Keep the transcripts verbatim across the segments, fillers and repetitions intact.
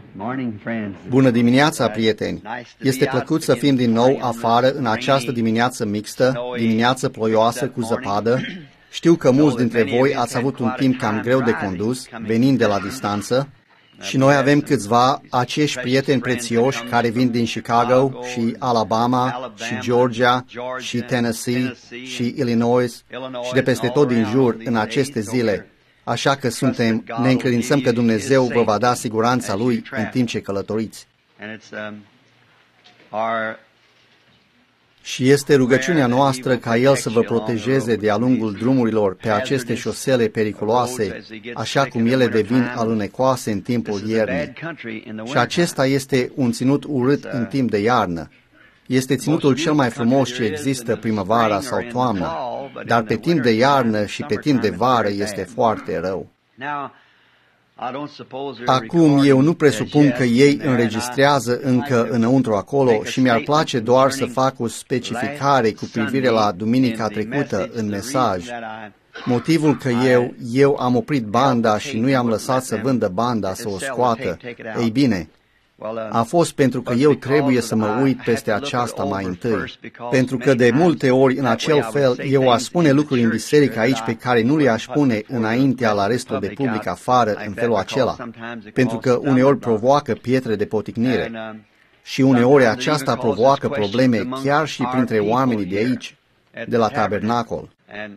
Bună dimineața, prieteni! Este plăcut să fim din nou afară în această dimineață mixtă, dimineață ploioasă cu zăpadă. Știu că mulți dintre voi ați avut un timp cam greu de condus, venind de la distanță, și noi avem câțiva acești prieteni prețioși care vin din Chicago și Alabama și Georgia și Tennessee și Illinois și de peste tot din jur în aceste zile. Așa că suntem, ne încredințăm că Dumnezeu vă va da siguranța Lui în timp ce călătoriți. Și este rugăciunea noastră ca El să vă protejeze de-a lungul drumurilor pe aceste șosele periculoase, așa cum ele devin alunecoase în timpul iernii. Și acesta este un ținut urât în timp de iarnă. Este ținutul cel mai frumos ce există primăvara sau toamnă, dar pe timp de iarnă și pe timp de vară este foarte rău. Acum, eu nu presupun că ei înregistrează încă înăuntru acolo și mi-ar place doar să fac o specificare cu privire la duminica trecută în mesaj. Motivul că eu, eu am oprit banda și nu i-am lăsat să vândă banda, să o scoată, ei bine, a fost pentru că eu trebuie să mă uit peste aceasta mai întâi. Pentru că de multe ori, în acel fel, eu aș spune lucruri în biserică aici pe care nu le-aș spune înaintea la restul de public afară în felul acela. Pentru că uneori provoacă pietre de poticnire. Și uneori aceasta provoacă probleme chiar și printre oamenii de aici, de la tabernacol.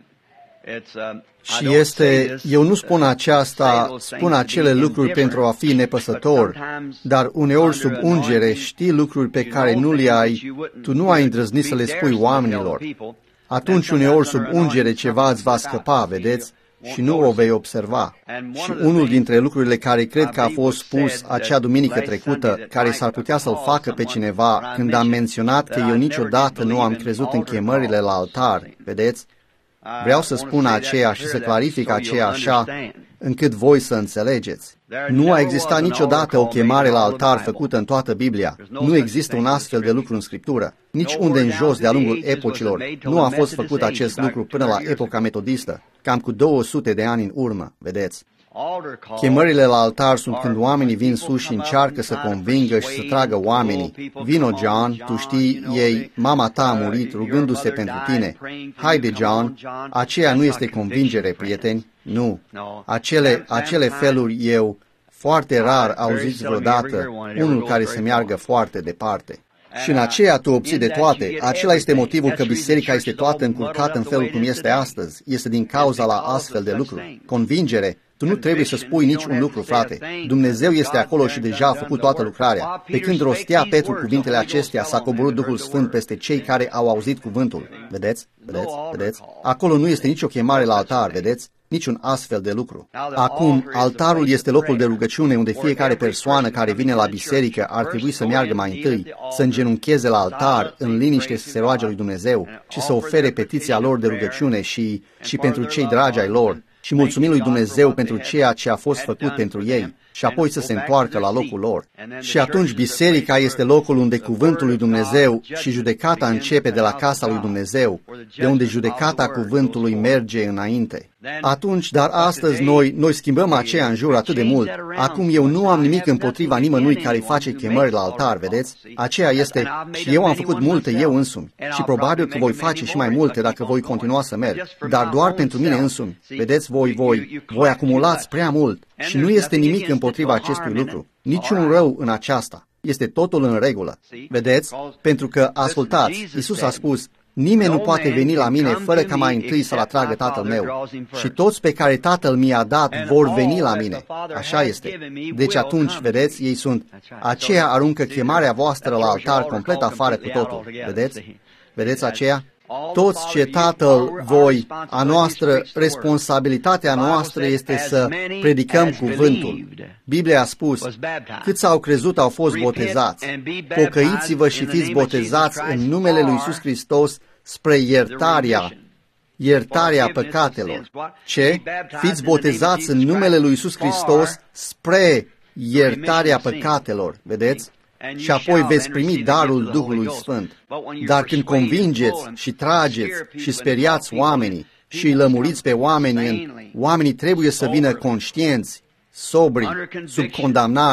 Și este, eu nu spun aceasta, spun acele lucruri pentru a fi nepăsător, dar uneori sub ungere știi lucruri pe care nu le ai, tu nu ai îndrăznit să le spui oamenilor. Atunci uneori sub ungere ceva îți va scăpa, vedeți, și nu o vei observa. Și unul dintre lucrurile care cred că a fost spus acea duminică trecută, care s-ar putea să-l facă pe cineva, când am menționat că eu niciodată nu am crezut în chemările la altar, vedeți? Vreau să spun aceea și să clarific aceea așa, încât voi să înțelegeți. Nu a existat niciodată o chemare la altar făcută în toată Biblia. Nu există un astfel de lucru în Scriptură. Nici unde în jos de-a lungul epocilor nu a fost făcut acest lucru până la epoca metodistă, cam cu două sute de ani în urmă, vedeți. Chemările la altar sunt când oamenii vin sus și încearcă să convingă și să tragă oamenii. Vino, John, tu știi, ei, mama ta a murit rugându-se pentru tine. Haide, John, aceea nu este convingere, prieteni. Nu. Acele, acele feluri eu, foarte rar auziți vreodată, unul care să meargă foarte departe. Și în aceea tu obții de toate. Acela este motivul că biserica este toată încurcată în felul cum este astăzi. Este din cauza la astfel de lucruri. Convingere. Tu nu trebuie să spui nici un lucru, frate. Dumnezeu este acolo și deja a făcut toată lucrarea. Pe când rostea Petru cuvintele acestea, s-a coborât Duhul Sfânt peste cei care au auzit cuvântul. Vedeți? Vedeți? Vedeți? Acolo nu este nicio chemare la altar, vedeți? Niciun astfel de lucru. Acum, altarul este locul de rugăciune unde fiecare persoană care vine la biserică ar trebui să meargă mai întâi, să îngenuncheze la altar, în liniște să se roage lui Dumnezeu și să ofere petiția lor de rugăciune și, și pentru cei dragi ai lor. Și mulțumim lui Dumnezeu pentru ceea ce a fost făcut pentru ei și apoi să se întoarcă la locul lor. Și atunci biserica este locul unde cuvântul lui Dumnezeu și judecata începe de la casa lui Dumnezeu, de unde judecata cuvântului merge înainte. Atunci, dar astăzi noi, noi schimbăm aceea în jur atât de mult. Acum eu nu am nimic împotriva nimănui care face chemări la altar, vedeți? Aceea este, și eu am făcut multe eu însumi. Și probabil că voi face și mai multe dacă voi continua să merg. Dar doar pentru mine însumi. Vedeți, voi, voi, voi acumulați prea mult. Și nu este nimic împotriva acestui lucru. Niciun rău în aceasta. Este totul în regulă. Vedeți? Pentru că, ascultați, Iisus a spus, nimeni nu poate veni la mine fără ca mai întâi să-l atragă Tatăl meu. Și toți pe care Tatăl mi-a dat vor veni la mine. Așa este. Deci atunci, vedeți, ei sunt, aceea aruncă chemarea voastră la altar complet afară cu totul. Vedeți? Vedeți aceea? Toți ce Tatăl voi, a noastră, responsabilitatea noastră este să predicăm cuvântul. Biblia a spus, câți au crezut au fost botezați. Pocăiți-vă și fiți botezați în numele lui Iisus Hristos spre iertarea, iertarea păcatelor. Ce? Fiți botezați în numele lui Iisus Hristos spre iertarea păcatelor. Vedeți? Și apoi veți primi darul Duhului Sfânt. Dar când convingeți și trageți și speriați oamenii și îi lămuriți pe oameni, oamenii trebuie să vină conștienți, sobri, sub condamnare.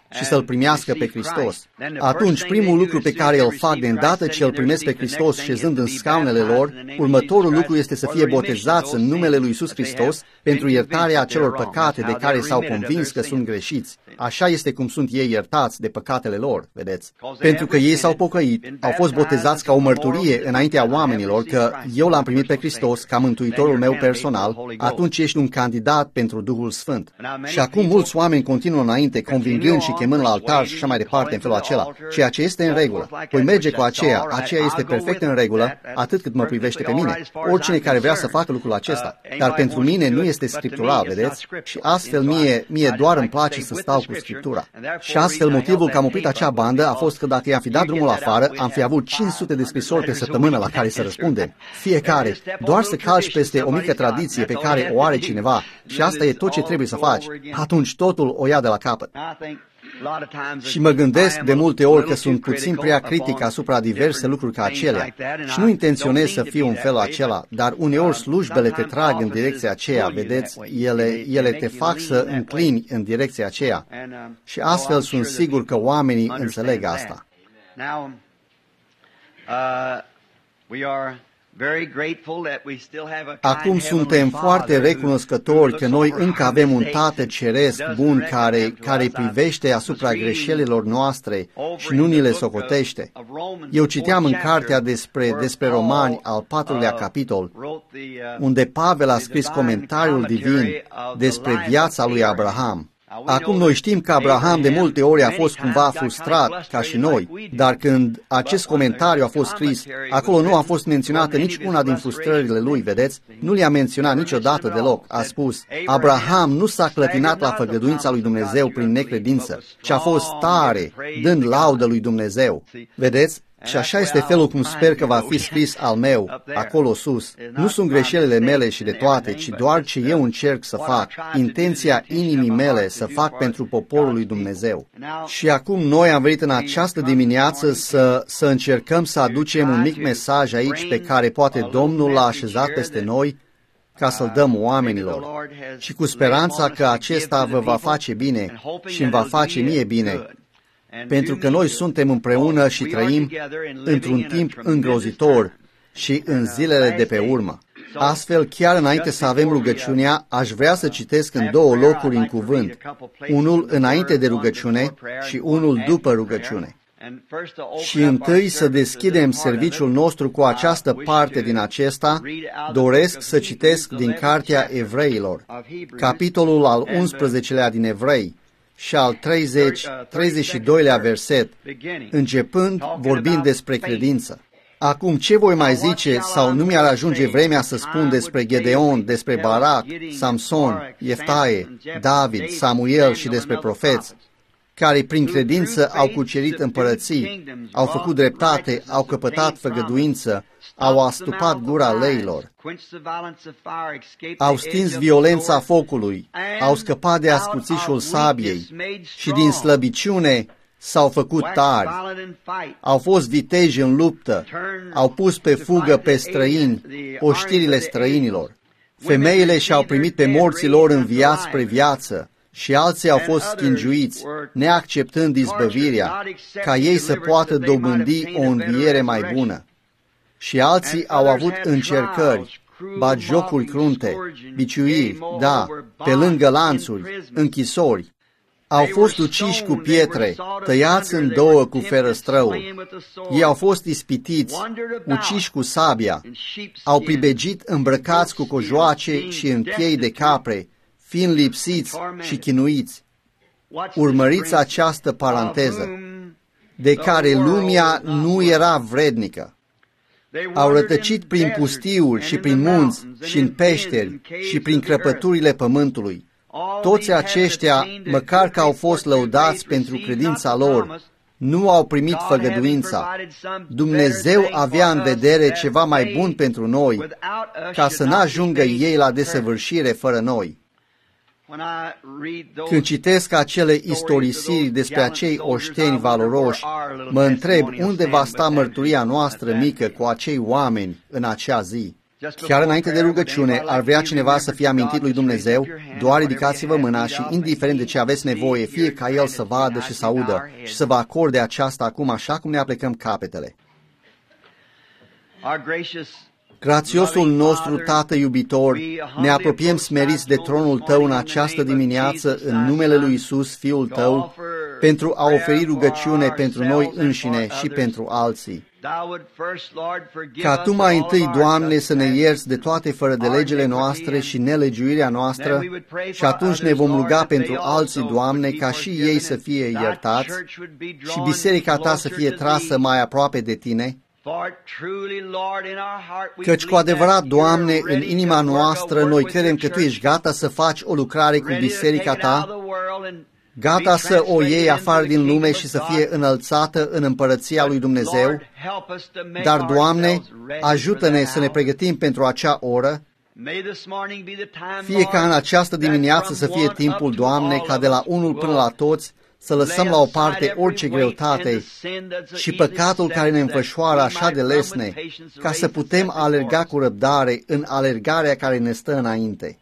și să-L primească pe Hristos. Atunci, primul lucru pe care îl fac de îndată ce îl primesc pe Hristos șezând în scaunele lor, următorul lucru este să fie botezați în numele lui Iisus Hristos pentru iertarea acelor păcate de care s-au convins că sunt greșiți. Așa este cum sunt ei iertați de păcatele lor, vedeți? Pentru că ei s-au pocăit, au fost botezați ca o mărturie înaintea oamenilor că eu l-am primit pe Hristos ca mântuitorul meu personal, atunci ești un candidat pentru Duhul Sfânt. Și acum mulți oameni continuă înainte, convingând și chemând la altar și așa mai departe în felul acela, ceea ce este în regulă. Voi merge cu aceea, aceea este perfect în regulă, atât cât mă privește pe mine. Oricine care vrea să facă lucrul acesta. Dar pentru mine nu este scriptural, vedeți? Și astfel mie, mie doar îmi place să stau cu Scriptura. Și astfel motivul că am oprit acea bandă a fost că dacă i-am fi dat drumul afară, am fi avut cinci sute de scrisori pe săptămână la care să răspundem. Fiecare, doar să calci peste o mică tradiție pe care o are cineva și asta e tot ce trebuie să faci. Atunci totul o ia de la capăt. Și mă gândesc de multe ori că sunt puțin prea critic asupra diverse lucruri ca acelea și nu intenționez să fiu un fel acela, dar uneori slujbele te trag în direcția aceea, vedeți, ele, ele te fac să înclini în direcția aceea și astfel sunt sigur că oamenii înțeleg asta. Acum suntem foarte recunoscători că noi încă avem un Tată Ceresc bun care, care privește asupra greșelilor noastre și nu ni le socotește. Eu citeam în cartea despre, despre Romani, al patrulea capitol, unde Pavel a scris comentariul divin despre viața lui Abraham. Acum noi știm că Abraham de multe ori a fost cumva frustrat, ca și noi, dar când acest comentariu a fost scris, acolo nu a fost menționată nici una din frustrările lui, vedeți? Nu le-a menționat niciodată deloc. A spus, Abraham nu s-a clătinat la făgăduința lui Dumnezeu prin necredință, ci a fost tare, dând laudă lui Dumnezeu. Vedeți? Și așa este felul cum sper că va fi scris al meu, acolo sus. Nu sunt greșelile mele și de toate, ci doar ce eu încerc să fac, intenția inimii mele să fac pentru poporul lui Dumnezeu. Și acum noi am venit în această dimineață să, să încercăm să aducem un mic mesaj aici pe care poate Domnul l-a așezat peste noi, ca să-l dăm oamenilor. Și cu speranța că acesta vă va face bine și îmi va face mie bine, pentru că noi suntem împreună și trăim într-un timp îngrozitor și în zilele de pe urmă. Astfel, chiar înainte să avem rugăciunea, aș vrea să citesc în două locuri în cuvânt, unul înainte de rugăciune și unul după rugăciune. Și întâi să deschidem serviciul nostru cu această parte din acesta, doresc să citesc din Cartea Evreilor, capitolul al unsprezecelea din Evrei, și al treizeci, treizeci și doilea verset, începând vorbind despre credință. Acum, ce voi mai zice, sau nu mi-ar ajunge vremea să spun despre Gedeon, despre Barac, Samson, Ieftaie, David, Samuel și despre profeți, care prin credință au cucerit împărății, au făcut dreptate, au căpătat făgăduință, au astupat gura leilor, au stins violența focului, au scăpat de ascuțișul sabiei și din slăbiciune s-au făcut tari, au fost viteji în luptă, au pus pe fugă pe străini, oștirile străinilor. Femeile și-au primit pe morții lor înviați spre viață și alții au fost schingiuiți, neacceptând izbăvirea, ca ei să poată dobândi o înviere mai bună. Și alții au avut încercări, batjocuri crunte, biciuiri, da, pe lângă lanțuri, închisori. Au fost uciși cu pietre, tăiați în două cu ferăstrăul. Ei au fost ispitiți, uciși cu sabia, au pribegit îmbrăcați cu cojoace și în piei de capre, fiind lipsiți și chinuiți. Urmăriți această paranteză, de care lumea nu era vrednică. Au rătăcit prin pustiuri și prin munți și în peșteri și prin crăpăturile pământului. Toți aceștia, măcar că au fost lăudați pentru credința lor, nu au primit făgăduința. Dumnezeu avea în vedere ceva mai bun pentru noi, ca să n-ajungă ei la desăvârșire fără noi. Când citesc acele istorisiri despre acei oșteni valoroși, mă întreb unde va sta mărturia noastră mică cu acei oameni în acea zi. Chiar înainte de rugăciune, ar vrea cineva să fie amintit lui Dumnezeu, doar ridicați-vă mâna și, indiferent de ce aveți nevoie, fie ca El să vadă și să audă și să vă acorde aceasta acum așa cum ne aplecăm capetele. Grațiosul nostru Tată iubitor, ne apropiem smeriți de tronul Tău în această dimineață, în numele lui Iisus, Fiul Tău, pentru a oferi rugăciune pentru noi înșine și pentru alții. Ca Tu mai întâi, Doamne, să ne ierți de toate fără de legile noastre și nelegiuirea noastră și atunci ne vom ruga pentru alții, Doamne, ca și ei să fie iertați și biserica Ta să fie trasă mai aproape de Tine. Căci cu adevărat, Doamne, în inima noastră noi credem că Tu ești gata să faci o lucrare cu biserica Ta, gata să o iei afară din lume și să fie înălțată în împărăția lui Dumnezeu. Dar, Doamne, ajută-ne să ne pregătim pentru acea oră, fie ca în această dimineață să fie timpul, Doamne, ca de la unul până la toți, să lăsăm la o parte orice greutate și păcatul care ne înfășoară așa de lesne, ca să putem alerga cu răbdare în alergarea care ne stă înainte.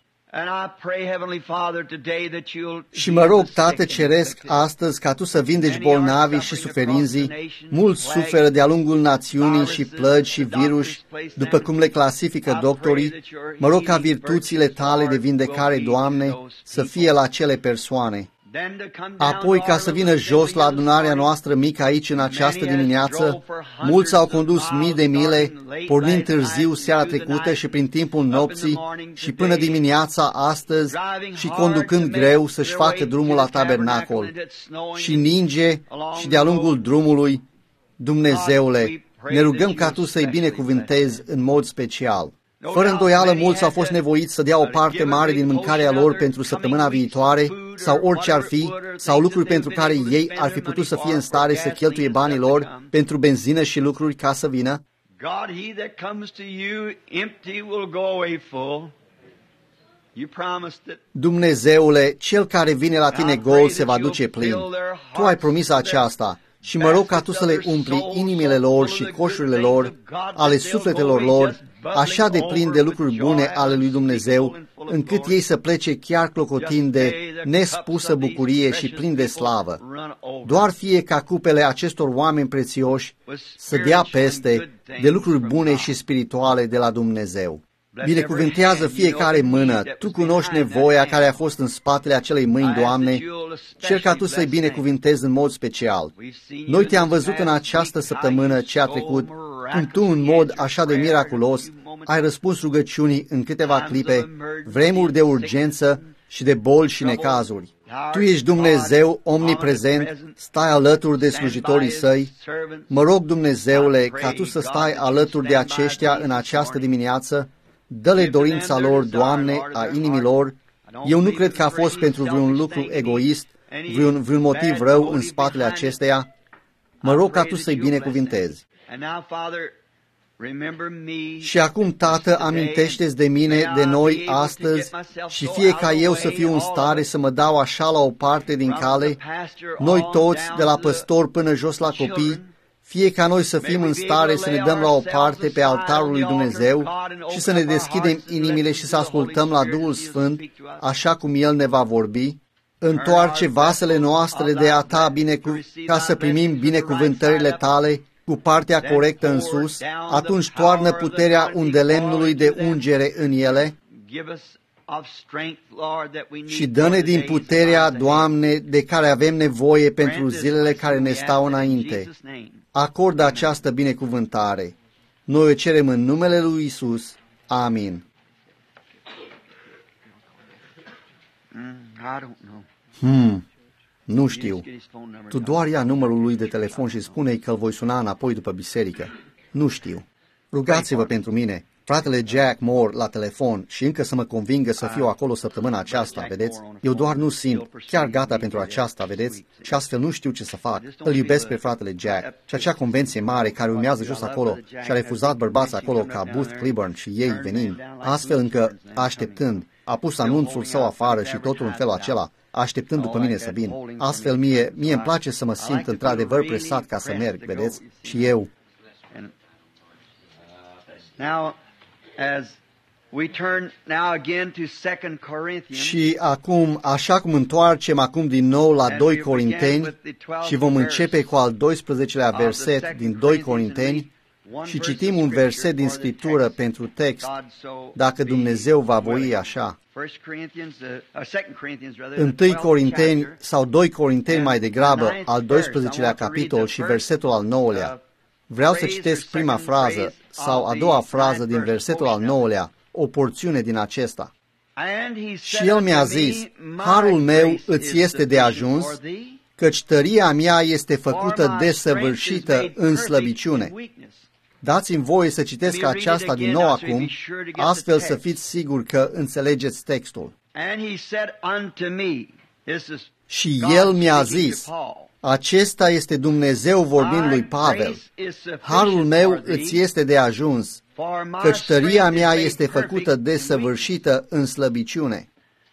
Și mă rog, Tată Ceresc, astăzi ca Tu să vindeci bolnavii și suferinzii, mulți suferă de-a lungul națiunii și plăgi și virus, după cum le clasifică doctorii. Mă rog ca virtuțile Tale de vindecare, Doamne, să fie la acele persoane. Apoi, ca să vină jos la adunarea noastră mică aici în această dimineață, mulți au condus mii de mile, pornind târziu seara trecută și prin timpul nopții și până dimineața astăzi și conducând greu să-și facă drumul la tabernacol. Și ninge și de-a lungul drumului, Dumnezeule, ne rugăm ca Tu să-i binecuvântezi în mod special. Fără îndoială, mulți au fost nevoiți să dea o parte mare din mâncarea lor pentru săptămâna viitoare, sau orice ar fi, sau lucruri pentru care ei ar fi putut să fie în stare să cheltuie banii lor pentru benzină și lucruri ca să vină. Dumnezeule, cel care vine la Tine gol se va duce plin. Tu ai promis aceasta. Și mă rog ca Tu să le umpli inimile lor și coșurile lor, ale sufletelor lor, așa de plin de lucruri bune ale lui Dumnezeu, încât ei să plece chiar clocotind de nespusă bucurie și plin de slavă. Doar fie ca cupele acestor oameni prețioși să dea peste de lucruri bune și spirituale de la Dumnezeu. Binecuvântează fiecare mână. Tu cunoști nevoia care a fost în spatele acelei mâini, Doamne. Cer ca Tu să-i binecuvântezi în mod special. Noi Te-am văzut în această săptămână ce a trecut, cum Tu, în mod așa de miraculos, ai răspuns rugăciunii în câteva clipe, vremuri de urgență și de boli și necazuri. Tu ești Dumnezeu omniprezent, stai alături de slujitorii Săi. Mă rog, Dumnezeule, ca Tu să stai alături de aceștia în această dimineață. Dă-le dorința lor, Doamne, a inimilor. Eu nu cred că a fost pentru vreun lucru egoist, vreun, vreun motiv rău în spatele acesteia. Mă rog ca Tu să-i binecuvintezi. Și acum, Tată, amintește-ți de mine, de noi, astăzi, și fie ca eu să fiu în stare să mă dau așa la o parte din cale, noi toți, de la păstor până jos la copii, fie ca noi să fim în stare să ne dăm la o parte pe altarul lui Dumnezeu și să ne deschidem inimile și să ascultăm la Duhul Sfânt, așa cum El ne va vorbi. Întoarce vasele noastre de a Ta binecu- ca să primim binecuvântările Tale cu partea corectă în sus, atunci toarnă puterea undelemnului de ungere în ele și dă-ne din puterea, Doamne, de care avem nevoie pentru zilele care ne stau înainte. Acordă această binecuvântare. Noi o cerem în numele lui Iisus. Amin. Hmm, nu știu. Tu doar ia numărul lui de telefon și spune-i că îl voi suna înapoi după biserică. Nu știu. Rugați-vă pentru mine. Fratele Jack Moore la telefon și încă să mă convingă să fiu acolo săptămâna aceasta, vedeți? Eu doar nu simt chiar gata pentru aceasta, vedeți? Și astfel nu știu ce să fac. Îl iubesc pe fratele Jack. Și acea convenție mare care urmează jos acolo și a refuzat bărbați acolo ca Booth Cliburn și ei venind, astfel încă, așteptând, a pus anunțul său afară și totul în felul acela, așteptând după mine să vin. Astfel mie, mie îmi place să mă simt într-adevăr presat ca să merg, vedeți? Și eu. Și acum, așa cum întoarcem acum din nou la doi Corinteni și vom începe cu al doisprezecelea verset din doi Corinteni și citim un verset din Scriptură pentru text, dacă Dumnezeu va voi așa. Întâi Corinteni sau doi Corinteni mai degrabă, al doisprezecelea capitol și versetul al nouălea. Vreau să citesc prima frază sau a doua frază din versetul al nouălea, o porțiune din acesta. Și el mi-a zis, harul meu îți este de ajuns, căci tăria mea este făcută desăvârșită în slăbiciune. Dați-mi voie să citesc aceasta din nou acum, astfel să fiți siguri că înțelegeți textul. Și el mi-a zis, acesta este Dumnezeu vorbind lui Pavel, harul meu îți este de ajuns, căci tăria mea este făcută desăvârșită în slăbiciune.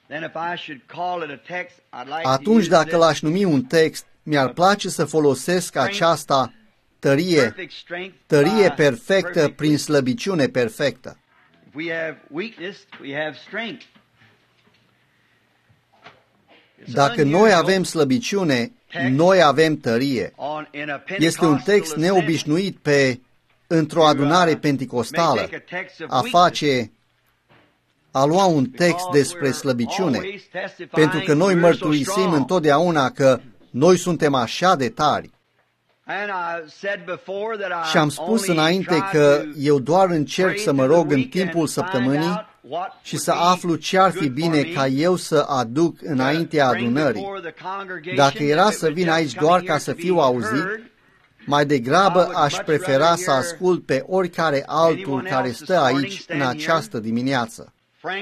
Atunci, dacă l-aș numi un text, mi-ar place să folosesc aceasta, tărie, tărie perfectă prin slăbiciune perfectă. Dacă noi avem slăbiciune, noi avem tărie. Este un text neobișnuit pe într-o adunare penticostală, a face, a lua un text despre slăbiciune, pentru că noi mărturisim întotdeauna că noi suntem așa de tari. Și am spus înainte că eu doar încerc să mă rog în timpul săptămânii și să aflu ce ar fi bine ca eu să aduc înaintea adunării. Dacă era să vin aici doar ca să fiu auzit, mai degrabă aș prefera să ascult pe oricare altul care stă aici în această dimineață.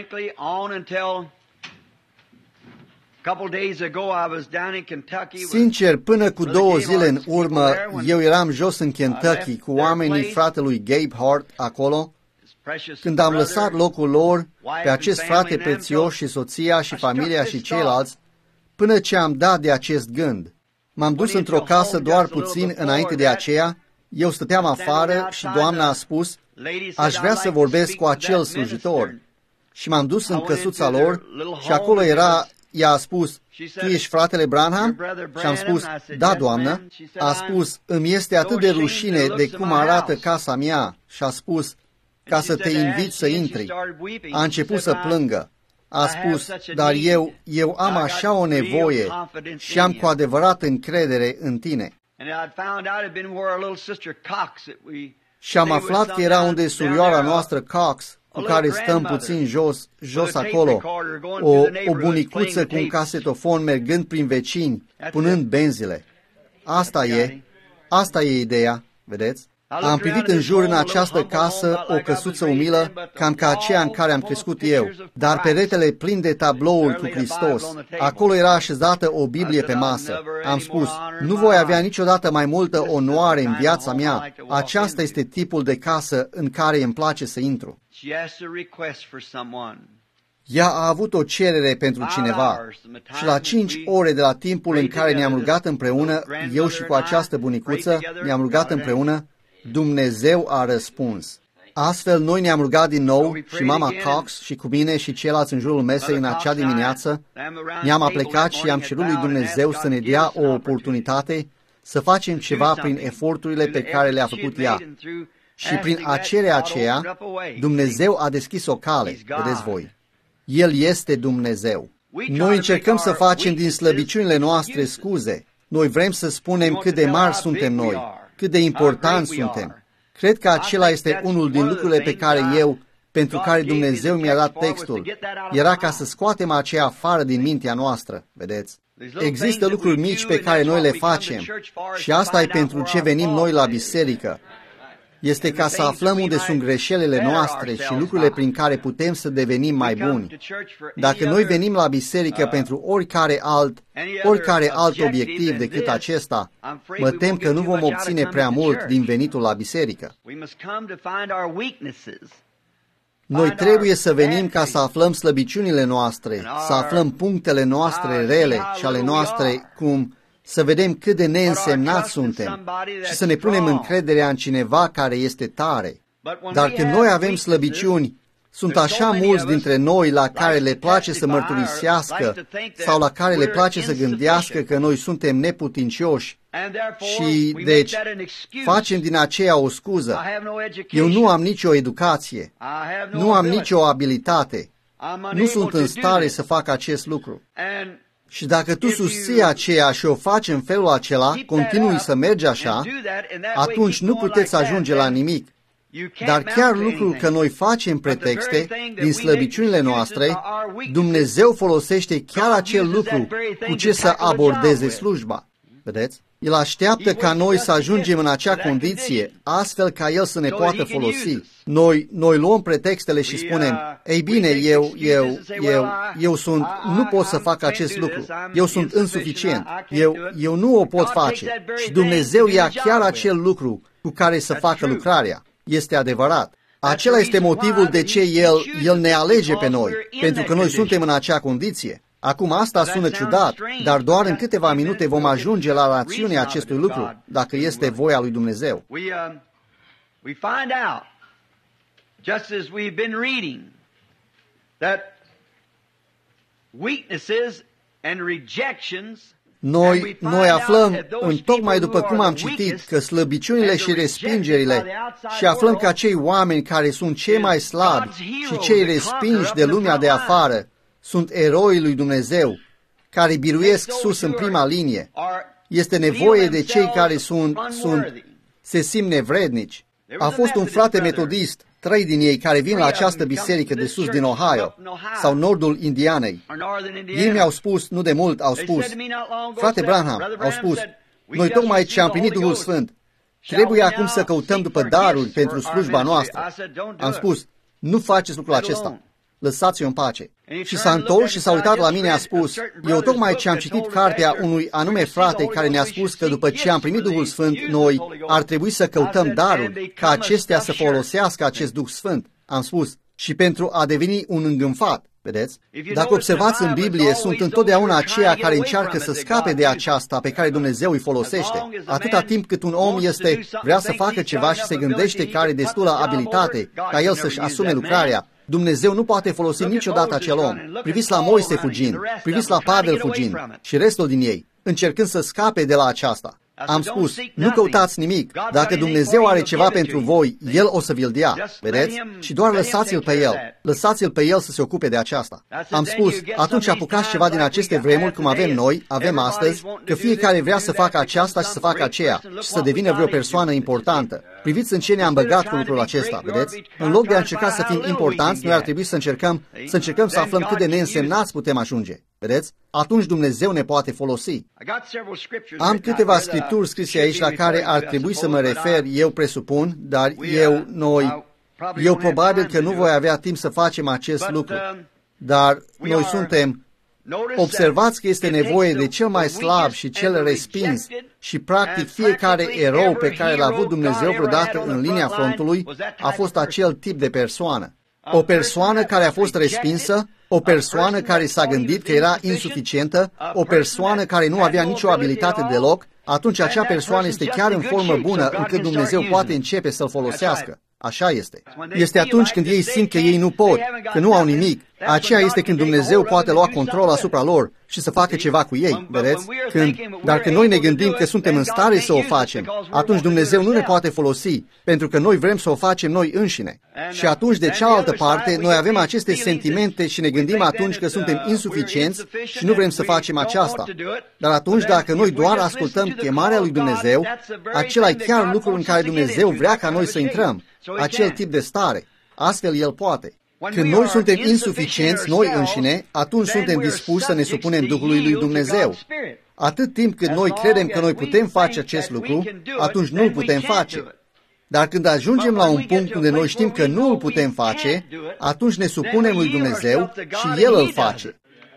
Sincer, până cu două zile în urmă, eu eram jos în Kentucky cu oamenii fratelui Gabe Hart acolo, când am lăsat locul lor pe acest frate prețios și soția și familia și ceilalți, până ce am dat de acest gând. M-am dus într-o casă doar puțin înainte de aceea, eu stăteam afară și doamna a spus, aș vrea să vorbesc cu acel slujitor. Și m-am dus în căsuța lor și acolo era, ea a spus, tu ești fratele Branham? Și am spus, da, doamnă. A spus, îmi este atât de rușine de cum arată casa mea. Și a spus, ca să te invit să intri. A început să plângă. A spus, dar eu, eu am așa o nevoie și am cu adevărat încredere în tine. Și am aflat că era unde surioara noastră Cox, cu care stăm puțin jos, jos acolo, o, o bunicuță cu un casetofon mergând prin vecini, punând benzile. Asta e, asta e ideea, vedeți? Am privit în jur în această casă, o căsuță umilă, cam ca aceea în care am crescut eu, dar peretele plin de tablouri cu Hristos. Acolo era așezată o Biblie pe masă. Am spus, nu voi avea niciodată mai multă onoare în viața mea. Aceasta este tipul de casă în care îmi place să intru. Ea a avut o cerere pentru cineva și la cinci ore de la timpul în care ne-am rugat împreună, eu și cu această bunicuță ne-am rugat împreună, Dumnezeu a răspuns. Astfel, noi ne-am rugat din nou și mama Cox și cu mine și ceilalți în jurul mesei în acea dimineață, ne-am aplecat și am cerut lui Dumnezeu să ne dea o oportunitate să facem ceva prin eforturile pe care le-a făcut ea. Și prin acerea aceea, Dumnezeu a deschis o cale, vedeți voi. El este Dumnezeu. Noi încercăm să facem din slăbiciunile noastre scuze. Noi vrem să spunem cât de mari suntem noi, cât de importanți suntem. Cred că acela este unul din lucrurile pe care eu, pentru care Dumnezeu mi-a dat textul, era ca să scoatem aceea afară din mintea noastră, vedeți? Există lucruri mici pe care noi le facem și asta e pentru ce venim noi la biserică. Este ca să aflăm unde sunt greșelile noastre și lucrurile prin care putem să devenim mai buni. Dacă noi venim la biserică pentru oricare alt, oricare alt obiectiv decât acesta, mă tem că nu vom obține prea mult din venitul la biserică. Noi trebuie să venim ca să aflăm slăbiciunile noastre, să aflăm punctele noastre rele și ale noastre cum să vedem cât de neînsemnați suntem și să ne punem încrederea în cineva care este tare. Dar când noi avem slăbiciuni, sunt așa mulți dintre noi la care le place să mărturisească sau la care le place să gândească că noi suntem neputincioși și, deci, facem din aceea o scuză. Eu nu am nicio educație, nu am nicio abilitate, nu sunt în stare să fac acest lucru. Și dacă tu susții aceea și o faci în felul acela, continui să mergi așa, atunci nu puteți ajunge la nimic. Dar chiar lucrul că noi facem pretexte din slăbiciunile noastre, Dumnezeu folosește chiar acel lucru cu ce să abordeze slujba. Vedeți? El așteaptă ca noi să ajungem în acea condiție, astfel ca El să ne poată folosi. Noi, noi luăm pretextele și spunem, ei bine, eu, eu, eu, eu sunt, nu pot să fac acest lucru, eu sunt insuficient, eu, eu nu o pot face. Și Dumnezeu ia chiar acel lucru cu care să facă lucrarea. Este adevărat. Acela este motivul de ce El, El ne alege pe noi, pentru că noi suntem în acea condiție. Acum asta sună ciudat, dar doar în câteva minute vom ajunge la rațiunea acestui lucru, dacă este voia lui Dumnezeu. We find out, just as we've been reading, that weaknesses and rejections. Noi, noi aflăm, în tocmai după cum am citit, că slăbiciunile și respingerile, și aflăm că acei oameni care sunt cei mai slabi și cei respinși de lumea de afară sunt eroii lui Dumnezeu, care biruiesc sus în prima linie. Este nevoie de cei care sunt, sunt, se simt nevrednici. A fost un frate metodist, trei din ei care vin la această biserică de sus din Ohio, sau nordul Indianei. Ei mi-au spus, nu de mult, au spus, frate Branham, au spus, noi tocmai ce am primit Duhul Sfânt, trebuie acum să căutăm după daruri pentru slujba noastră. Am spus, nu faceți lucrul acesta, lăsați-o în pace. Și s-a întors și s-a uitat la mine, a spus, eu tocmai ce am citit cartea unui anume frate care ne-a spus că după ce am primit Duhul Sfânt, noi ar trebui să căutăm daruri, ca acestea să folosească acest Duh Sfânt. Am spus, și pentru a deveni un îngânfat. Vedeți? Dacă observați în Biblie, sunt întotdeauna aceia care încearcă să scape de aceasta pe care Dumnezeu îi folosește. Atâta timp cât un om este, vrea să facă ceva și se gândește că are destulă abilitate ca el să-și asume lucrarea, Dumnezeu nu poate folosi niciodată acel om. Priviți la Moise fugind, priviți la Pavel fugind și restul din ei, încercând să scape de la aceasta. Am spus, nu căutați nimic. Dacă Dumnezeu are ceva pentru voi, El o să vi-l dea. Vedeți? Și doar lăsați-l pe El. Lăsați-l pe El să se ocupe de aceasta. Am spus, atunci apucați ceva din aceste vremuri, cum avem noi, avem astăzi, că fiecare vrea să facă aceasta și să facă aceea și să devină vreo persoană importantă. Priviți în ce ne-am băgat cu lucrul acesta, vedeți? În loc de a încerca să fim importanți, noi ar trebui să încercăm să încercăm să aflăm cât de neînsemnați putem ajunge. Vedeți? Atunci Dumnezeu ne poate folosi. Am câteva scripturi scrise aici la care ar trebui să mă refer, eu presupun, dar eu, noi, eu probabil că nu voi avea timp să facem acest lucru. Dar noi suntem, observați că este nevoie de cel mai slab și cel respins și practic fiecare erou pe care l-a avut Dumnezeu vreodată în linia frontului a fost acel tip de persoană. O persoană care a fost respinsă, o persoană care s-a gândit că era insuficientă, o persoană care nu avea nicio abilitate deloc, atunci acea persoană este chiar în formă bună încât Dumnezeu poate începe să-l folosească. Așa este. Este atunci când ei simt că ei nu pot, că nu au nimic. Aceea este când Dumnezeu poate lua control asupra lor și să facă ceva cu ei, vedeți? Când, dar când noi ne gândim că suntem în stare să o facem, atunci Dumnezeu nu ne poate folosi, pentru că noi vrem să o facem noi înșine. Și atunci, de cealaltă parte, noi avem aceste sentimente și ne gândim atunci că suntem insuficienți și nu vrem să facem aceasta. Dar atunci, dacă noi doar ascultăm chemarea lui Dumnezeu, acela e chiar lucrul în care Dumnezeu vrea ca noi să intrăm, acel tip de stare. Astfel El poate. Când noi suntem insuficienți, noi înșine, atunci suntem dispuși să ne supunem Duhului lui Dumnezeu. Atât timp cât noi credem că noi putem face acest lucru, atunci nu îl putem face. Dar când ajungem la un punct unde noi știm că nu îl putem face, atunci ne supunem lui Dumnezeu și El îl face.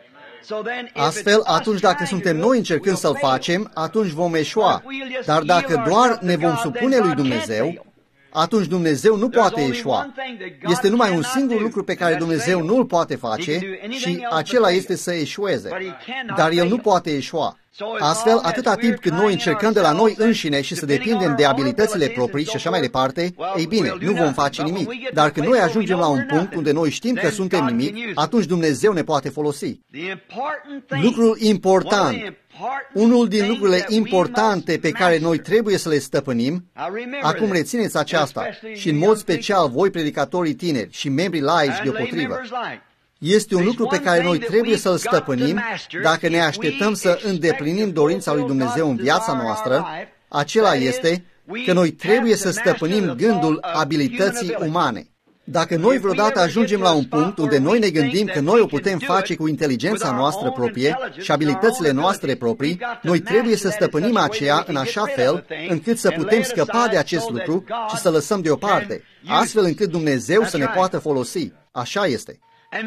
Astfel, atunci dacă suntem noi încercând să-l facem, atunci vom eșua. Dar dacă doar ne vom supune lui Dumnezeu, atunci Dumnezeu nu poate eșua. Este numai un singur lucru pe care Dumnezeu nu îl poate face și acela este să eșueze. Dar El nu poate eșua. Astfel, atâta timp cât noi încercăm de la noi înșine și să depindem de abilitățile proprii și așa mai departe, ei bine, nu vom face nimic. Dar când noi ajungem la un punct unde noi știm că suntem nimic, atunci Dumnezeu ne poate folosi. Lucrul important, unul din lucrurile importante pe care noi trebuie să le stăpânim, acum rețineți aceasta, și în mod special voi predicatorii tineri și membrii laici deopotrivă, este un lucru pe care noi trebuie să-l stăpânim dacă ne așteptăm să îndeplinim dorința lui Dumnezeu în viața noastră. Acela este că noi trebuie să stăpânim gândul abilității umane. Dacă noi vreodată ajungem la un punct unde noi ne gândim că noi o putem face cu inteligența noastră proprie și abilitățile noastre proprii, noi trebuie să stăpânim aceea în așa fel încât să putem scăpa de acest lucru și să lăsăm deoparte, astfel încât Dumnezeu să ne poată folosi. Așa este.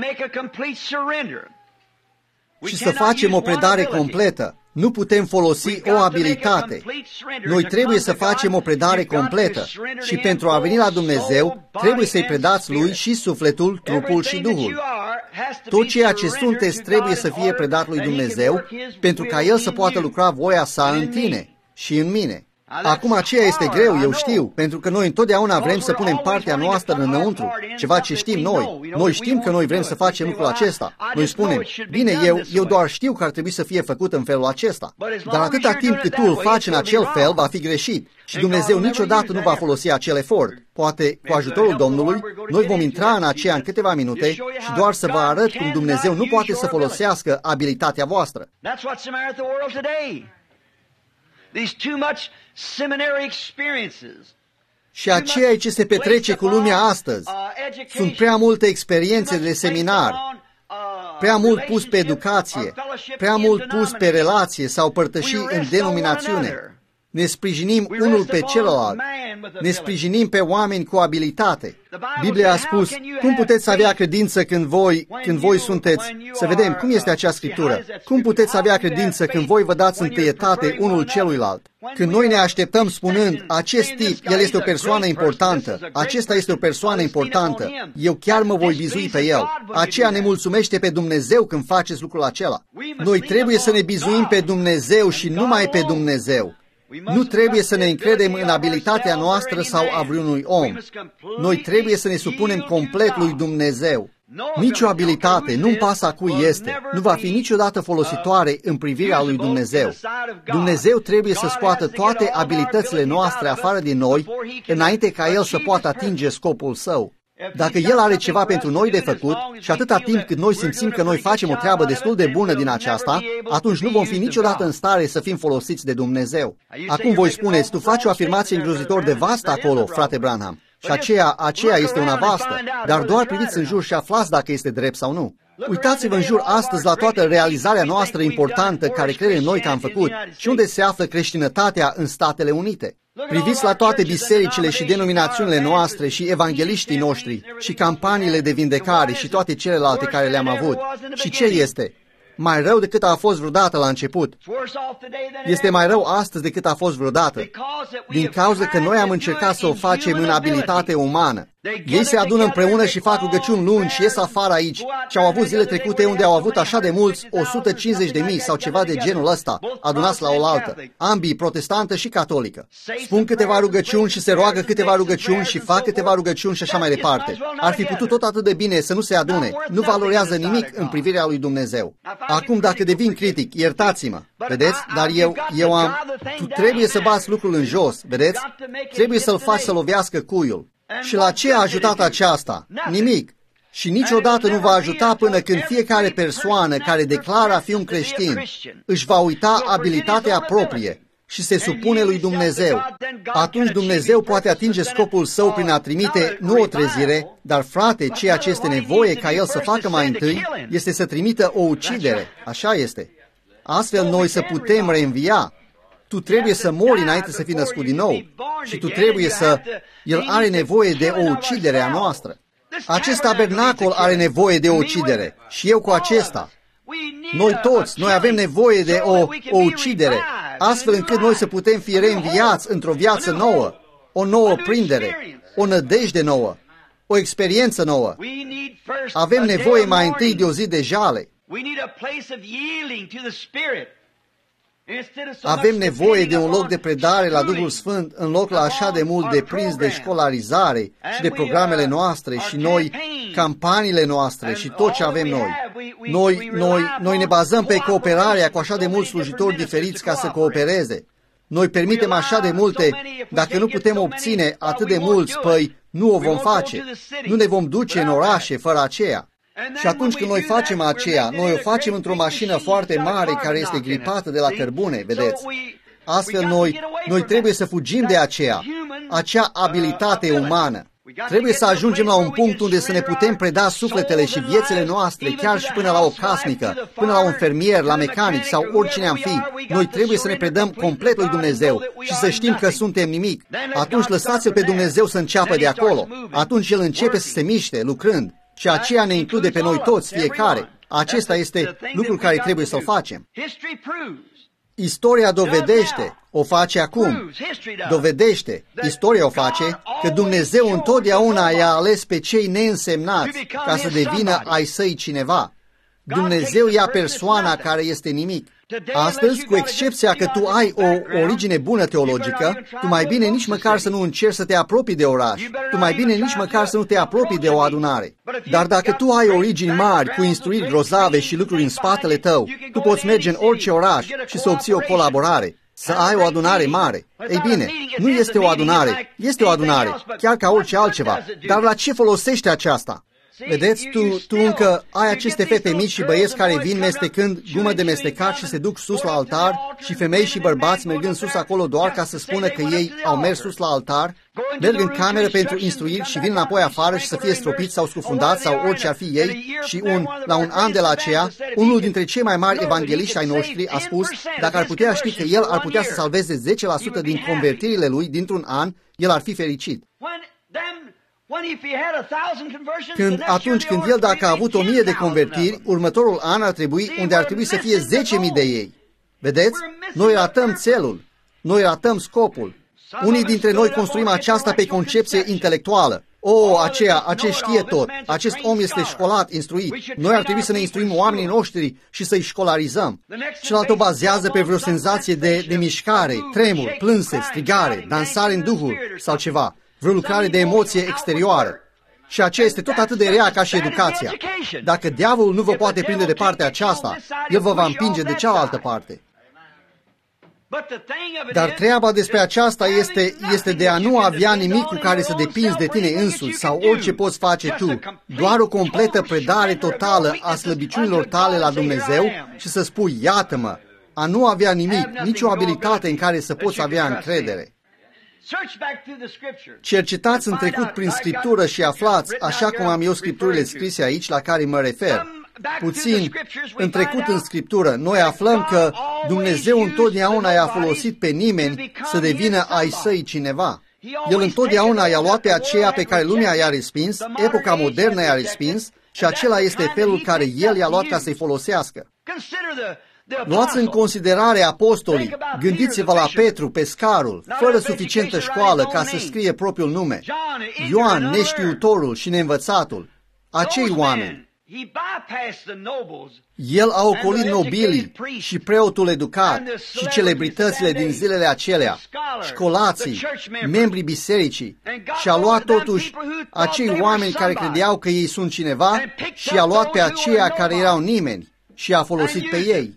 Și să facem o predare completă. Nu putem folosi o abilitate. Noi trebuie să facem o predare completă și pentru a veni la Dumnezeu trebuie să-i predați Lui și sufletul, trupul și Duhul. Tot ceea ce sunteți trebuie să fie predat lui Dumnezeu pentru ca El să poată lucra voia sa în tine și în mine. Acum aceea este greu, eu știu, pentru că noi întotdeauna vrem să punem partea noastră înăuntru, ceva ce știm noi. Noi știm că noi vrem să facem lucrul acesta. Noi spunem, bine, eu, eu doar știu că ar trebui să fie făcut în felul acesta. Dar atâta timp cât tu îl faci în acel fel, va fi greșit. Și Dumnezeu niciodată nu va folosi acel efort. Poate, cu ajutorul Domnului, noi vom intra în aceea în câteva minute și doar să vă arăt cum Dumnezeu nu poate să folosească abilitatea voastră. These too much seminary experiences. Și aceea e ce se petrece cu lumea astăzi. Sunt prea multe experiențe de seminar, prea mult pus pe educație, prea mult pus pe relație sau părtășii în denominațiune. Ne sprijinim unul pe celălalt. Ne sprijinim pe oameni cu abilitate. Biblia a spus, cum puteți avea credință când voi, când voi sunteți... Să vedem, cum este acea scriptură? Cum puteți avea credință când voi vă dați întâietate unul celuilalt? Când noi ne așteptăm spunând, acest tip, el este o persoană importantă, acesta este o persoană importantă, eu chiar mă voi bizui pe el. Aceea ne mulțumește pe Dumnezeu când faceți lucrul acela. Noi trebuie să ne bizuim pe Dumnezeu și numai pe Dumnezeu. Nu trebuie să ne încredem în abilitatea noastră sau a vreunui om. Noi trebuie să ne supunem complet lui Dumnezeu. Nici o abilitate, nu-mi pasă a cui este, nu va fi niciodată folositoare în privirea lui Dumnezeu. Dumnezeu trebuie să scoată toate abilitățile noastre afară din noi, înainte ca El să poată atinge scopul Său. Dacă El are ceva pentru noi de făcut și atâta timp cât noi simțim că noi facem o treabă destul de bună din aceasta, atunci nu vom fi niciodată în stare să fim folosiți de Dumnezeu. Acum voi spuneți, tu faci o afirmație îngrozitor de vastă acolo, frate Branham, și aceea, aceea este una vastă, dar doar priviți în jur și aflați dacă este drept sau nu. Uitați-vă în jur astăzi la toată realizarea noastră importantă care credem noi că am făcut și unde se află creștinătatea în Statele Unite. Priviți la toate bisericile și denominațiunile noastre și evangeliștii noștri și campaniile de vindecare și toate celelalte care le-am avut. Și ce este? Mai rău decât a fost vreodată la început. Este mai rău astăzi decât a fost vreodată, din cauza că noi am încercat să o facem în abilitate umană. Ei se adună împreună și fac rugăciuni lungi și ies afară aici și au avut zile trecute unde au avut așa de mulți, o sută cincizeci de mii sau ceva de genul ăsta, adunați la oaltă, ambii protestantă și catolică. Spun câteva rugăciuni și se roagă câteva rugăciuni și fac câteva rugăciuni și așa mai departe. Ar fi putut tot atât de bine să nu se adune, nu valorează nimic în privirea lui Dumnezeu. Acum, dacă devin critic, iertați-mă, vedeți? Dar eu, eu am... Tu trebuie să bați lucrul în jos, vedeți? Trebuie să-l faci să lovească cuiul. Și la ce a ajutat aceasta? Nimic. Și niciodată nu va ajuta până când fiecare persoană care declară a fi un creștin își va uita abilitatea proprie și se supune lui Dumnezeu. Atunci Dumnezeu poate atinge scopul Său prin a trimite nu o trezire, dar, frate, ceea ce este nevoie ca El să facă mai întâi este să trimită o ucidere. Așa este. Astfel noi să putem reînvia. Tu trebuie să mori înainte să fii născut din nou. Și tu trebuie să... El are nevoie de o ucidere a noastră. Acest tabernacol are nevoie de o ucidere. Și eu cu acesta. Noi toți, noi avem nevoie de o, o ucidere, astfel încât noi să putem fi reînviați într-o viață nouă, o nouă prindere, o nădejde nouă, o experiență nouă. Avem nevoie mai întâi de o zi de jale. Avem nevoie de un loc de predare la Duhul Sfânt în loc la așa de mult de prins de școlarizare și de programele noastre și noi, campaniile noastre și tot ce avem noi. Noi, noi, noi ne bazăm pe cooperarea cu așa de mulți slujitori diferiți ca să coopereze. Noi permitem așa de multe, dacă nu putem obține atât de mulți, păi nu o vom face. Nu ne vom duce în orașe fără aceea. Și atunci când noi facem aceea, noi o facem într-o mașină foarte mare care este gripată de la cărbune, vedeți? Astfel noi, noi trebuie să fugim de aceea, acea abilitate umană. Trebuie să ajungem la un punct unde să ne putem preda sufletele și viețile noastre, chiar și până la o casnică, până la un fermier, la mecanic sau oricine am fi. Noi trebuie să ne predăm complet lui Dumnezeu și să știm că suntem nimic. Atunci lăsați-L pe Dumnezeu să înceapă de acolo. Atunci El începe să se miște, lucrând. Și aceea ne include pe noi toți, fiecare. Acesta este lucrul care trebuie să-l facem. Istoria dovedește, o face acum, dovedește, istoria o face, că Dumnezeu întotdeauna i-a ales pe cei neînsemnați ca să devină ai săi cineva. Dumnezeu ia persoana care este nimic. Astăzi, cu excepția că tu ai o origine bună teologică, tu mai bine nici măcar să nu încerci să te apropii de oraș, tu mai bine nici măcar să nu te apropii de o adunare. Dar dacă tu ai origini mari, cu instruiri grozave și lucruri în spatele tău, tu poți merge în orice oraș și să obții o colaborare, să ai o adunare mare. Ei bine, nu este o adunare, este o adunare, chiar ca orice altceva, dar la ce folosește aceasta? Vedeți, tu, tu încă ai aceste fete mici și băieți care vin mestecând gumă de mestecat și se duc sus la altar și femei și bărbați mergând sus acolo doar ca să spună că ei au mers sus la altar, merg în cameră pentru instruiri și vin înapoi afară și să fie stropiți sau scufundați sau orice ar fi ei și un, la un an de la aceea, unul dintre cei mai mari evangeliști ai noștri a spus, dacă ar putea ști că el ar putea să salveze zece la sută din convertirile lui dintr-un an, el ar fi fericit. Când, atunci când el, dacă a avut o mie de convertiri, următorul an ar trebui, unde ar trebui să fie zece mii de ei. Vedeți? Noi ratăm țelul. Noi ratăm scopul. Unii dintre noi construim aceasta pe concepție intelectuală. O, aceea, acest știe tot. Acest om este școlat, instruit. Noi ar trebui să ne instruim oamenii noștri și să-i școlarizăm. Celălalt o bazează pe vreo senzație de, de mișcare, tremur, plânse, strigare, dansare în duhul sau ceva. Vreo lucrare de emoție exterioară. Și aceea este tot atât de rea ca și educația. Dacă diavolul nu vă poate prinde de partea aceasta, el vă va împinge de cealaltă parte. Dar treaba despre aceasta este, este de a nu avea nimic cu care să depinzi de tine însuți sau orice poți face tu, doar o completă predare totală a slăbiciunilor tale la Dumnezeu și să spui, iată-mă, a nu avea nimic, nicio abilitate în care să poți avea încredere. Cercetați în trecut prin Scriptură și aflați, așa cum am eu Scripturile scrise aici la care mă refer. Puțin în trecut în Scriptură, noi aflăm că Dumnezeu întotdeauna i-a folosit pe nimeni să devină ai săi cineva. El întotdeauna i-a luat pe aceea pe care lumea i-a respins, epoca modernă i-a respins și acela este felul care El i-a luat ca să-i folosească. Luați în considerare apostolii, gândiți-vă la Petru, pescarul, fără suficientă școală ca să scrie propriul nume, Ioan, neștiutorul și neînvățatul, acei oameni. El a ocolit nobilii și preotul educat și celebritățile din zilele acelea, școlații, membrii bisericii și a luat totuși acei oameni care credeau că ei sunt cineva și a luat pe aceia care erau nimeni și a folosit pe ei.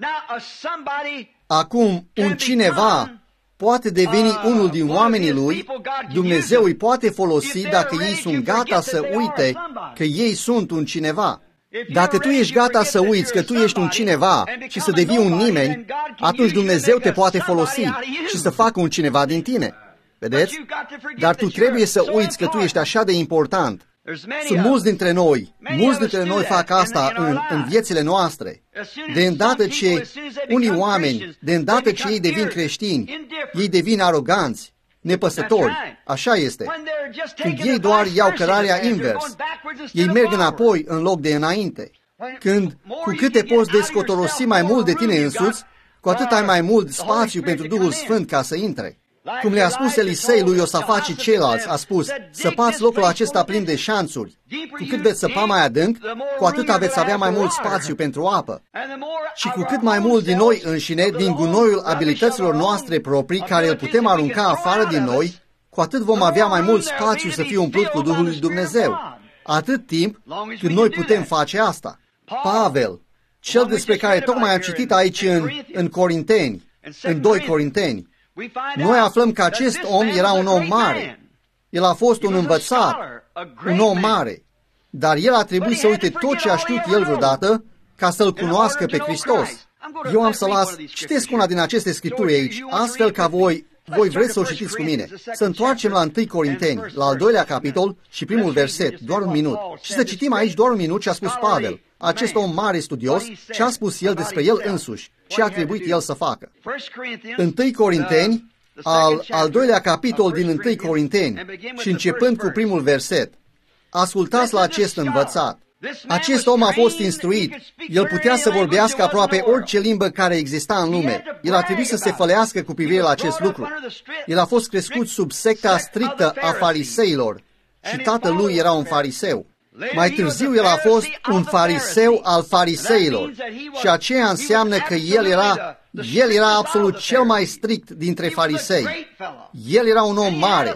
Acum, un cineva poate deveni unul din oamenii lui, Dumnezeu îi poate folosi dacă ei sunt gata să uite că ei sunt un cineva. Dacă tu ești gata să uiți că tu ești un cineva și să devii un nimeni, atunci Dumnezeu te poate folosi și să facă un cineva din tine. Vedeți? Dar tu trebuie să uiți că tu ești așa de important. Sunt mulți dintre noi, mulți dintre noi fac asta în, în viețile noastre. De îndată ce unii oameni, de îndată ce ei devin creștini, ei devin aroganți, nepăsători. Așa este. Când ei doar iau cărarea invers, ei merg înapoi în loc de înainte. Când, cu cât te poți descotorosi mai mult de tine însuți, cu atât ai mai mult spațiu pentru Duhul Sfânt ca să intre. Cum le-a spus Elisei lui Iosafat și ceilalți, a spus, săpați locul acesta plin de șanțuri. Cu cât veți săpa mai adânc, cu atât veți avea mai mult spațiu pentru apă. Și cu cât mai mult din noi înșine, din gunoiul abilităților noastre proprii, care îl putem arunca afară din noi, cu atât vom avea mai mult spațiu să fie umplut cu Duhul lui Dumnezeu. Atât timp cât noi putem face asta. Pavel, cel despre care tocmai am citit aici în, în Corinteni, în doi Corinteni, noi aflăm că acest om era un om mare. El a fost un învățat, un om mare, dar el a trebuit să uite tot ce a știut el vreodată ca să-L cunoască pe Hristos. Eu am să las, citesc una din aceste scripturi aici, astfel ca voi, voi vreți să o citiți cu mine. Să întoarcem la întâi Corinteni, la al doilea capitol și primul verset, doar un minut. Și să citim aici doar un minut ce a spus Pavel, acest om mare studios, ce a spus el despre el însuși, ce a trebuit el să facă. întâi Corinteni, al, al doilea capitol din întâi Corinteni și începând cu primul verset. Ascultați la acest învățat. Acest om a fost instruit. El putea să vorbească aproape orice limbă care exista în lume. El a trebuit să se fălească cu privire la acest lucru. El a fost crescut sub secta strictă a fariseilor și tatăl lui era un fariseu. Mai târziu el a fost un fariseu al fariseilor și aceea înseamnă că el era, el era absolut cel mai strict dintre farisei. El era un om mare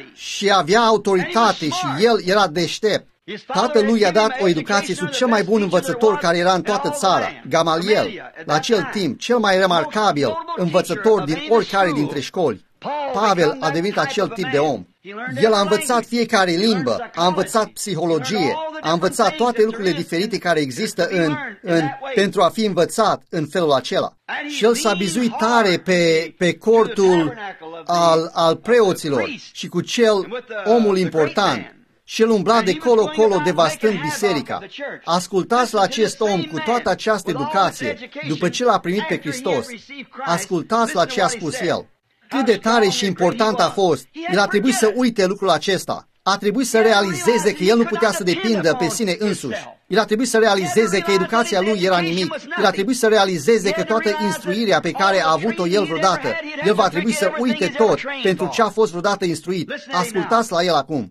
și avea autoritate și el era deștept. Tatăl lui i-a dat o educație sub cel mai bun învățător care era în toată țara, Gamaliel, la acel timp, cel mai remarcabil învățător din oricare dintre școli. Pavel a devenit acel tip de om. El a învățat fiecare limbă, a învățat psihologie, a învățat toate lucrurile diferite care există în, în, pentru a fi învățat în felul acela. Și el s-a bizuit tare pe, pe cortul al, al preoților și cu cel omul important. Și el umbla de colo-colo devastând biserica. Ascultați la acest om cu toată această educație, după ce l-a primit pe Hristos. Ascultați la ce a spus el. Cât de tare și important a fost. El a trebuit să uite lucrul acesta. A trebuit să realizeze că el nu putea să depindă pe sine însuși. El a trebuit să realizeze că educația lui era nimic. El a trebuit să realizeze că toată instruirea pe care a avut-o el vreodată, el va trebui să uite tot pentru ce a fost vreodată instruit. Ascultați la el acum.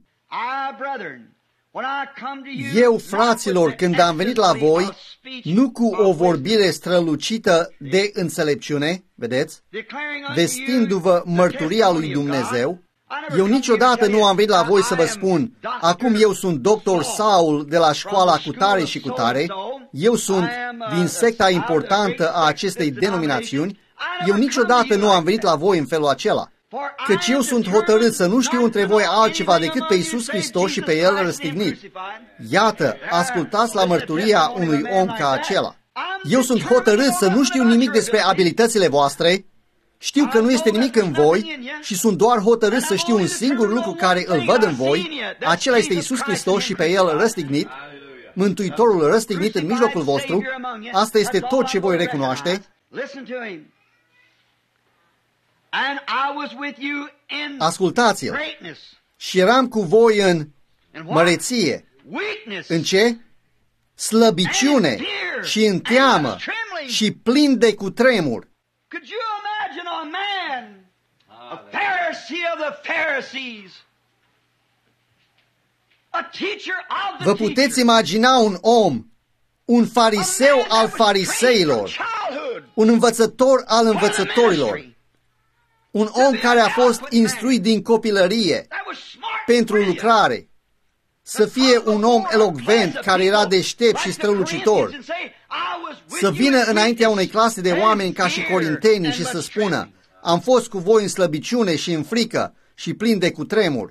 Eu, fraților, când am venit la voi, nu cu o vorbire strălucită de înțelepciune, vedeți, vestindu-vă mărturia lui Dumnezeu, eu niciodată nu am venit la voi să vă spun, acum eu sunt doctor Saul de la școala cutare și cutare, eu sunt din secta importantă a acestei denominațiuni, eu niciodată nu am venit la voi în felul acela. Căci eu sunt hotărât să nu știu între voi altceva decât pe Iisus Hristos și pe El răstignit. Iată, ascultați la mărturia unui om ca acela. Eu sunt hotărât să nu știu nimic despre abilitățile voastre, știu că nu este nimic în voi și sunt doar hotărât să știu un singur lucru care îl văd în voi, acela este Iisus Hristos și pe El răstignit, Mântuitorul răstignit în mijlocul vostru. Asta este tot ce voi recunoaște. Ascultați-l. Și eram cu voi în măreție. În ce? Slăbiciune și în teamă și plin de cutremur. Vă puteți imagina un om, un fariseu al fariseilor, un învățător al învățătorilor, un om care a fost instruit din copilărie pentru lucrare, să fie un om elocvent care era deștept și strălucitor, să vină înaintea unei clase de oameni ca și corintenii și să spună, am fost cu voi în slăbiciune și în frică și plin de cutremur.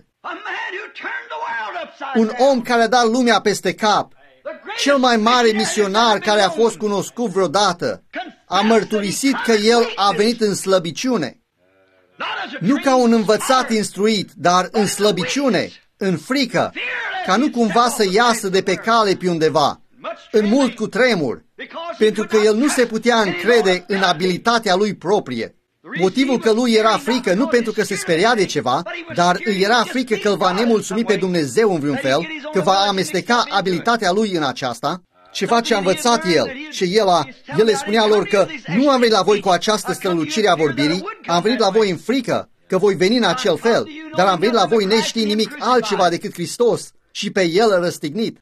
Un om care a dat lumea peste cap, cel mai mare misionar care a fost cunoscut vreodată, a mărturisit că el a venit în slăbiciune. Nu ca un învățat instruit, dar în slăbiciune, în frică, ca nu cumva să iasă de pe cale pe undeva, în mult cutremur, pentru că el nu se putea încrede în abilitatea lui proprie. Motivul că lui era frică nu pentru că se speria de ceva, dar îi era frică că îl va nemulțumi pe Dumnezeu în vreun fel, că va amesteca abilitatea lui în aceasta, ceva ce a învățat el. Și el, a, el le spunea lor că nu am venit la voi cu această strălucire a vorbirii, am venit la voi în frică că voi veni în acel fel, dar am venit la voi neștiind nimic altceva decât Hristos și pe El răstignit.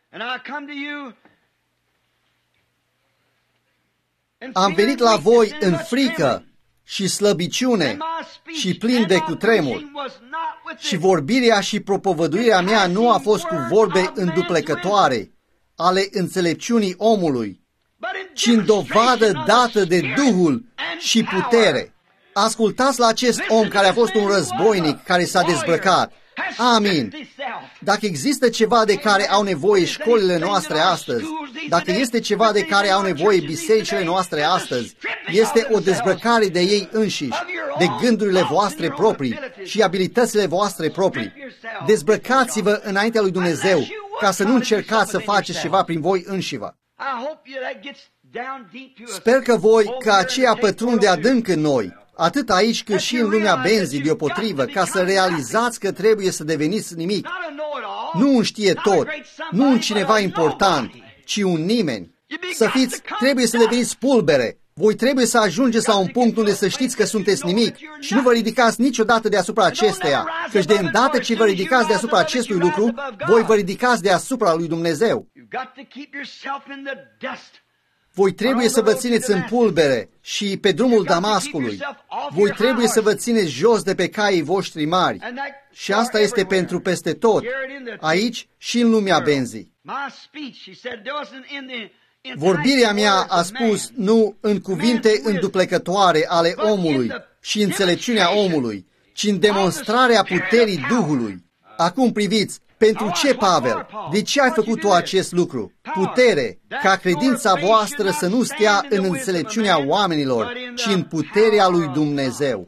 Am venit la voi în frică și slăbiciune și plin de cutremur. Și vorbirea și propovăduirea mea nu a fost cu vorbe înduplecătoare ale înțelepciunii omului, ci în dovadă dată de Duhul și putere. Ascultați la acest om care a fost un războinic care s-a dezbrăcat. Amin. Dacă există ceva de care au nevoie școlile noastre astăzi, dacă este ceva de care au nevoie bisericile noastre astăzi, este o dezbrăcare de ei înșiși, de gândurile voastre proprii și abilitățile voastre proprii. Dezbrăcați-vă înaintea lui Dumnezeu, ca să nu încercați să faceți ceva prin voi înșivă. Sper că voi, că aceea pătrunde adânc în noi, atât aici cât și în lumea benzii deopotrivă, ca să realizați că trebuie să deveniți nimic. Nu un știe tot, nu un cineva important, ci un nimeni. Să fiți, trebuie să deveniți pulbere. Voi trebuie să ajungeți la un punct unde să știți că sunteți nimic și nu vă ridicați niciodată deasupra acesteia, căci de îndată ce vă ridicați deasupra acestui lucru, voi vă ridicați deasupra lui Dumnezeu. Voi trebuie să vă țineți în pulbere și pe drumul Damascului. Voi trebuie să vă țineți jos de pe caii voștri mari. Și asta este pentru peste tot, aici și în lumea benzii. Vorbirea mea, a spus, nu în cuvinte înduplecătoare ale omului și înțelepciunea omului, ci în demonstrarea puterii Duhului. Acum priviți, pentru ce, Pavel? De ce ai făcut tu acest lucru? Putere, ca credința voastră să nu stea în înțelepciunea oamenilor, ci în puterea lui Dumnezeu.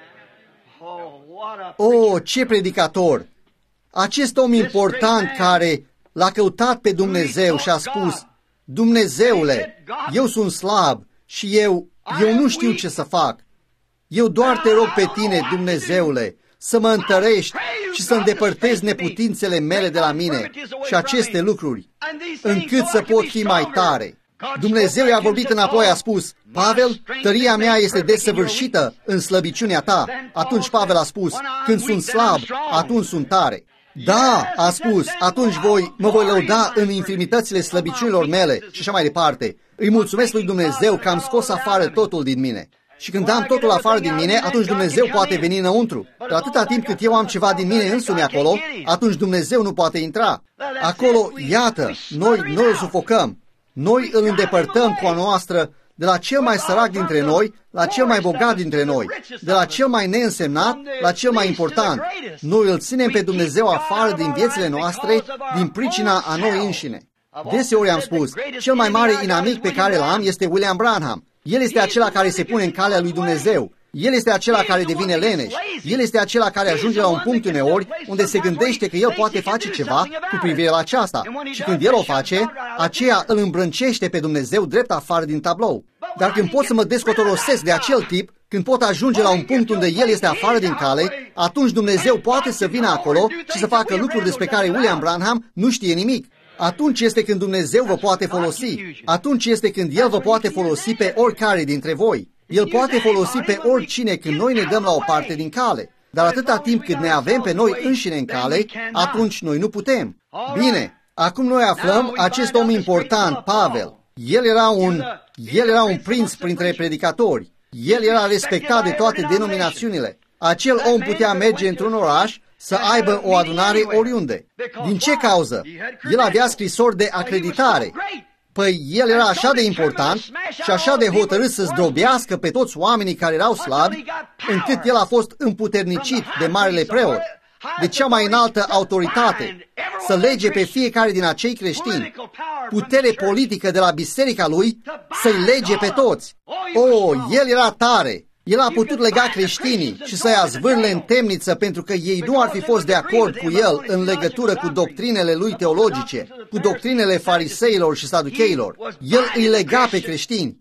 Oh, ce predicator! Acest om important care l-a căutat pe Dumnezeu și a spus, Dumnezeule, eu sunt slab și eu, eu nu știu ce să fac. Eu doar te rog pe tine, Dumnezeule, să mă întărești și să îndepărtezi neputințele mele de la mine și aceste lucruri, încât să pot fi mai tare. Dumnezeu i-a vorbit înapoi, a spus, Pavel, tăria mea este desăvârșită în slăbiciunea ta. Atunci Pavel a spus, când sunt slab, atunci sunt tare. Da, a spus, atunci voi, mă voi lăuda în infirmitățile slăbiciunilor mele și așa mai departe. Îi mulțumesc lui Dumnezeu că am scos afară totul din mine. Și când am totul afară din mine, atunci Dumnezeu poate veni înăuntru. Dar atâta timp cât eu am ceva din mine însumi acolo, atunci Dumnezeu nu poate intra. Acolo, iată, noi, noi îl sufocăm. Noi îl îndepărtăm cu a noastră de la cel mai sărac dintre noi, la cel mai bogat dintre noi, de la cel mai neînsemnat, la cel mai important. Noi îl ținem pe Dumnezeu afară din viețile noastre, din pricina a noi înșine. Deseori am spus, cel mai mare inamic pe care l-am este William Branham. El este acela care se pune în calea lui Dumnezeu. El este acela care devine leneș. El este acela care ajunge la un punct uneori unde se gândește că el poate face ceva cu privire la aceasta. Și când el o face, aceea îl îmbrâncește pe Dumnezeu drept afară din tablou. Dar când pot să mă descotorosesc de acel tip, când pot ajunge la un punct unde el este afară din cale, atunci Dumnezeu poate să vină acolo și să facă lucruri despre care William Branham nu știe nimic. Atunci este când Dumnezeu vă poate folosi. Atunci este când El vă poate folosi pe oricare dintre voi. El poate folosi pe oricine când noi ne dăm la o parte din cale. Dar atâta timp cât ne avem pe noi înșine în cale, atunci noi nu putem. Bine, acum noi aflăm acest om important, Pavel. El era un, el era un prinț printre predicatori. El era respectat de toate denominațiunile. Acel om putea merge într-un oraș să aibă o adunare oriunde. Din ce cauză? El avea scrisori de acreditare. Păi el era așa de important și așa de hotărât să zdrobească pe toți oamenii care erau slabi, încât el a fost împuternicit de marele preot, de cea mai înaltă autoritate, să lege pe fiecare din acei creștini, putere politică de la biserica lui, să-i lege pe toți. Oh, el era tare! El a putut lega creștinii și să-i azvârle în temniță pentru că ei nu ar fi fost de acord cu el în legătură cu doctrinele lui teologice, cu doctrinele fariseilor și saducheilor. El îi lega pe creștini.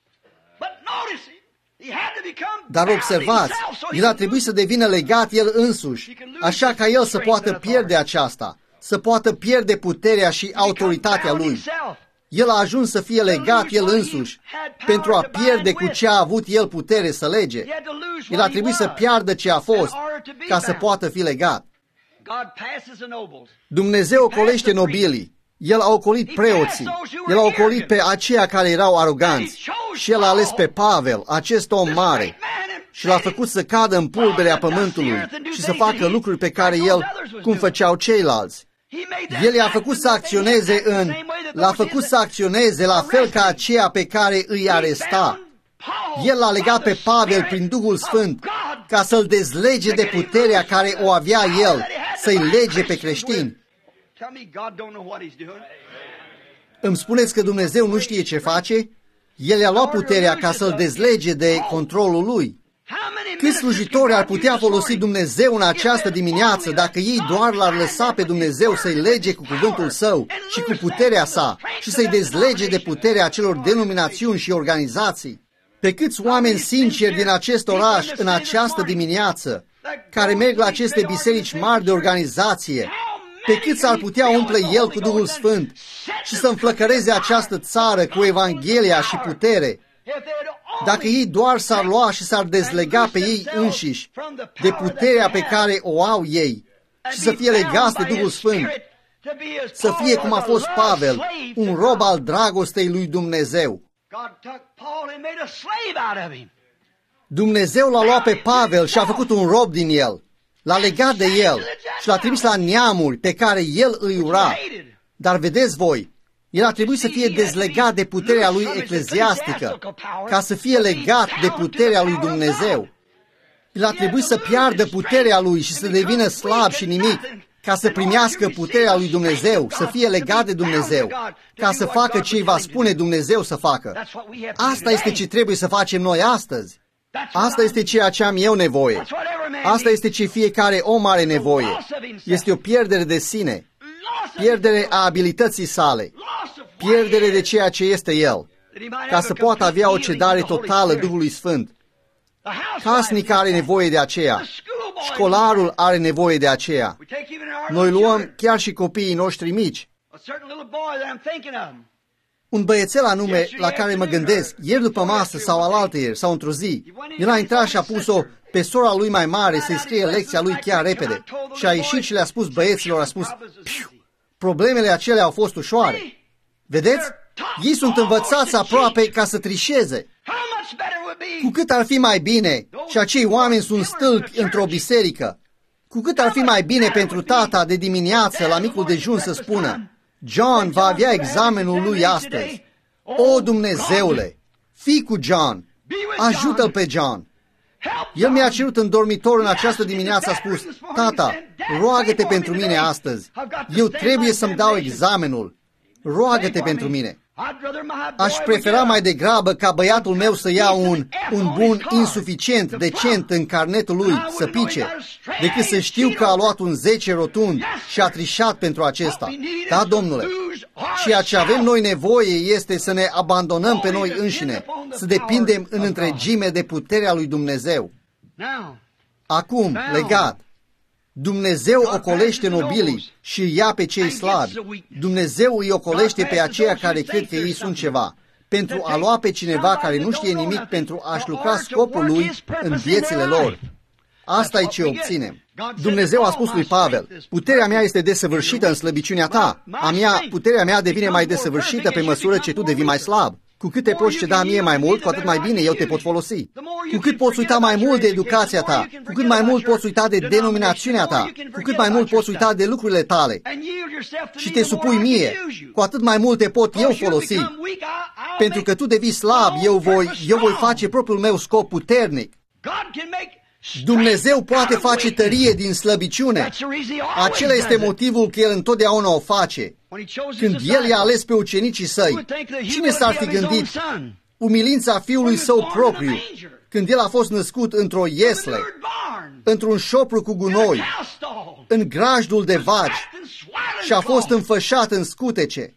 Dar observați, el a trebuit să devină legat el însuși, așa ca el să poată pierde aceasta, să poată pierde puterea și autoritatea lui. El a ajuns să fie legat el însuși pentru a pierde cu ce a avut el putere să lege. El a trebuit să piardă ce a fost ca să poată fi legat. Dumnezeu ocolește nobilii. El a ocolit preoții. El a ocolit pe aceia care erau aroganți. Și El a ales pe Pavel, acest om mare, și l-a făcut să cadă în pulberea pământului și să facă lucruri pe care el, cum făceau ceilalți. El i-a făcut să acționeze în, l-a făcut să acționeze la fel ca aceea pe care îi aresta. El l-a legat pe Pavel prin Duhul Sfânt ca să-l dezlege de puterea care o avea el, să-i lege pe creștini. Îmi spuneți că Dumnezeu nu știe ce face? El i-a luat puterea ca să-l dezlege de controlul lui. Câți slujitori ar putea folosi Dumnezeu în această dimineață dacă ei doar l-ar lăsa pe Dumnezeu să-i lege cu cuvântul Său și cu puterea sa și să-i dezlege de puterea acelor denominațiuni și organizații? Pe câți oameni sinceri din acest oraș în această dimineață, care merg la aceste biserici mari de organizație, pe câți ar putea umple El cu Duhul Sfânt și să înflăcăreze această țară cu Evanghelia și putere, dacă ei doar s-ar lua și s-ar dezlega pe ei înșiși de puterea pe care o au ei și să fie legați de Duhul Sfânt, să fie cum a fost Pavel, un rob al dragostei lui Dumnezeu. Dumnezeu l-a luat pe Pavel și a făcut un rob din el, l-a legat de el și l-a trimis la neamuri pe care el îi ura. Dar vedeți voi, el a trebuit să fie dezlegat de puterea lui ecleziastică, ca să fie legat de puterea lui Dumnezeu. El a trebuit să piardă puterea lui și să devină slab și nimic, ca să primească puterea lui Dumnezeu, să fie legat de Dumnezeu, ca să facă ce îi va spune Dumnezeu să facă. Asta este ce trebuie să facem noi astăzi. Asta este ceea ce am eu nevoie. Asta este ce fiecare om are nevoie. Este o pierdere de sine, pierdere a abilității sale, pierdere de ceea ce este el, ca să poată avea o cedare totală Duhului Sfânt. Casnica are nevoie de aceea. Școlarul are nevoie de aceea. Noi luăm chiar și copiii noștri mici. Un băiețel anume la care mă gândesc, ieri după masă sau alaltăieri sau într-o zi, el a intrat și a pus-o pe sora lui mai mare să-i scrie lecția lui chiar repede. Și a ieșit și le-a spus băieților, a spus, piu, problemele acelea au fost ușoare. Vedeți? Ei sunt învățați aproape ca să trișeze. Cu cât ar fi mai bine, și acei oameni sunt stâlpi într-o biserică, cu cât ar fi mai bine pentru tata de dimineață la micul dejun să spună, John va avea examenul lui astăzi. O, Dumnezeule, fii cu John, ajută-l pe John. El mi-a cerut în dormitor în această dimineață, a spus, tata, roagă-te pentru mine astăzi. Eu trebuie să-mi dau examenul. Roagă-te pentru mine. Aș prefera mai degrabă ca băiatul meu să ia un, un bun insuficient, decent în carnetul lui, să pice, decât să știu că a luat un zece rotund și a trișat pentru acesta. Da, domnule? Și ce avem noi nevoie este să ne abandonăm pe noi înșine, să depindem în întregime de puterea lui Dumnezeu. Acum, legat, Dumnezeu ocolește nobilii și îi ia pe cei slabi. Dumnezeu îi ocolește pe aceia care cred că ei sunt ceva, pentru a lua pe cineva care nu știe nimic pentru a-și lucra scopul lui în viețile lor. Asta e ce obținem. Dumnezeu a spus lui Pavel, puterea mea este desăvârșită în slăbiciunea ta. A mea, puterea mea devine mai desăvârșită pe măsură ce tu devii mai slab. Cu cât te poți ceda mie mai mult, cu atât mai bine eu te pot folosi. Cu cât poți uita mai mult de educația ta, cu cât mai mult poți uita de denominațiunea ta, cu cât mai mult poți uita de lucrurile tale și te supui mie, cu atât mai mult te pot eu folosi. Pentru că tu devii slab, eu voi, eu voi face propriul meu scop puternic. Dumnezeu poate face tărie din slăbiciune. Acela este motivul că El întotdeauna o face. Când El i-a ales pe ucenicii Săi, cine s-ar fi gândit umilința Fiului Său propriu, când El a fost născut într-o iesle, într-un șopru cu gunoi, în grajdul de vaci și a fost înfășat în scutece?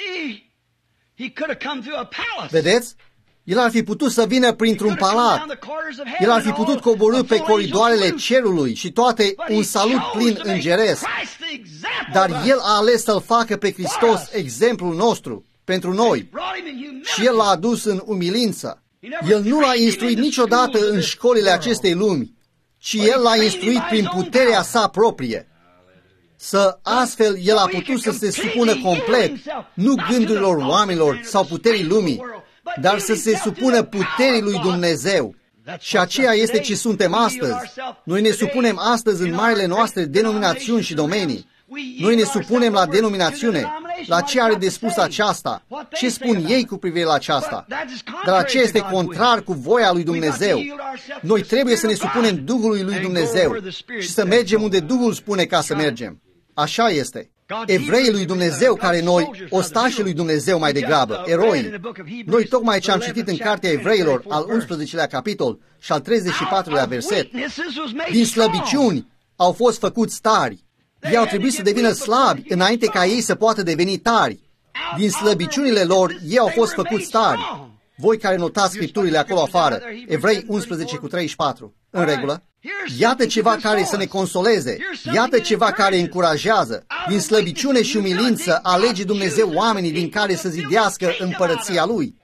Vedeți? El ar fi putut să vină printr-un palat. El ar fi putut coborî pe coridoarele cerului și toate un salut plin îngeresc. Dar El a ales să-L facă pe Hristos exemplul nostru pentru noi. Și El l-a adus în umilință. El nu l-a instruit niciodată în școlile acestei lumi, ci El l-a instruit prin puterea sa proprie. Să astfel El a putut să se supună complet, nu gândurilor oamenilor sau puterii lumii, dar să se supună puterii lui Dumnezeu. Și aceea este ce suntem astăzi. Noi ne supunem astăzi în marile noastre denominațiuni și domenii. Noi ne supunem la denominațiune, la ce are de spus aceasta, ce spun ei cu privire la aceasta. Dar aceea este contrar cu voia lui Dumnezeu. Noi trebuie să ne supunem Duhului lui Dumnezeu și să mergem unde Duhul spune ca să mergem. Așa este. Evreii lui Dumnezeu, care noi, ostașii lui Dumnezeu mai degrabă, eroi. Noi tocmai ce am citit în Cartea Evreilor, al unsprezecelea capitol și al treizeci și patrulea verset, din slăbiciuni au fost făcuți tari. Ei au trebuit să devină slabi înainte ca ei să poată deveni tari. Din slăbiciunile lor, ei au fost făcuți tari. Voi care notați scripturile acolo afară, Evrei unsprezece cu treizeci și patru, în regulă? Iată ceva care să ne consoleze, iată ceva care încurajează. Din slăbiciune și umilință alege Dumnezeu oamenii din care să zidească împărăția Lui.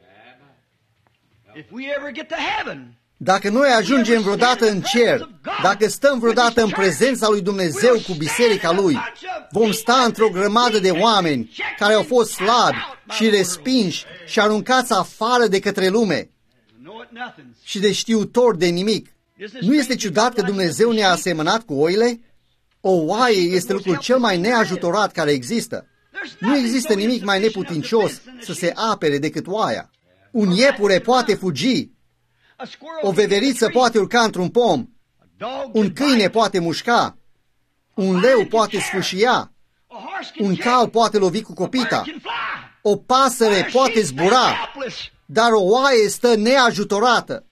Dacă noi ajungem vreodată în cer, dacă stăm vreodată în prezența lui Dumnezeu cu biserica Lui, vom sta într-o grămadă de oameni care au fost slabi și respinși și aruncați afară de către lume și de știutori de nimic. Nu este ciudat că Dumnezeu ne-a asemănat cu oile? O oaie este lucrul cel mai neajutorat care există. Nu există nimic mai neputincios să se apere decât oaia. Un iepure poate fugi, o veveriță poate urca într-un pom, un câine poate mușca, un leu poate sfâșia, un cal poate lovi cu copita, o pasăre poate zbura, dar o oaie stă neajutorată.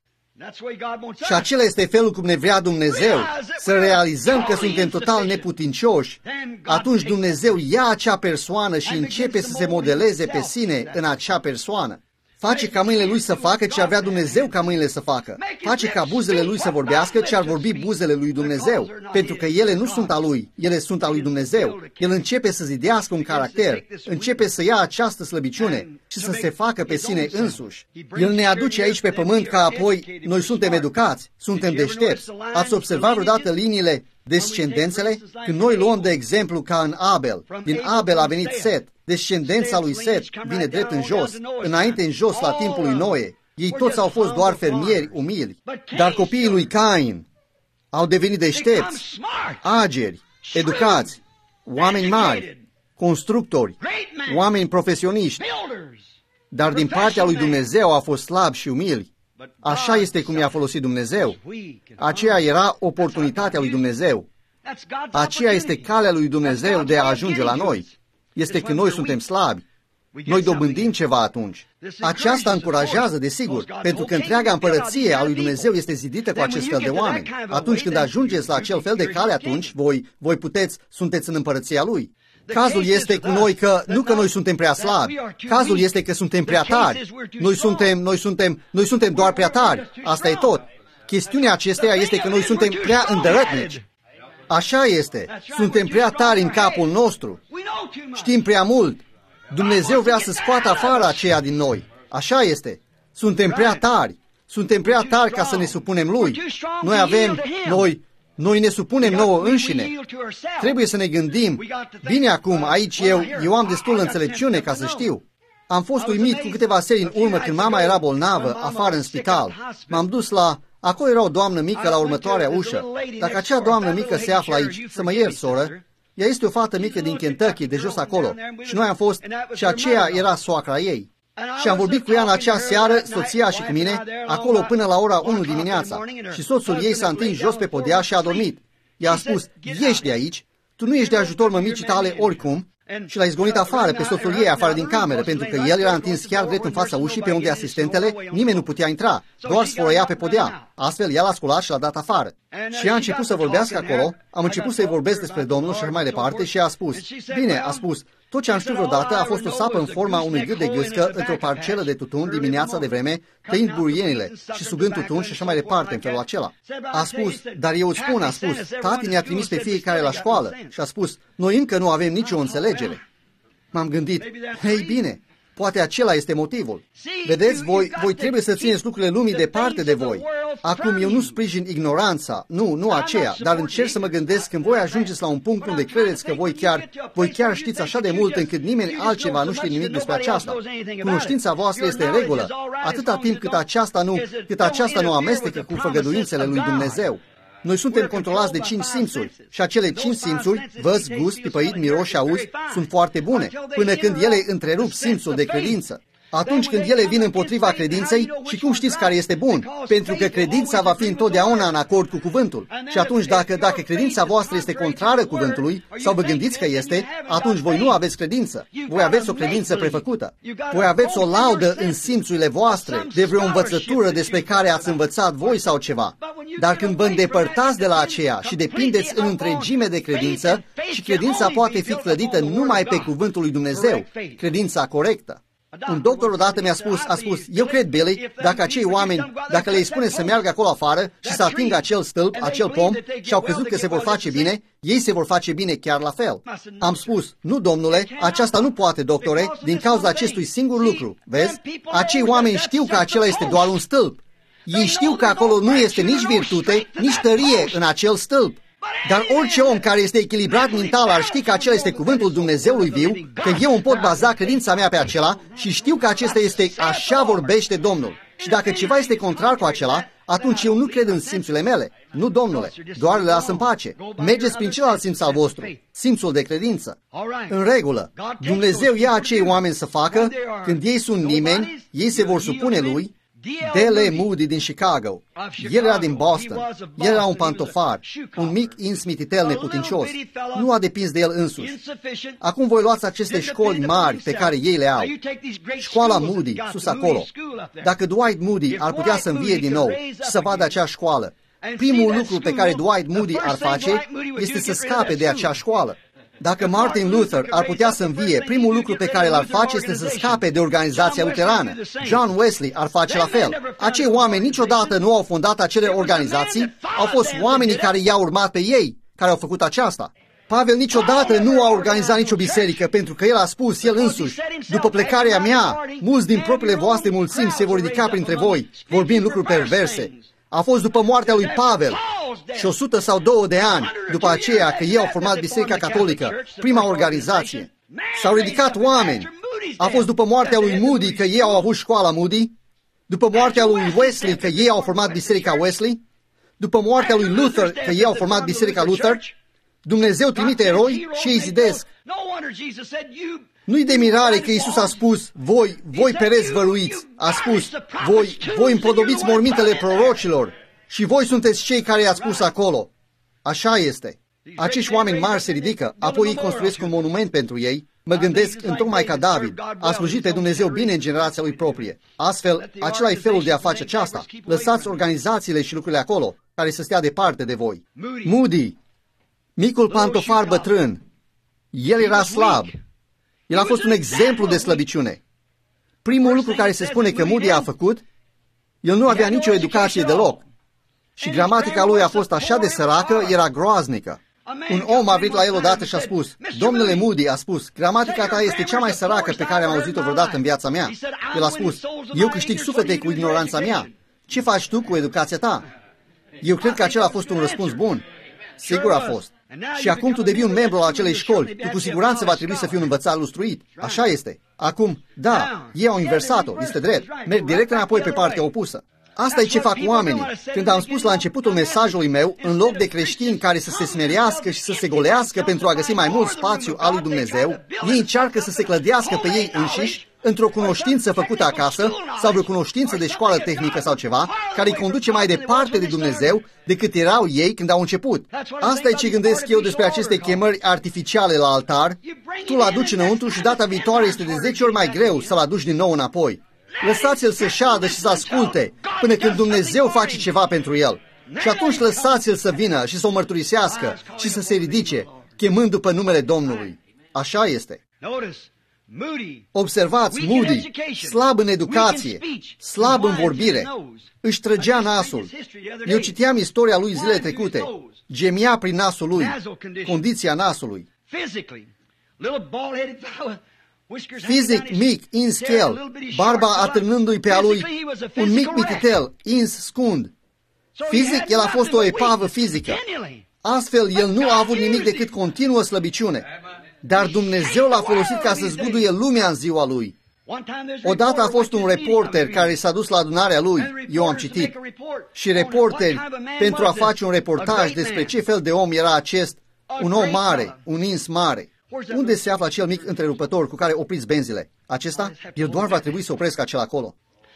Și acela este felul cum ne vrea Dumnezeu, să realizăm că suntem total neputincioși. Atunci Dumnezeu ia acea persoană și începe să se modeleze pe sine în acea persoană. Face ca mâinile lui să facă ce ar vrea Dumnezeu ca mâinile să facă. Face ca buzele lui să vorbească ce ar vorbi buzele lui Dumnezeu. Pentru că ele nu sunt a lui, ele sunt a lui Dumnezeu. El începe să zidească un caracter, începe să ia această slăbiciune și să se facă pe sine însuși. El ne aduce aici pe pământ ca apoi noi suntem educați, suntem deștepți. Ați observat vreodată liniile, descendențele? Când noi luăm de exemplu ca în Abel, din Abel a venit Set. Descendența lui Set vine drept în jos, înainte în jos la timpul lui Noe. Ei toți au fost doar fermieri umili. Dar copiii lui Cain au devenit deștepți, ageri, educați, oameni mari, constructori, oameni profesioniști. Dar din partea lui Dumnezeu au fost slabi și umili. Așa este cum i-a folosit Dumnezeu. Aceea era oportunitatea lui Dumnezeu. Aceea este calea lui Dumnezeu de a ajunge la noi. Este că noi suntem slabi. Noi dobândim ceva atunci. Aceasta încurajează, desigur, pentru că întreaga împărăție a lui Dumnezeu este zidită cu acest fel de oameni. Atunci când ajungeți la acel fel de cale, atunci voi, voi puteți, sunteți în împărăția Lui. Cazul este cu noi că, nu că noi suntem prea slabi, cazul este că suntem prea tari. Noi suntem, noi suntem, noi suntem doar prea tari. Asta e tot. Chestiunea acesteia este că noi suntem prea îndărătnici. Așa este. Suntem prea tari în capul nostru. Știm prea mult. Dumnezeu vrea să scoată afară aceea din noi. Așa este. Suntem prea tari. Suntem prea tari ca să ne supunem Lui. Noi avem, noi, noi ne supunem nouă înșine. Trebuie să ne gândim. Bine, acum, aici eu, eu am destul înțelepciune ca să știu. Am fost uimit cu câteva serii în urmă când mama era bolnavă, afară în spital. M-am dus la... Acolo era o doamnă mică la următoarea ușă. Dacă acea doamnă mică se află aici, să mă iert, soră, ea este o fată mică din Kentucky, de jos acolo. Și noi am fost, și aceea era soacra ei. Și am vorbit cu ea în acea seară, soția și cu mine, acolo până la ora unu dimineața. Și soțul ei s-a întins jos pe podea și a dormit. I-a spus, ieși de aici, tu nu ești de ajutor mămicii tale oricum. Și l-a izgonit afară pe soțul ei, afară din cameră, pentru că el era întins chiar drept în fața ușii pe unde asistentele, nimeni nu putea intra, doar sfărăia pe podea. Astfel, ea l-a sculat și l-a dat afară. Și ea a început să vorbească acolo, am început să-i vorbesc despre Domnul și așa mai departe și a spus, bine, a spus, tot ce am știut vreodată a fost o sapă în forma unui gât de gâscă într-o parcelă de tutun dimineața de vreme, tăind burienile și sugând tutun și așa mai departe în felul acela. A spus, dar eu îți spun, a spus, tati ne-a trimis pe fiecare la școală și a spus, noi încă nu avem nicio înțelegere. M-am gândit, hei bine, poate acela este motivul. Vedeți, voi, voi trebuie să țineți lucrurile lumii departe de voi. Acum, eu nu sprijin ignoranța, nu, nu aceea, dar încerc să mă gândesc când voi ajungeți la un punct unde credeți că voi chiar, voi chiar știți așa de mult încât nimeni altceva nu știe nimic despre aceasta. Cunoștința voastră este în regulă, atâta timp cât aceasta nu, cât aceasta nu amestecă cu făgăduințele lui Dumnezeu. Noi suntem controlați de cinci simțuri și acele cinci simțuri, văz, gust, pipăit, miros și auz, sunt foarte bune, până când ele întrerup simțul de credință. Atunci când ele vin împotriva credinței, și cum știți care este bun? Pentru că credința va fi întotdeauna în acord cu cuvântul. Și atunci dacă, dacă credința voastră este contrară cuvântului, sau vă gândiți că este, atunci voi nu aveți credință. Voi aveți o credință prefăcută. Voi aveți o laudă în simțurile voastre, de vreo învățătură despre care ați învățat voi sau ceva. Dar când vă îndepărtați de la aceea și depindeți în întregime de credință, și credința poate fi clădită numai pe cuvântul lui Dumnezeu, credința corectă. Un doctor odată mi-a spus, a spus, eu cred, Billy, dacă acei oameni, dacă le-i spune să meargă acolo afară și să atingă acel stâlp, acel pom, și au crezut că se vor face bine, ei se vor face bine chiar la fel. Am spus, nu, domnule, aceasta nu poate, doctore, din cauza acestui singur lucru. Vezi? Acei oameni știu că acela este doar un stâlp. Ei știu că acolo nu este nici virtute, nici tărie în acel stâlp. Dar orice om care este echilibrat mental ar ști că acela este cuvântul Dumnezeului viu, că eu îmi pot baza credința mea pe acela și știu că acesta este așa vorbește Domnul. Și dacă ceva este contrar cu acela, atunci eu nu cred în simțurile mele. Nu, domnule, doar le las în pace. Mergeți prin celălalt simț al vostru, simțul de credință. În regulă, Dumnezeu ia acei oameni să facă, când ei sunt nimeni, ei se vor supune lui. D L Moody din Chicago. El era din Boston. El era un pantofar, un mic insmititel neputincios. Nu a depins de el însuși. Acum voi luați aceste școli mari pe care ei le au. Școala Moody, sus acolo. Dacă Dwight Moody ar putea să învie din nou și să vadă acea școală, primul lucru pe care Dwight Moody ar face este să scape de acea școală. Dacă Martin Luther ar putea să învie, primul lucru pe care l-ar face este să scape de organizația luterană. John Wesley ar face la fel. Acei oameni niciodată nu au fondat acele organizații, au fost oamenii care i-au urmat pe ei, care au făcut aceasta. Pavel niciodată nu a organizat nicio biserică, pentru că el a spus, el însuși, după plecarea mea, mulți din propriile voastre mulțimi se vor ridica printre voi, vorbind lucruri perverse. A fost după moartea lui Pavel și o sută sau două de ani după aceea că ei au format Biserica Catolică, prima organizație. S-au ridicat oameni. A fost după moartea lui Moody că ei au avut școala Moody, după moartea lui Wesley că ei au format Biserica Wesley, după moartea lui Luther că ei au format Biserica Luther. Dumnezeu trimite eroi și ei zidesc. Nu-i de mirare că Iisus a spus, voi, voi pereți văluiți, a spus, voi, voi împodobiți mormintele prorocilor și voi sunteți cei care i-ați spus acolo. Așa este. Acești oameni mari se ridică, apoi ei construiesc un monument pentru ei. Mă gândesc, întocmai ca David, a slujit pe Dumnezeu bine în generația lui proprie. Astfel, acela e felul de a face aceasta. Lăsați organizațiile și lucrurile acolo, care să stea departe de voi. Moody, micul pantofar bătrân, el era slab. El a fost un exemplu de slăbiciune. Primul lucru care se spune că Moody a făcut, el nu avea nicio educație deloc. Și gramatica lui a fost așa de săracă, era groaznică. Un om a venit la el odată și a spus, domnule Moody, a spus, gramatica ta este cea mai săracă pe care am auzit-o vreodată în viața mea. El a spus, eu câștig suflete cu ignoranța mea. Ce faci tu cu educația ta? Eu cred că acela a fost un răspuns bun. Sigur a fost. Și acum tu devii un membru al acelei școli. Tu cu siguranță va trebui să fii un învățat lustruit. Așa este. Acum, da, ei au inversat-o, este drept. Merg direct înapoi pe partea opusă. Asta e ce fac oamenii. Când am spus la începutul mesajului meu, în loc de creștini care să se smerească și să se golească pentru a găsi mai mult spațiu al lui Dumnezeu, ei încearcă să se clădească pe ei înșiși într-o cunoștință făcută acasă sau vreo cunoștință de școală tehnică sau ceva, care îi conduce mai departe de Dumnezeu decât erau ei când au început. Asta e ce gândesc eu despre aceste chemări artificiale la altar. Tu l aduci înăuntru și data viitoare este de zece ori mai greu să-l aduci din nou înapoi. Lăsați-l să șadă și să asculte până când Dumnezeu face ceva pentru el. Și atunci lăsați-l să vină și să o mărturisească și să se ridice, chemând după numele Domnului. Așa este. Observați, Moody, slab în educație, slab în vorbire, își trăgea nasul. Eu citeam istoria lui zilele trecute, gemea prin nasul lui, condiția nasului. Fizic mic, ins chel, barba atârnându-i pe a lui, un mic mititel, ins scund. Fizic, el a fost o epavă fizică. Astfel, el nu a avut nimic decât continuă slăbiciune. Dar Dumnezeu l-a folosit ca să zguduie lumea în ziua lui. Odată a fost un reporter care s-a dus la adunarea lui, eu am citit, și reporteri, pentru a face un reportaj despre ce fel de om era acest, un om mare, un ins mare. Unde se află acel mic întrerupător cu care opriți benzile? Acesta? El doar va trebui să opresc acel acolo.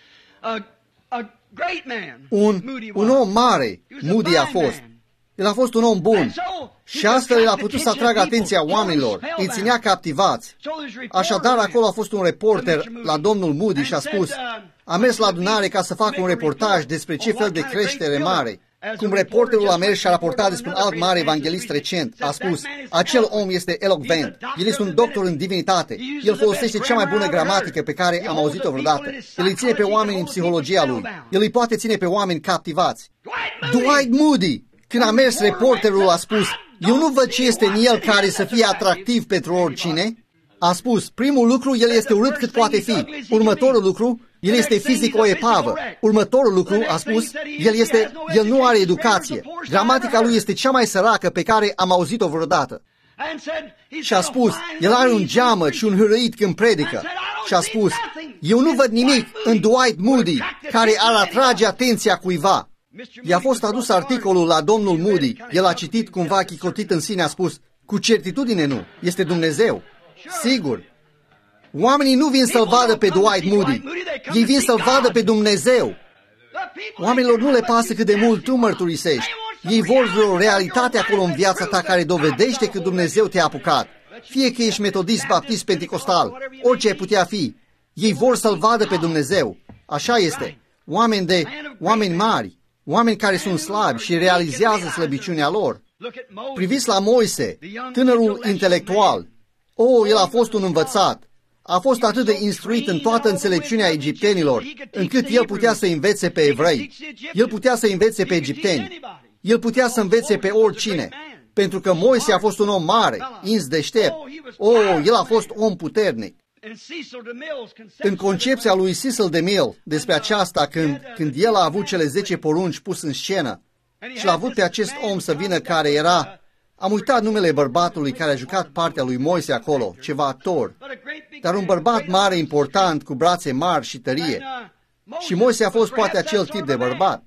Un, un om mare, Moody a fost. El a fost un om bun și astfel el a putut să atragă atenția oamenilor, îi ținea captivați. Așadar, acolo a fost un reporter la domnul Moody și a spus, a mers la adunare ca să facă un reportaj despre ce fel de creștere mare. Cum reporterul a mers și a raportat despre un alt mare evanghelist recent, a spus, acel om este elocvent, el este un doctor în divinitate, el folosește cea mai bună gramatică pe care am auzit-o vreodată, el îi ține pe oameni în psihologia lui, el îi poate ține pe oameni captivați. Dwight Moody! Când a mers, reporterul a spus, eu nu văd ce este în el care să fie atractiv pentru oricine. A spus, primul lucru, el este urât cât poate fi. Următorul lucru, el este fizic o epavă. Următorul lucru, a spus, el, este, el nu are educație. Gramatica lui este cea mai săracă pe care am auzit-o vreodată. Și a spus, el are un geamă și un hârâit când predică. Și a spus, eu nu văd nimic în Dwight Moody care ar atrage atenția cuiva. I-a fost adus articolul la domnul Moody. El a citit cumva chicotit în sine, a spus, cu certitudine nu, este Dumnezeu. Sigur. Oamenii nu vin să-l vadă pe Dwight Moody. Ei vin să-l vadă pe Dumnezeu. Oamenilor nu le pasă cât de mult tu mărturisești. Ei vor vreo realitate acolo în viața ta care dovedește că Dumnezeu te-a apucat. Fie că ești metodist, baptist, pentecostal, orice ai putea fi. Ei vor să-l vadă pe Dumnezeu. Așa este. Oameni de, oameni mari. Oameni care sunt slabi și realizează slăbiciunea lor. Priviți la Moise, tânărul intelectual. O, el a fost un învățat. A fost atât de instruit în toată înțelepciunea egiptenilor, încât el putea să învețe pe evrei. El putea să învețe pe egipteni. El putea să învețe pe oricine. Pentru că Moise a fost un om mare, ins deștept. O, el a fost om puternic. În concepția lui Cecil DeMille despre aceasta, când, când el a avut cele zece porunci pus în scenă și l-a avut pe acest om să vină care era, am uitat numele bărbatului care a jucat partea lui Moise acolo, ceva actor, dar un bărbat mare, important, cu brațe mari și tărie. Și Moise a fost poate acel tip de bărbat.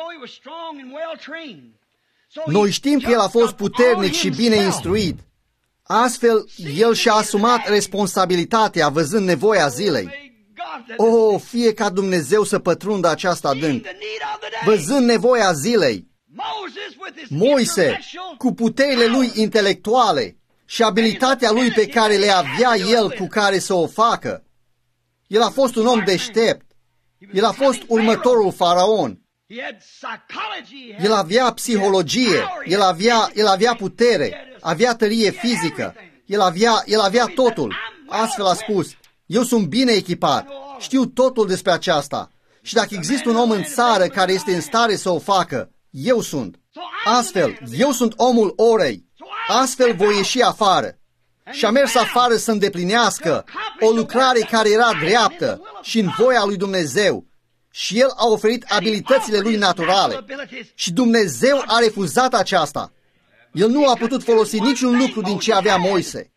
Noi știm că el a fost puternic și bine instruit. Astfel, el și-a asumat responsabilitatea văzând nevoia zilei. O, fie ca Dumnezeu să pătrundă aceasta adânc. Văzând nevoia zilei, Moise, cu puterile lui intelectuale și abilitatea lui pe care le avea el cu care să o facă, el a fost un om deștept. El a fost următorul faraon. El avea psihologie, el avea, el avea putere, avea tărie fizică, el avea, el avea totul. Astfel a spus, eu sunt bine echipat, știu totul despre aceasta. Și dacă există un om în țară care este în stare să o facă, eu sunt. Astfel, eu sunt omul orei. Astfel voi ieși afară. Și a mers afară să îndeplinească o lucrare care era dreaptă și în voia lui Dumnezeu. Și el a oferit abilitățile lui naturale. Și Dumnezeu a refuzat aceasta. El nu a putut folosi niciun lucru din ce avea Moise.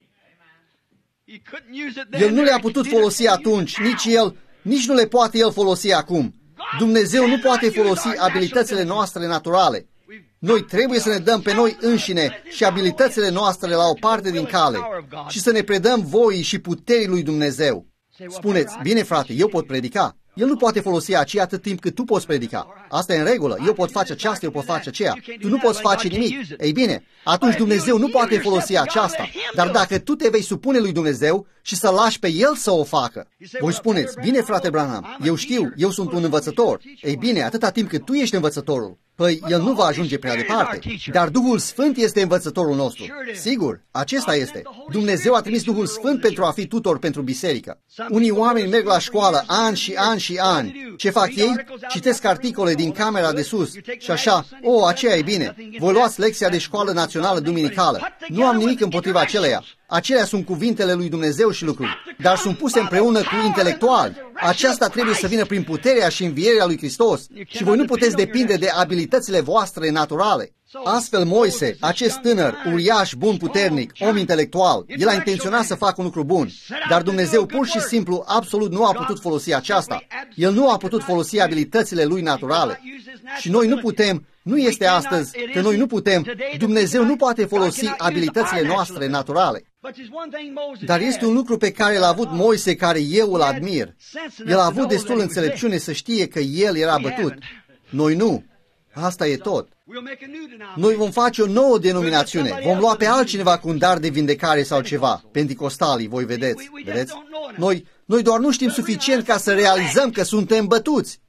El nu le-a putut folosi atunci, nici el, nici nu le poate el folosi acum. Dumnezeu nu poate folosi abilitățile noastre naturale. Noi trebuie să ne dăm pe noi înșine și abilitățile noastre la o parte din cale și să ne predăm voii și puterii lui Dumnezeu. Spuneți, bine frate, eu pot predica. El nu poate folosi aceea atât timp cât tu poți predica. Asta e în regulă. Eu pot face aceasta, eu pot face aceea. Tu nu poți face nimic. Ei bine, atunci Dumnezeu nu poate folosi aceasta. Dar dacă tu te vei supune lui Dumnezeu și să lași pe El să o facă, voi spuneți, bine frate Branham, eu știu, eu sunt un învățător. Ei bine, atâta timp cât tu ești învățătorul, păi el nu va ajunge prea departe. Dar Duhul Sfânt este învățătorul nostru. Sigur, acesta este. Dumnezeu a trimis Duhul Sfânt pentru a fi tutor pentru biserică. Unii oameni merg la școală ani și ani și ani. Ce fac ei? Citesc articole din camera de sus și așa, o, aceea e bine. Voi luați lecția de școală națională duminicală. Nu am nimic împotriva aceleia. Acelea sunt cuvintele lui Dumnezeu și lucruri, dar sunt puse împreună cu intelectuali. Aceasta trebuie să vină prin puterea și învierea lui Hristos și voi nu puteți depinde de abilitățile voastre naturale. Astfel Moise, acest tânăr, uriaș, bun, puternic, om intelectual, el a intenționat să facă un lucru bun, dar Dumnezeu pur și simplu absolut nu a putut folosi aceasta. El nu a putut folosi abilitățile lui naturale. Și noi nu putem, nu este astăzi că noi nu putem, Dumnezeu nu poate folosi abilitățile noastre naturale. Dar este un lucru pe care l-a avut Moise, care eu îl admir. El a avut destul înțelepciune să știe că el era bătut. Noi nu. Asta e tot. Noi vom face o nouă denominațiune. Vom lua pe altcineva cu un dar de vindecare sau ceva. Penticostalii, voi vedeți. Vedeți? Noi, noi doar nu știm suficient ca să realizăm că suntem bătuți.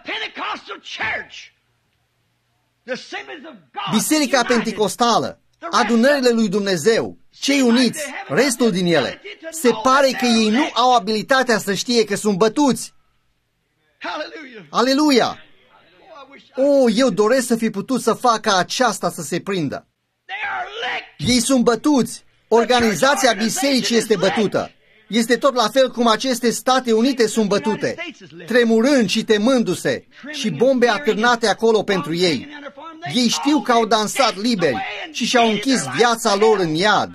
Biserica Penticostală, adunările lui Dumnezeu, cei uniți, restul din ele, se pare că ei nu au abilitatea să știe că sunt bătuți. Aleluia! O, eu doresc să fi putut să fac ca aceasta să se prindă. Ei sunt bătuți. Organizația bisericii este bătută. Este tot la fel cum aceste State Unite sunt bătute, tremurând și temându-se, și bombe atârnate acolo pentru ei. Ei știu că au dansat liberi și și-au închis viața lor în iad.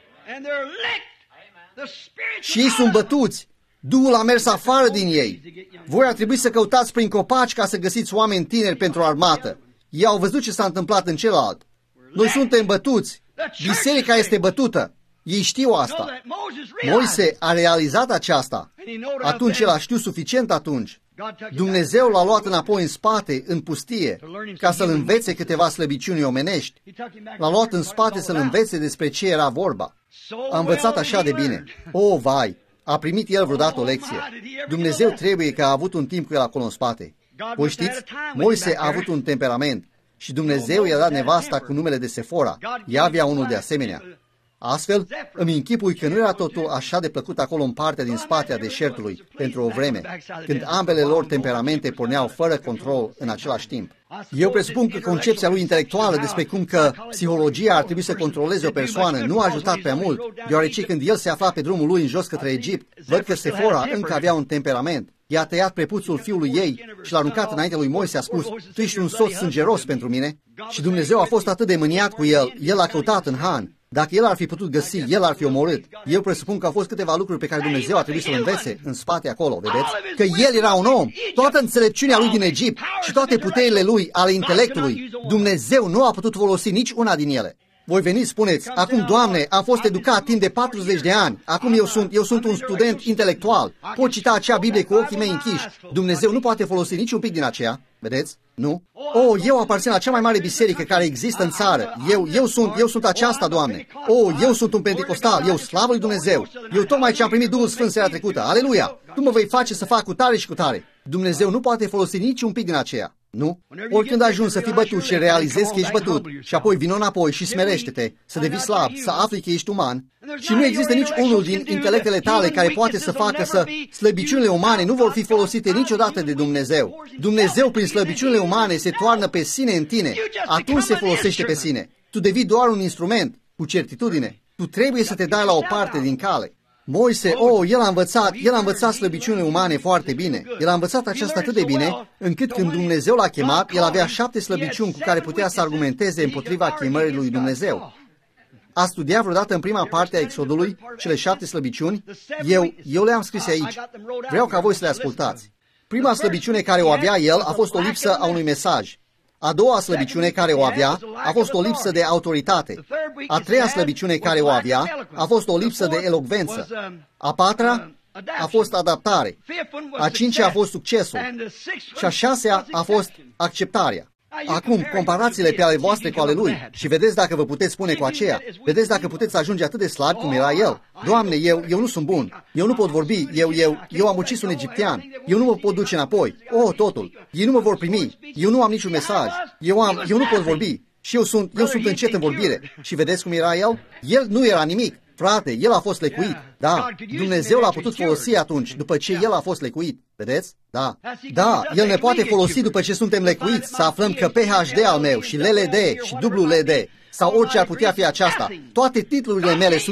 Și ei sunt bătuți. Duhul a mers afară din ei. Voi ar trebui să căutați prin copaci ca să găsiți oameni tineri pentru armată. Ei au văzut ce s-a întâmplat în celălalt. Noi suntem bătuți. Biserica este bătută. Ei știu asta. Moise a realizat aceasta. Atunci el a știut suficient atunci. Dumnezeu l-a luat înapoi în spate, în pustie, ca să-l învețe câteva slăbiciuni omenești. L-a luat în spate să-l învețe despre ce era vorba. A învățat așa de bine. O, vai! A primit el vreodată o lecție. Dumnezeu trebuie că a avut un timp cu el acolo în spate. Voi știți, Moise a avut un temperament și Dumnezeu i-a dat nevasta cu numele de Sefora. Ea avea unul de asemenea. Astfel, îmi închipui că nu era totul așa de plăcut acolo în partea din spate a deșertului pentru o vreme, când ambele lor temperamente porneau fără control în același timp. Eu presupun că concepția lui intelectuală despre cum că psihologia ar trebui să controleze o persoană nu a ajutat prea mult, deoarece când el se afla pe drumul lui în jos către Egipt, văd că Sefora încă avea un temperament. I-a tăiat prepuțul fiului ei și l-a aruncat înainte lui Moise, a spus: tu ești un soț sângeros pentru mine. Și Dumnezeu a fost atât de mâniat cu el, el l-a căutat în Han. Dacă el ar fi putut găsi, el ar fi omorât. Eu presupun că au fost câteva lucruri pe care Dumnezeu a trebuit să-l învețe în spate acolo, vedeți? Că el era un om. Toată înțelepciunea lui din Egipt și toate puterile lui ale intelectului, Dumnezeu nu a putut folosi nici una din ele. Voi veniți, spuneți: acum, Doamne, am fost educat timp de patruzeci de ani, acum eu sunt, eu sunt un student intelectual, pot cita acea Biblie cu ochii mei închiși. Dumnezeu nu poate folosi nici un pic din aceea, vedeți? Nu? Oh, eu aparțin la cea mai mare biserică care există în țară. Eu, eu sunt, eu sunt aceasta, Doamne. Oh, eu sunt un penticostal, eu slavă lui Dumnezeu. Eu tocmai ce am primit Duhul Sfânt seara trecută. Aleluia! Tu mă vei face să fac cu tare și cu tare. Dumnezeu nu poate folosi nici un pic din aceea. Nu? Oricând ajungi să fii bătut și realizezi că ești bătut și apoi vino înapoi și smerește-te, să devii slab, să afli că ești uman, și nu există nici unul din intelectele tale care poate să facă să slăbiciunile umane nu vor fi folosite niciodată de Dumnezeu. Dumnezeu prin slăbiciunile umane se toarnă pe sine în tine, atunci se folosește pe sine. Tu devii doar un instrument, cu certitudine. Tu trebuie să te dai la o parte din cale. Moise, oh, el a învățat, el a învățat slăbiciunile umane foarte bine. El a învățat aceasta atât de bine, încât când Dumnezeu l-a chemat, el avea șapte slăbiciuni cu care putea să argumenteze împotriva chemării lui Dumnezeu. A studiat vreodată în prima parte a Exodului cele șapte slăbiciuni? Eu, eu le-am scris aici. Vreau ca voi să le ascultați. Prima slăbiciune care o avea el a fost o lipsă a unui mesaj. A doua slăbiciune care o avea a fost o lipsă de autoritate. A treia slăbiciune care o avea a fost o lipsă de elocvență. A patra a fost adaptare. A cincea a fost succesul. Și a șasea a fost acceptarea. Acum, comparațiile pe ale voastre cu ale lui și vedeți dacă vă puteți spune cu aceea. Vedeți dacă puteți ajunge atât de slab cum era el. Doamne, eu, eu nu sunt bun. Eu nu pot vorbi. Eu, eu, eu am ucis un egiptean. Eu nu mă pot duce înapoi. Oh, totul. Ei nu mă vor primi. Eu nu am niciun mesaj. Eu, am, eu nu pot vorbi. Și eu sunt, eu sunt încet în vorbire. Și vedeți cum era el? El nu era nimic. Frate, el a fost lecuit. Da, Dumnezeu l-a putut folosi atunci, după ce el a fost lecuit. Vedeți? Da. Da, el ne poate folosi după ce suntem lecuiți, să aflăm că P H D al meu și L L D și W L D sau orice ar putea fi aceasta. Toate titlurile mele sunt nimic.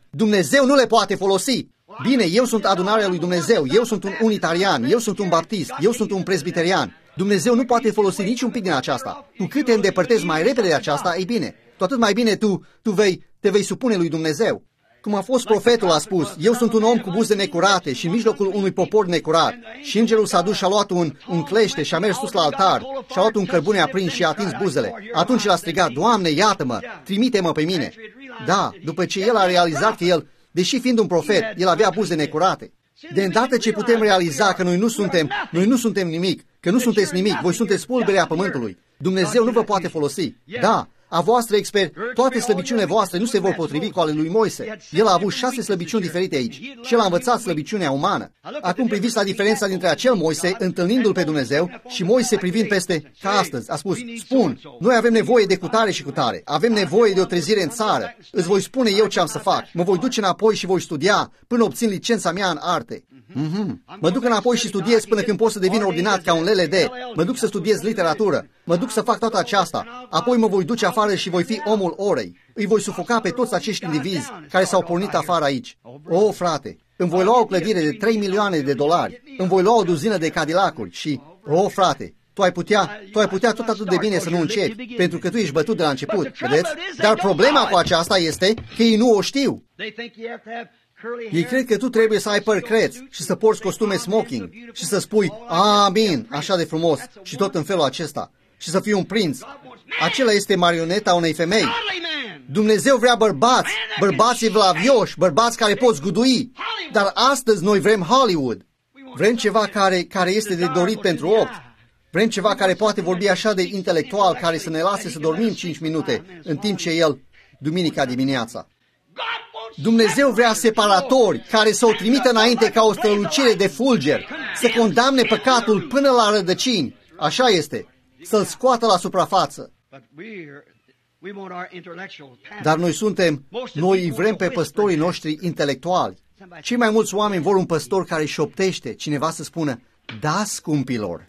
Dumnezeu nu le poate folosi. Bine, eu sunt adunarea lui Dumnezeu, eu sunt un unitarian, eu sunt un baptist, eu sunt un presbiterian. Dumnezeu nu poate folosi niciun pic din aceasta. Cu cât te îndepărtezi mai repede de aceasta, ei bine, cu atât mai bine tu, tu vei, te vei supune lui Dumnezeu. Cum a fost profetul a spus, eu sunt un om cu buze necurate și în mijlocul unui popor necurat. Și îngerul s-a dus și a luat un, un clește și a mers sus la altar și a luat un cărbune aprins și a atins buzele. Atunci el a strigat, Doamne, iată-mă, trimite-mă pe mine. Da, după ce el a realizat că el, deși fiind un profet, el avea buze necurate. De îndată ce putem realiza că noi nu suntem, noi nu suntem nimic, că nu sunteți nimic, voi sunteți pulberea pământului, Dumnezeu nu vă poate folosi. Da, a voastră expert, toate slăbiciunile voastre nu se vor potrivi cu ale lui Moise. El a avut șase slăbiciuni diferite aici și el a învățat slăbiciunea umană. Acum priviți la diferența dintre acel Moise, întâlnindu-l pe Dumnezeu, și Moise privind peste, ca astăzi, a spus, spun, noi avem nevoie de cutare și cutare, avem nevoie de o trezire în țară, îți voi spune eu ce am să fac, mă voi duce înapoi și voi studia până obțin licența mea în arte. Mm-hmm. Mă duc înapoi și studiez până când pot să devin ordinat ca un L L D. Mă duc să studiez literatură. Mă duc să fac toată aceasta. Apoi mă voi duce afară și voi fi omul orei. Îi voi sufoca pe toți acești indivizi care s-au pornit afară aici. O, frate, îmi voi lua o clădire de trei milioane de dolari. Îmi voi lua o duzină de Cadillacuri și, o, frate, tu ai putea, tu ai putea tot atât de bine să nu începi, pentru că tu ești bătut de la început, vedeți? Dar problema cu aceasta este că ei nu o știu. Ei cred că tu trebuie să ai păr creț și să porți costume smoking și să spui, amin, așa de frumos și tot în felul acesta și să fii un prinț. Acela este marioneta unei femei. Dumnezeu vrea bărbați, bărbați evlavioși, bărbați care pot zgudui. Dar astăzi noi vrem Hollywood. Vrem ceva care, care este de dorit pentru ochi. Vrem ceva care poate vorbi așa de intelectual, care să ne lase să dormim cinci minute, în timp ce el, duminica dimineața. Dumnezeu vrea separatori care să o trimită înainte ca o strălucire de fulger, să condamne păcatul până la rădăcini. Așa este, să-l scoată la suprafață. Dar noi suntem, noi îi vrem pe păstorii noștri intelectuali. Cei mai mulți oameni vor un păstor care șoptește, cineva să spună, da, scumpilor.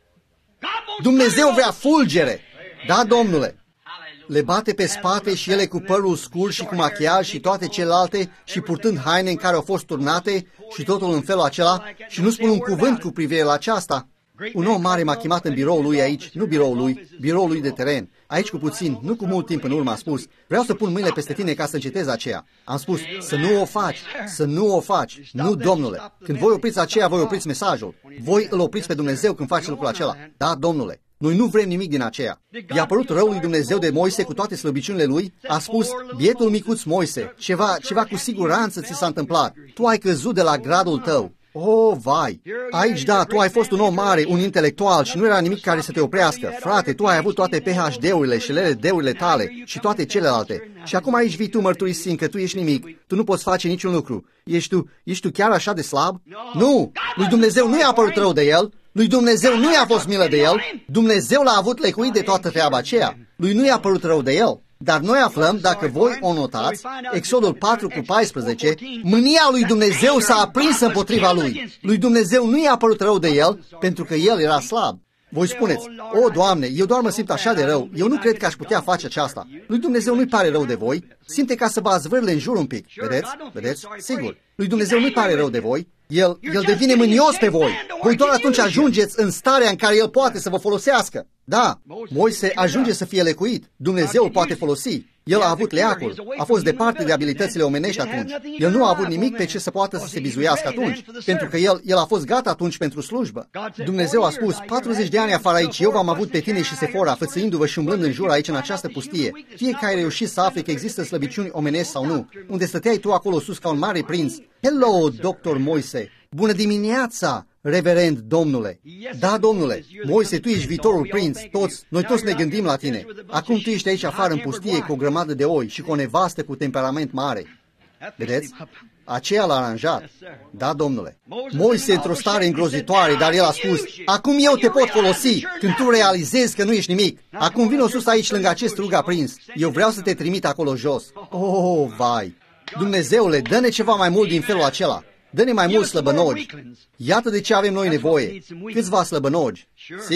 Dumnezeu vrea fulgere. Da, domnule. Le bate pe spate și ele cu părul scurt și cu machiaj și toate celelalte și purtând haine în care au fost turnate și totul în felul acela și nu spun un cuvânt cu privire la aceasta. Un om mare m-a chemat în biroul lui aici, nu biroul lui, biroul lui de teren. Aici cu puțin, nu cu mult timp în urmă a spus, vreau să pun mâinile peste tine ca să încetezi aceea. Am spus, să nu o faci, să nu o faci. Nu, domnule. Când voi opriți aceea, voi opriți mesajul. Voi îl opriți pe Dumnezeu când faci lucrul acela. Da, domnule. Noi nu vrem nimic din aceea. I-a părut răul lui Dumnezeu de Moise cu toate slăbiciunile lui? A spus, bietul micuț Moise, ceva, ceva cu siguranță ți s-a întâmplat. Tu ai căzut de la gradul tău. Oh, vai! Aici, da, tu ai fost un om mare, un intelectual și nu era nimic care să te oprească. Frate, tu ai avut toate P H D-urile și L L D-urile tale și toate celelalte. Și acum aici vii tu mărturisind că tu ești nimic. Tu nu poți face niciun lucru. Ești tu, ești tu chiar așa de slab? Nu! Lui Dumnezeu nu i-a părut rău de el. Lui Dumnezeu nu i-a fost milă de el. Dumnezeu l-a avut lecuit de toată treaba aceea. Lui nu i-a părut rău de el. Dar noi aflăm, dacă voi o notați, Exodul patru cu paisprezece, mânia lui Dumnezeu s-a aprins împotriva lui. Lui Dumnezeu nu i-a părut rău de el, pentru că el era slab. Voi spuneți, o, Doamne, eu doar mă simt așa de rău, eu nu cred că aș putea face aceasta. Lui Dumnezeu nu-i pare rău de voi, simte ca să vă zvârle în jur un pic, vedeți? Vedeți? Sigur. Lui Dumnezeu nu-i pare rău de voi, el, el devine mânios pe voi. Voi doar atunci ajungeți în starea în care el poate să vă folosească. Da, Moise ajunge să fie lecuit, Dumnezeu îl poate folosi. El a avut leacul, a fost departe de abilitățile omenești atunci. El nu a avut nimic pe ce să poată să se bizuiască atunci, pentru că el, el a fost gata atunci pentru slujbă. Dumnezeu a spus, patruzeci de ani afară aici, eu v-am avut pe tine și Sefora, fățăindu-vă și umblând în jur aici în această pustie. Fie că ai reușit să afli că există slăbiciuni omenești sau nu, unde stăteai tu acolo sus ca un mare prinț. Hello, doctor Moise! Bună dimineața, reverend domnule! Da, domnule, Moise, tu ești viitorul prinț, toți, noi toți ne gândim la tine. Acum tu ești aici afară în pustie cu o grămadă de oi și cu o nevastă cu temperament mare. Vedeți? Aceea l-a aranjat. Da, domnule. Moise într-o stare îngrozitoare, dar el a spus, acum eu te pot folosi când tu realizezi că nu ești nimic. Acum vino sus aici lângă acest rug aprins. Eu vreau să te trimit acolo jos. Oh, vai! Dumnezeule, dă-ne ceva mai mult din felul acela. Dă-ne mai mulți slăbănogi. Iată de ce avem noi nevoie. Câțiva slăbănogi. Sigur.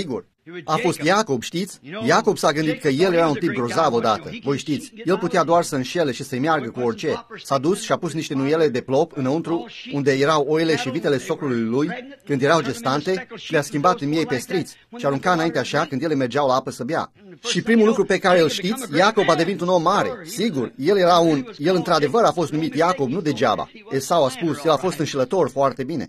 A fost Iacob, știți? Iacob s-a gândit că el era un tip grozav odată. Voi știți, el putea doar să înșele și să-i meargă cu orice. S-a dus și a pus niște nuiele de plop înăuntru, unde erau oile și vitele socrului lui, când erau gestante, și le-a schimbat în miei pestriți și arunca înainte așa când ele mergeau la apă să bea. Și primul lucru pe care îl știți, Iacob a devenit un om mare. Sigur, el era un, el într-adevăr a fost numit Iacob, nu degeaba. Esau a spus, el a fost înșelător foarte bine.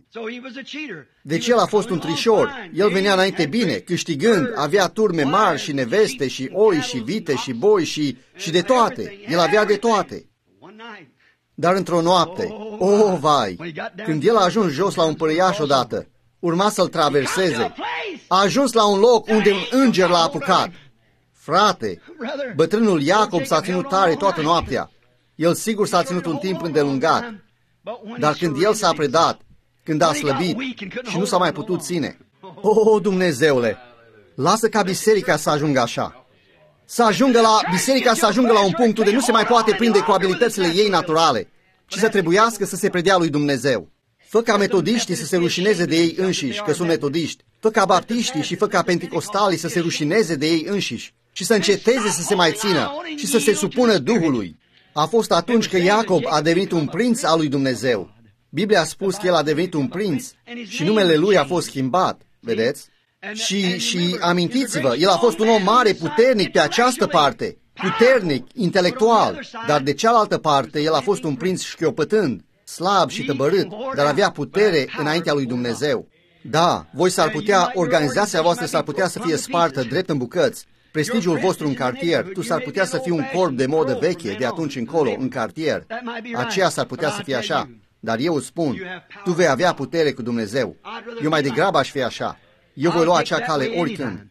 Deci el a fost un trișor. El venea înainte bine, câștigând, avea turme mari și neveste și oi și vite și boi și, și de toate. El avea de toate. Dar într-o noapte, oh, vai, când el a ajuns jos la un păriaș odată, urma să-l traverseze. A ajuns la un loc unde un înger l-a apucat. Frate, bătrânul Iacob s-a ținut tare toată noaptea. El sigur s-a ținut un timp îndelungat. Dar când el s-a predat, când a slăbit și nu s-a mai putut ține, oh, Dumnezeule, lasă ca biserica să ajungă așa. Să ajungă la, biserica să ajungă la un punct unde nu se mai poate prinde cu abilitățile ei naturale, ci să trebuiască să se predea lui Dumnezeu. Fă ca metodiștii să se rușineze de ei înșiși, că sunt metodiști. Fă ca baptiștii și fă ca penticostalii să se rușineze de ei înșiși și să înceteze să se mai țină și să se supună Duhului. A fost atunci că Iacob a devenit un prinț al lui Dumnezeu. Biblia a spus că el a devenit un prinț și numele lui a fost schimbat, vedeți? Și, și amintiți-vă, el a fost un om mare, puternic pe această parte, puternic, intelectual, dar de cealaltă parte el a fost un prinț șchiopătând, slab și tăbărât, dar avea putere înaintea lui Dumnezeu. Da, voi s-ar putea, organizația voastră s-ar putea să fie spartă drept în bucăți, prestigiul vostru în cartier, tu s-ar putea să fii un corp de modă veche de atunci încolo în cartier. Aceea s-ar putea să fie așa, dar eu îți spun, tu vei avea putere cu Dumnezeu. Eu mai degrabă aș fi așa. Eu voi lua acea cale oricând.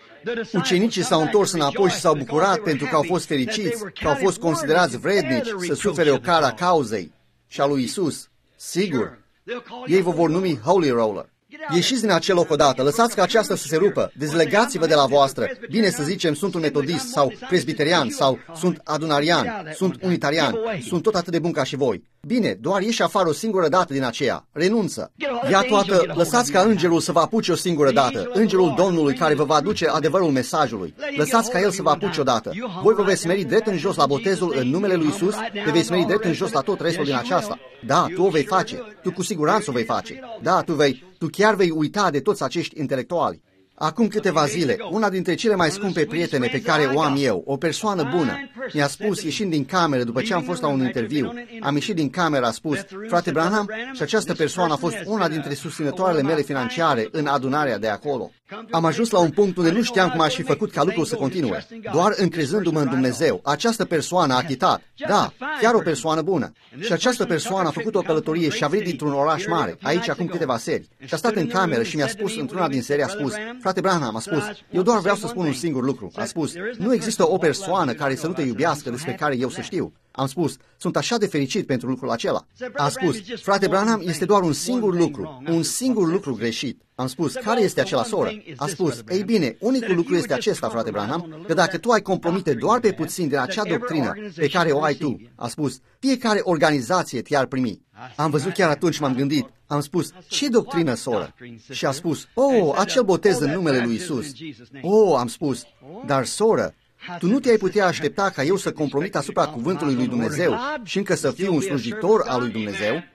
Ucenicii s-au întors înapoi și s-au bucurat pentru că au fost fericiți, că au fost considerați vrednici să sufere o cara cauzei și a lui Isus. Sigur, ei vă vor numi Holy Roller. Ieșiți din acel loc odată, lăsați ca aceasta să se rupă, dezlegați-vă de la voastră. Bine să zicem, sunt un metodist sau presbiterian sau sunt adunarian, sunt unitarian, sunt tot atât de bun ca și voi. Bine, doar ieși afară o singură dată din aceea. Renunță. Ia toată, lăsați ca îngerul să vă apuce o singură dată. Îngerul Domnului care vă va aduce adevărul mesajului. Lăsați ca el să vă apuce odată. Voi vă veți smeri drept în jos la botezul în numele lui Isus, te vei smeri drept în jos la tot restul din aceasta. Da, tu o vei face. Tu cu siguranță o vei face. Da, tu vei, tu chiar vei uita de toți acești intelectuali. Acum câteva zile, una dintre cele mai scumpe prietene pe care o am eu, o persoană bună, mi-a spus, ieșind din cameră, după ce am fost la un interviu, am ieșit din cameră, a spus, frate Branham, și această persoană a fost una dintre susținătoarele mele financiare în adunarea de acolo. Am ajuns la un punct unde nu știam cum aș fi făcut ca lucrul să continue, doar încrezându-mă în Dumnezeu. Această persoană a achitat, da, chiar o persoană bună. Și această persoană a făcut o călătorie și a venit dintr-un oraș mare, aici acum câteva seri, și a stat în cameră și mi-a spus, într-una din serii, a spus, frate Branham, a spus, eu doar vreau să spun un singur lucru. A spus, nu există o persoană care să nu te iubească despre care eu să știu. Am spus, sunt așa de fericit pentru lucrul acela. A spus, frate Branham, este doar un singur lucru, un singur lucru greșit. Am spus, care este acela, soră? A spus, ei bine, unicul lucru este acesta, frate Branham, că dacă tu ai compromite doar pe puțin din acea doctrină pe care o ai tu, a spus, fiecare organizație te-ar primi. Am văzut chiar atunci, m-am gândit, am spus, ce doctrină, soră? Și a spus, oh, acel botez în numele lui Isus. Oh, am spus, dar, soră, tu nu te-ai putea aștepta ca eu să compromit asupra cuvântului lui Dumnezeu și încă să fiu un slujitor al lui Dumnezeu?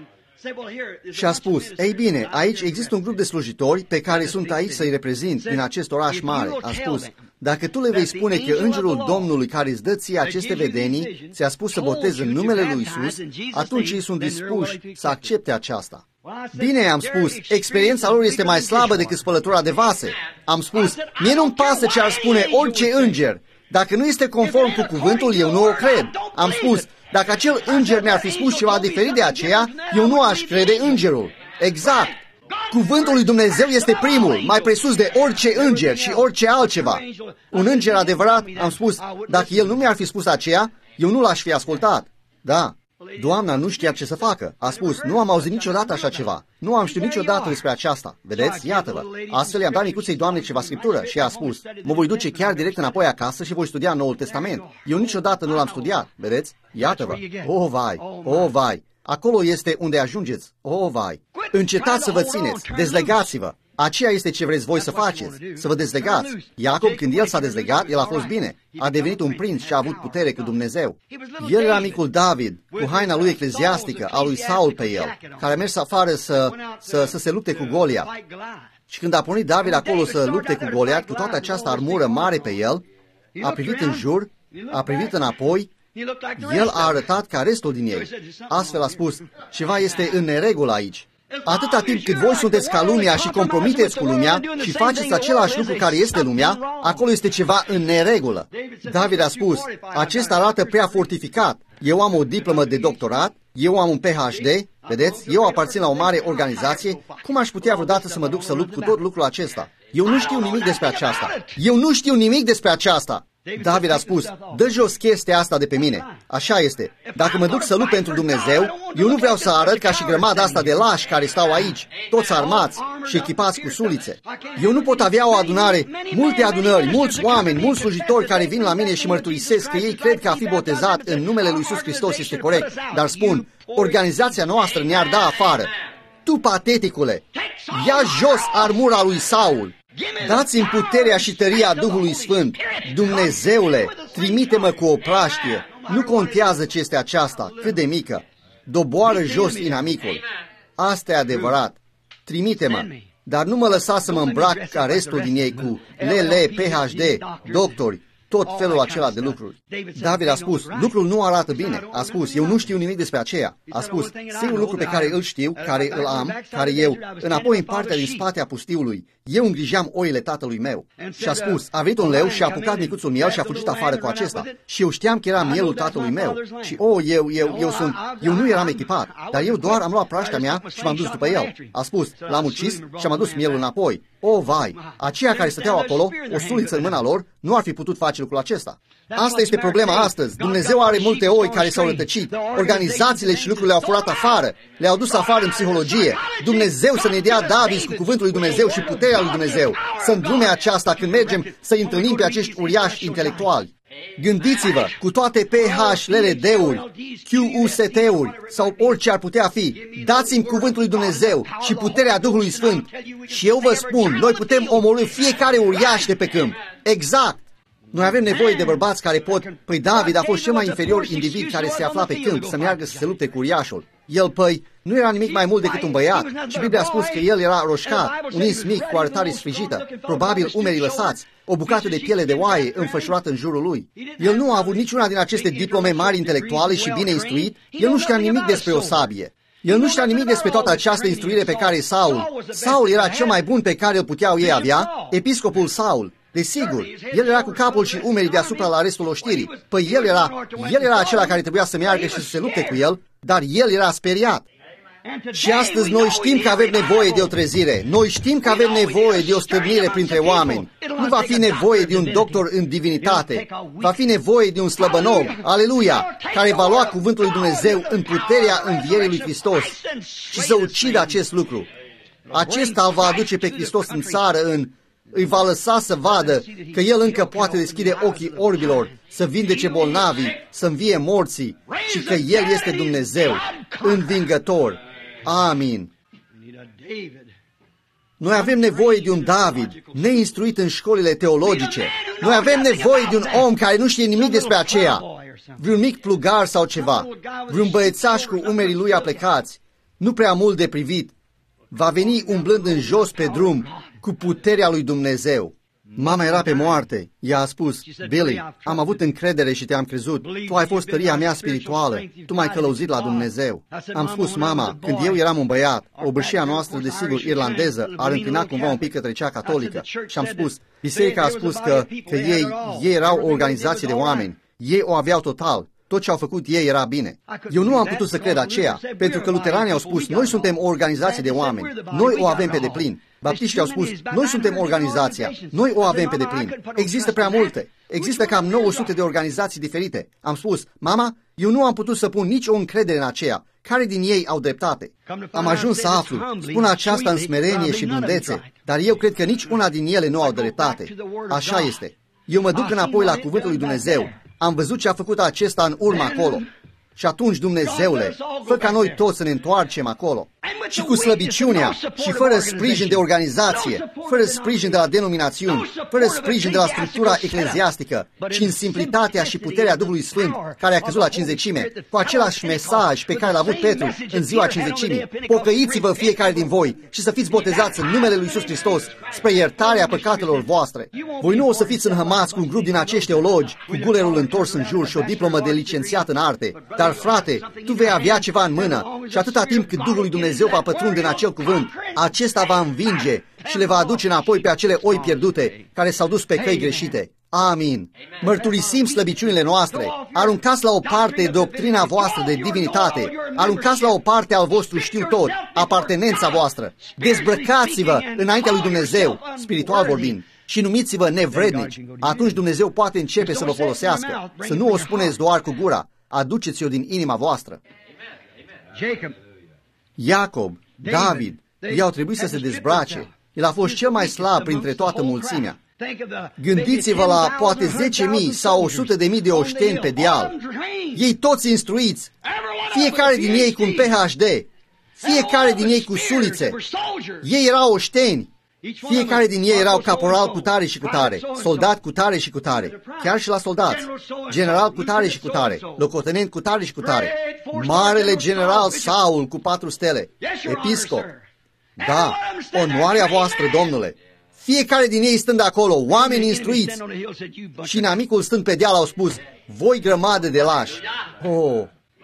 Și a spus, ei bine, aici există un grup de slujitori pe care sunt aici să-i reprezint din acest oraș mare. A spus, dacă tu le vei spune că îngerul Domnului care îți dă ție aceste vedenii ți-a spus să botezi în numele lui Isus, atunci ei sunt dispuși să accepte aceasta. Bine, am spus, experiența lor este mai slabă decât spălătura de vase. Am spus, mie nu-mi pasă ce ar spune orice înger. Dacă nu este conform cu cuvântul, eu nu o cred. Am spus, dacă acel înger mi-ar fi spus ceva diferit de aceea, eu nu aș crede îngerul. Exact. Cuvântul lui Dumnezeu este primul, mai presus de orice înger și orice altceva. Un înger adevărat, am spus, dacă el nu mi-ar fi spus aceea, eu nu l-aș fi ascultat. Da. Doamna nu știa ce să facă. A spus, nu am auzit niciodată așa ceva. Nu am știut niciodată despre aceasta. Vedeți? Iată-vă. Astfel i-am dat micuței Doamne ceva scriptură și a spus, mă voi duce chiar direct înapoi acasă și voi studia Noul Testament. Eu niciodată nu l-am studiat. Vedeți? Iată-vă. Oh, vai! Oh, vai! Acolo este unde ajungeți. Oh, vai! Încetați să vă țineți. Dezlegați-vă. Aceea este ce vreți voi să faceți, să vă dezlegați. Iacob, când el s-a dezlegat, el a fost bine. A devenit un prinț și a avut putere cu Dumnezeu. El era micul David, cu haina lui ecleziastică, a lui Saul pe el, care a mers afară să, să, să se lupte cu Goliat. Și când a pornit David acolo să lupte cu Goliat, cu toată această armură mare pe el, a privit în jur, a privit înapoi, el a arătat ca restul din ei. Astfel a spus, ceva este în neregulă aici. Atâta timp cât voi sunteți ca lumea și compromiteți cu lumea și faceți același lucru care este lumea, acolo este ceva în neregulă. David a spus, acesta arată prea fortificat. Eu am o diplomă de doctorat, eu am un P H D, vedeți, eu aparțin la o mare organizație, cum aș putea vreodată să mă duc să lupt cu tot lucrul acesta? Eu nu știu nimic despre aceasta. Eu nu știu nimic despre aceasta. David a spus, dă jos chestia asta de pe mine. Așa este. Dacă mă duc să lupt pentru Dumnezeu, eu nu vreau să arăt ca și grămada asta de lași care stau aici, toți armați și echipați cu sulițe. Eu nu pot avea o adunare, multe adunări, mulți oameni, mulți slujitori care vin la mine și mărturisesc că ei cred că a fi botezat în numele lui Iisus Hristos este corect, dar spun, organizația noastră ne-ar da afară. Tu, pateticule, ia jos armura lui Saul. Dați-mi puterea și tăria Duhului Sfânt. Dumnezeule, trimite-mă cu o praștie. Nu contează ce este aceasta, cât de mică. Doboară jos inamicul. Asta e adevărat. Trimite-mă. Dar nu mă lăsa să mă îmbrac ca restul din ei cu L L, P H D, doctori, tot felul acela de lucruri. David a spus, lucrul nu arată bine. A spus, eu nu știu nimic despre aceea. A spus, singurul lucru pe care îl știu, care îl am, care eu, înapoi în partea din spate a pustiului, eu îngrijam oile tatălui meu. Și a spus, a venit un leu și a apucat micuțul miel și a fugit afară cu acesta. Și eu știam că era mielul tatălui meu. Și, oh, eu, eu, eu sunt, eu nu eram echipat, dar eu doar am luat praștea mea și m-am dus după el. A spus, l-am ucis și am adus mielul înapoi. O, vai, aceia care stăteau acolo, o suliță în mâna lor, nu ar fi putut face lucrul acesta. Asta este problema astăzi. Dumnezeu are multe oi care s-au rătăcit. Organizațiile și lucrurile au furat afară. Le-au dus afară în psihologie. Dumnezeu să ne dea David cu cuvântul lui Dumnezeu și puterea lui Dumnezeu. Să-mi lumea aceasta când mergem să-i întâlnim pe acești uriași intelectuali. Gândiți-vă, cu toate P H L L D-uri, Q U S T-uri sau orice ar putea fi, dați-mi cuvântul lui Dumnezeu și puterea Duhului Sfânt. Și eu vă spun, noi putem omorî fiecare uriaș de pe câmp. Exact! Noi avem nevoie de bărbați care pot... Păi David a fost cel mai inferior individ care se afla pe câmp să meargă să se lupte cu uriașul. El, păi, nu era nimic mai mult decât un băiat și Biblia a spus că el era roșcat, un ins mic cu artare sfrijită, probabil umerii lăsați, o bucată de piele de oaie înfășurată în jurul lui. El nu a avut niciuna din aceste diplome mari intelectuale și bine instruit, el nu știa nimic despre o sabie. El nu știa nimic despre toată această instruire pe care Saul... Saul era cel mai bun pe care îl puteau ei avea, episcopul Saul. Desigur, el era cu capul și umerii deasupra la restul oștirii. Păi el era, el era acela care trebuia să meargă și să se lupte cu el, dar el era speriat. Și astăzi noi știm că avem nevoie de o trezire. Noi știm că avem nevoie de o stârnire printre oameni. Nu va fi nevoie de un doctor în divinitate. Va fi nevoie de un slăbănog, aleluia, care va lua cuvântul lui Dumnezeu în puterea învierii lui Hristos și să ucidă acest lucru. Acesta îl va aduce pe Hristos în țară, în... îi va lăsa să vadă că El încă poate deschide ochii orbilor, să vindece bolnavii, să învie morții și că El este Dumnezeu, învingător. Amin. Noi avem nevoie de un David, neinstruit în școlile teologice. Noi avem nevoie de un om care nu știe nimic despre aceea. Vreun mic plugar sau ceva, vreun băiețaș cu umerii lui aplecați, nu prea mult de privit, va veni umblând în jos pe drum cu puterea lui Dumnezeu. Mama era pe moarte. Ea a spus, Billy, am avut încredere și te-am crezut. Tu ai fost tăria mea spirituală. Tu m-ai călăuzit la Dumnezeu. Am spus, mama, când eu eram un băiat, obârșia noastră, desigur, irlandeză, ar înclina cumva un pic către cea catolică. Și am spus, biserica a spus că, că ei, ei erau o organizație de oameni. Ei o aveau total. Tot ce au făcut ei era bine. Eu nu am putut să cred aceea, pentru că luteranii au spus, noi suntem o organizație de oameni. Noi o avem pe deplin. Baptiștii au spus, noi suntem organizația, noi o avem pe deplin. Există prea multe. Există cam nouă sute de organizații diferite. Am spus, mama, eu nu am putut să pun nici o încredere în aceea. Care din ei au dreptate? Am ajuns să aflu, spun aceasta în smerenie și blândețe, dar eu cred că nici una din ele nu au dreptate. Așa este. Eu mă duc înapoi la cuvântul lui Dumnezeu. Am văzut ce a făcut acesta în urmă acolo. Și atunci, Dumnezeule, fă ca noi toți să ne întoarcem acolo. Și cu slăbiciunea și fără sprijin de organizație, fără sprijin de la denominațiuni, fără sprijin de la structura ecleziastică și în simplitatea și puterea Duhului Sfânt care a căzut la cinzecime, cu același mesaj pe care l-a avut Petru în ziua cinzecimii, pocăiți-vă fiecare din voi și să fiți botezați în numele Lui Iisus Hristos spre iertarea păcatelor voastre. Voi nu o să fiți înhămați cu un grup din acești teologi cu gulerul întors în jur și o diplomă de licențiat în arte, dar frate, tu vei avea ceva în mână și atâta timp cât Duhul lui Dumnezeu va pătrunde în acel cuvânt, acesta va învinge și le va aduce înapoi pe acele oi pierdute care s-au dus pe căi greșite. Amin. Mărturisim slăbiciunile noastre. Aruncați la o parte doctrina voastră de divinitate. Aruncați la o parte al vostru știu tot, apartenența voastră. Dezbrăcați-vă înaintea lui Dumnezeu, spiritual vorbind, și numiți-vă nevrednici. Atunci Dumnezeu poate începe să vă folosească. Să nu o spuneți doar cu gura. Aduceți-o din inima voastră. Iacob, David, ei au trebuit să se dezbrace. El a fost cel mai slab printre toată mulțimea. Gândiți-vă la poate zece mii sau o sută de mii de oșteni pe deal. Ei toți instruiți, fiecare din ei cu un P H D, fiecare din ei cu sulițe. Ei erau oșteni. Fiecare din ei erau caporal cu tare și cu tare, soldat cu tare și cu tare, chiar și la soldați, general cu tare și cu tare, locotenent cu tare și cu tare, marele general Saul cu patru stele, episcop. Da, onoarea voastră, Domnule. Fiecare din ei stând acolo, oameni instruiți, și inamicul stând pe deal au spus, voi grămadă de lași. Oh.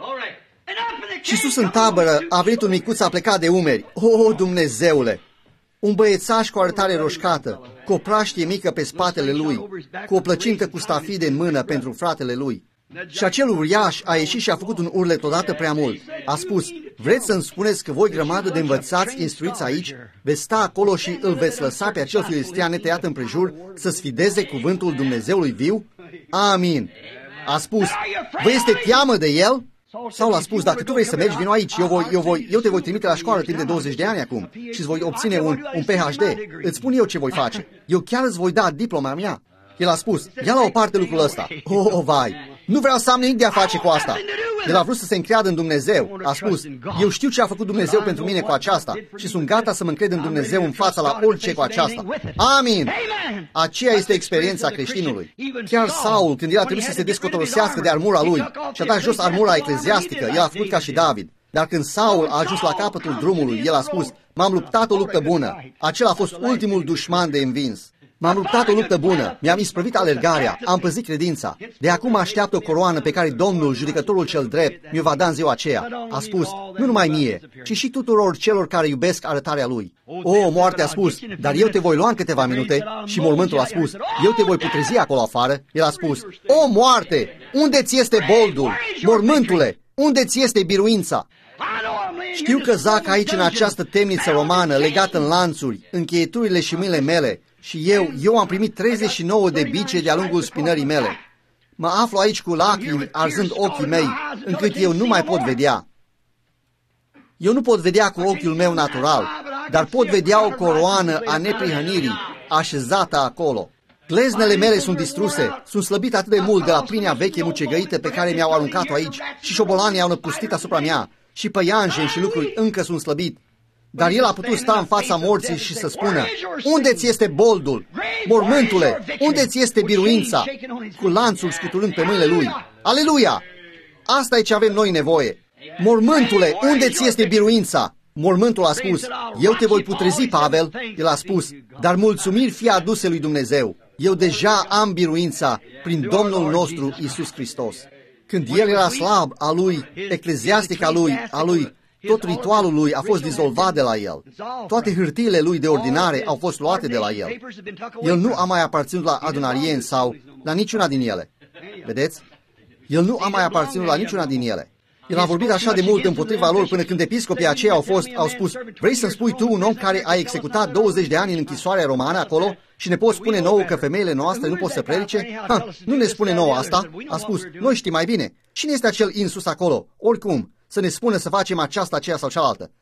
Și sus în tabără a venit un micuț, a plecat de umeri. Oh, Dumnezeule! Un băiețaș cu arătare roșcată, cu o praștie mică pe spatele lui, cu o plăcintă cu stafide în mână pentru fratele lui. Și acel uriaș a ieșit și a făcut un urlet odată prea mult. A spus, vreți să-mi spuneți că voi grămadă de învățați instruiți aici, veți sta acolo și îl veți lăsa pe acel filistean netăiat împrejur să sfideze cuvântul Dumnezeului viu? Amin. A spus, vă este teamă de el? Saul a spus, dacă tu vrei să mergi, vino aici, eu, voi, eu, voi, eu te voi trimite la școală timp de douăzeci de ani acum și îți voi obține un, un P H D. Îți spun eu ce voi face. Eu chiar îți voi da diploma mea. El a spus, ia la o parte lucrul ăsta. Oh, vai, nu vreau să am nimic de a face cu asta. El a vrut să se încreadă în Dumnezeu. A spus, eu știu ce a făcut Dumnezeu pentru mine cu aceasta și sunt gata să mă încred în Dumnezeu în fața la orice cu aceasta. Amin! Aceea este experiența creștinului. Chiar Saul, când el a trebuit să se descotorosească de armura lui și a dat jos armura ecleziastică, el a făcut ca și David. Dar când Saul a ajuns la capătul drumului, el a spus, m-am luptat o luptă bună. Acela a fost ultimul dușman de învins. M-am luptat o luptă bună, mi-am isprăvit alergarea, am păzit credința. De acum așteaptă o coroană pe care Domnul, judecătorul cel drept, mi-o va da în ziua aceea. A spus, nu numai mie, ci și tuturor celor care iubesc arătarea lui. O, moarte a spus, dar eu te voi lua în câteva minute. Și mormântul a spus, eu te voi putrezi acolo afară. El a spus, o, moarte, unde ți este boldul? Mormântule, unde ți este biruința? Știu că zac aici în această temniță romană, legată în lanțuri, încheieturile și mâinile mele. Și eu, eu am primit treizeci și nouă de bice de-a lungul spinării mele. Mă aflu aici cu lacrimi arzând ochii mei, încât eu nu mai pot vedea. Eu nu pot vedea cu ochiul meu natural, dar pot vedea o coroană a neprihănirii așezată acolo. Gleznele mele sunt distruse, sunt slăbit atât de mult de la plinea veche mucegăită pe care mi-au aruncat-o aici și șobolanii au năpustit asupra mea și păianjeni și lucruri încă sunt slăbit. Dar el a putut sta în fața morții și să spună, unde ți este boldul? Mormântule, unde ți este biruința? Cu lanțul scuturând pe mâinile lui. Aleluia! Asta e ce avem noi nevoie. Mormântule, unde ți este biruința? Mormântul a spus, eu te voi putrezi, Pavel. El a spus, dar mulțumiri fie aduse lui Dumnezeu. Eu deja am biruința prin Domnul nostru Iisus Hristos. Când el era slab, a lui, ecleziastic a lui, a lui, tot ritualul lui a fost dizolvat de la el. Toate hârtiile lui de ordinare au fost luate de la el. El nu a mai aparținut la adunarieni sau la niciuna din ele. Vedeți? El nu a mai aparținut la niciuna din ele. El a vorbit așa de mult împotriva lor până când episcopii aceia au fost, au spus, vrei să-mi spui tu, un om care a executat douăzeci de ani în închisoarea romană acolo și ne poți spune nouă că femeile noastre nu pot să predice? Ha, nu ne spune nouă asta. A spus, noi știm mai bine. Cine este acel insus acolo? Oricum, să ne spună să facem aceasta, aceea sau cealaltă.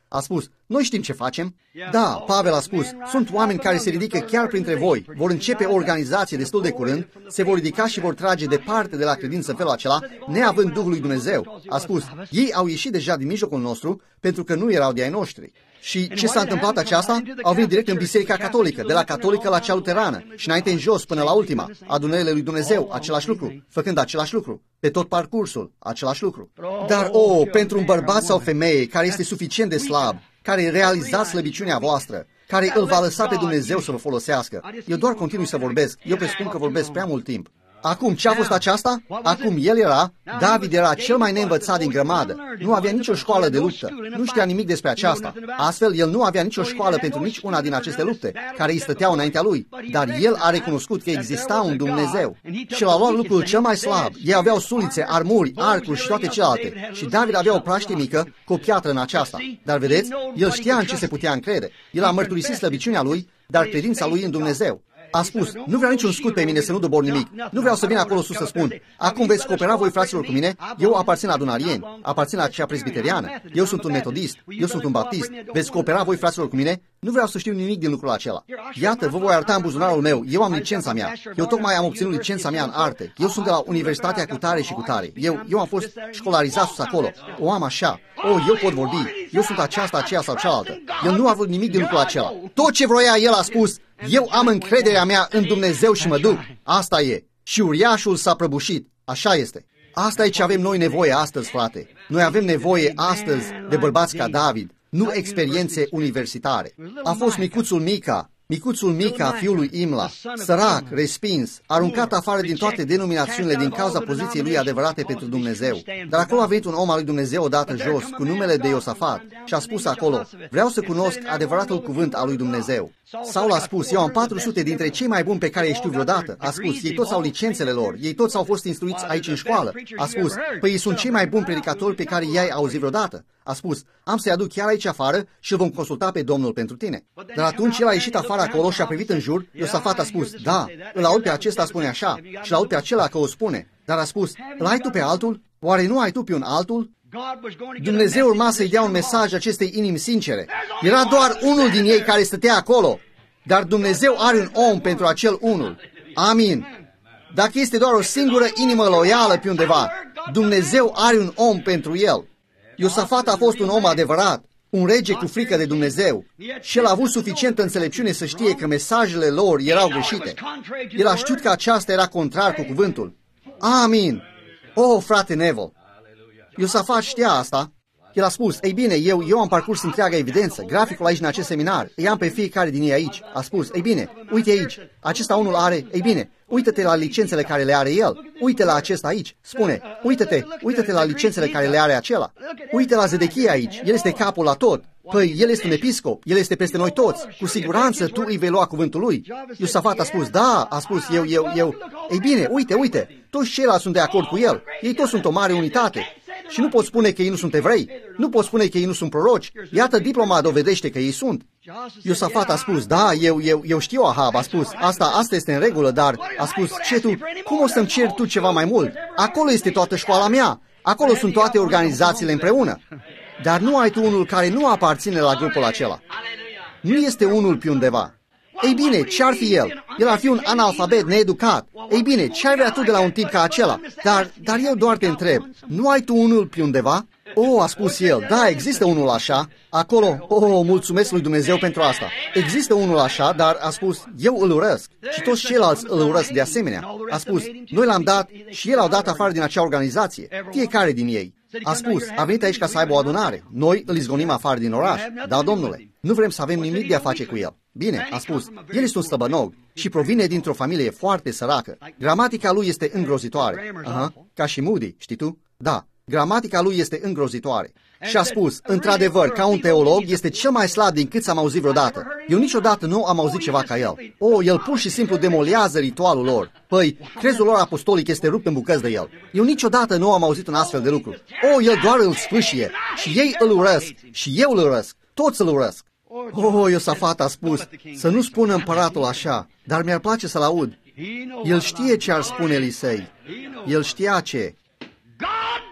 A spus, noi știm ce facem. Da, Pavel a spus, sunt oameni care se ridică chiar printre voi, vor începe o organizație destul de curând, se vor ridica și vor trage departe de la credință în felul acela, neavând Duhul lui Dumnezeu. A spus, ei au ieșit deja din mijlocul nostru pentru că nu erau de ai noștri. Și ce s-a întâmplat aceasta? Au venit direct în Biserica Catolică, de la catolică la cea luterană și înainte în jos până la ultima, adunările lui Dumnezeu, același lucru, făcând același lucru, pe tot parcursul, același lucru. Dar, o, oh, pentru un bărbat sau femeie care este suficient de slab, care realiza slăbiciunea voastră, care îl va lăsa pe Dumnezeu să vă folosească. Eu doar continui să vorbesc, eu presupun că vorbesc prea mult timp. Acum, ce a fost aceasta? Acum, el era, David era cel mai neînvățat din grămadă. Nu avea nicio școală de luptă. Nu știa nimic despre aceasta. Astfel, el nu avea nicio școală pentru nici una din aceste lupte, care îi stăteau înaintea lui. Dar el a recunoscut că exista un Dumnezeu. Și l-a luat lucrul cel mai slab. Ei aveau sulițe, armuri, arcuri și toate celelalte. Și David avea o praștie mică cu o piatră în aceasta. Dar vedeți, el știa în ce se putea încrede. El a mărturisit slăbiciunea lui, dar credința lui în Dumnezeu. A spus, nu vreau niciun scut pe mine să nu dobor nimic. Nu vreau să vin acolo sus să spun, acum veți coopera voi, fraților, cu mine, eu aparțin la adunarieni, aparțin la cea presbiteriană, eu sunt un metodist, eu sunt un baptist, veți coopera voi, fraților, cu mine? Nu vreau să știu nimic din lucrul acela. Iată, vă voi arăta în buzunarul meu, eu am licența mea, eu tocmai am obținut licența mea în arte, eu sunt de la Universitatea cu tare și cu tare, eu, eu am fost școlarizat sus acolo, o am așa, o, eu pot vorbi, eu sunt aceasta, aceea sau cealaltă. El nu a vrut nimic din lucrul acela. Tot ce vroia el a spus, eu am încrederea mea în Dumnezeu și mă duc. Asta e. Și uriașul s-a prăbușit. Așa este. Asta e ce avem noi nevoie astăzi, frate. Noi avem nevoie astăzi de bărbați ca David, nu experiențe universitare. A fost micuțul Mica, micuțul Mica, fiul lui Imla, sărac, respins, aruncat afară din toate denominațiunile din cauza poziției lui adevărate pentru Dumnezeu. Dar acolo a venit un om al lui Dumnezeu odată jos, cu numele de Iosafat, și a spus acolo, vreau să cunosc adevăratul cuvânt al lui Dumnezeu. Saul a spus, eu am patru sute dintre cei mai buni pe care îi știu vreodată. A spus, ei toți au licențele lor, ei toți au fost instruiți aici în școală. A spus, păi ei sunt cei mai buni predicatori pe care i-ai auzit vreodată. A spus, am să-i aduc chiar aici afară și îl vom consulta pe Domnul pentru tine. Dar atunci el a ieșit afară acolo și a privit în jur. Iosafat a spus, da, îl aud pe acesta spune așa și îl aud pe acela că o spune. Dar a spus, îl ai tu pe altul? Oare nu ai tu pe un altul? Dumnezeu urma să-i dea un mesaj acestei inimi sincere. Era doar unul din ei care stătea acolo, dar Dumnezeu are un om pentru acel unul. Amin. Dacă este doar o singură inimă loială pe undeva, Dumnezeu are un om pentru el. Iosafat a fost un om adevărat, un rege cu frică de Dumnezeu, și el a avut suficientă înțelepciune să știe că mesajele lor erau greșite. El a știut că aceasta era contrar cu cuvântul. Amin. O, frate Neville, Iosafat știa asta. El a spus, ei bine, eu, eu am parcurs întreaga evidență, graficul aici în acest seminar, îi am pe fiecare din ei aici. A spus, ei bine, uite aici, acesta unul are, ei bine, uită-te la licențele care le are el, uite la acesta aici, spune, uită-te, uită-te la licențele care le are acela, uite la Zedechia aici, el este capul la tot, păi el este un episcop, el este peste noi toți, cu siguranță tu îi vei lua cuvântul lui. Iosafat a spus, da, a spus eu, eu, eu, ei bine, uite, uite, toți ceilalți sunt de acord cu el, ei toți sunt o mare unitate. Și nu pot spune că ei nu sunt evrei, nu pot spune că ei nu sunt proroci, iată diploma dovedește că ei sunt. Iosafat a spus, da, eu, eu, eu știu, Ahab, a spus, asta, asta este în regulă, dar a spus, ce tu, cum o să-mi ceri tu ceva mai mult? Acolo este toată școala mea, acolo sunt toate organizațiile împreună, dar nu ai tu unul care nu aparține la grupul acela. Nu este unul pe undeva. Ei bine, ce-ar fi el? El ar fi un analfabet needucat. Ei bine, ce-ai vrea tu de la un tip ca acela? Dar, dar eu doar te întreb, nu ai tu unul pe undeva? O, a spus el, da, există unul așa. Acolo, o, mulțumesc lui Dumnezeu pentru asta. Există unul așa, dar a spus, eu îl urăsc. Și toți ceilalți îl urăsc de asemenea. A spus, noi l-am dat și el l-au dat afară din acea organizație. Fiecare din ei. A spus, a venit aici ca să aibă o adunare. Noi îl izgonim afară din oraș. Da, domnule, nu vrem să avem nimic de a face cu el. Bine, a spus, el este un slăbănog și provine dintr-o familie foarte săracă. Gramatica lui este îngrozitoare. Aha, ca și Moody, știi tu? Da, gramatica lui este îngrozitoare. Și a spus, într-adevăr, ca un teolog, este cel mai slab din cât am auzit vreodată. Eu niciodată nu am auzit ceva ca el. O, el pur și simplu demolează ritualul lor. Păi, crezul lor apostolic este rupt în bucăți de el. Eu niciodată nu am auzit un astfel de lucru. O, el doar îl sfâșie și ei îl urăsc și eu îl urăsc. Toți îl urăsc. Oh, Iosafat a spus, să nu spună împăratul așa, dar mi-ar place să-l aud. El știe ce ar spune Elisei. El știa ce.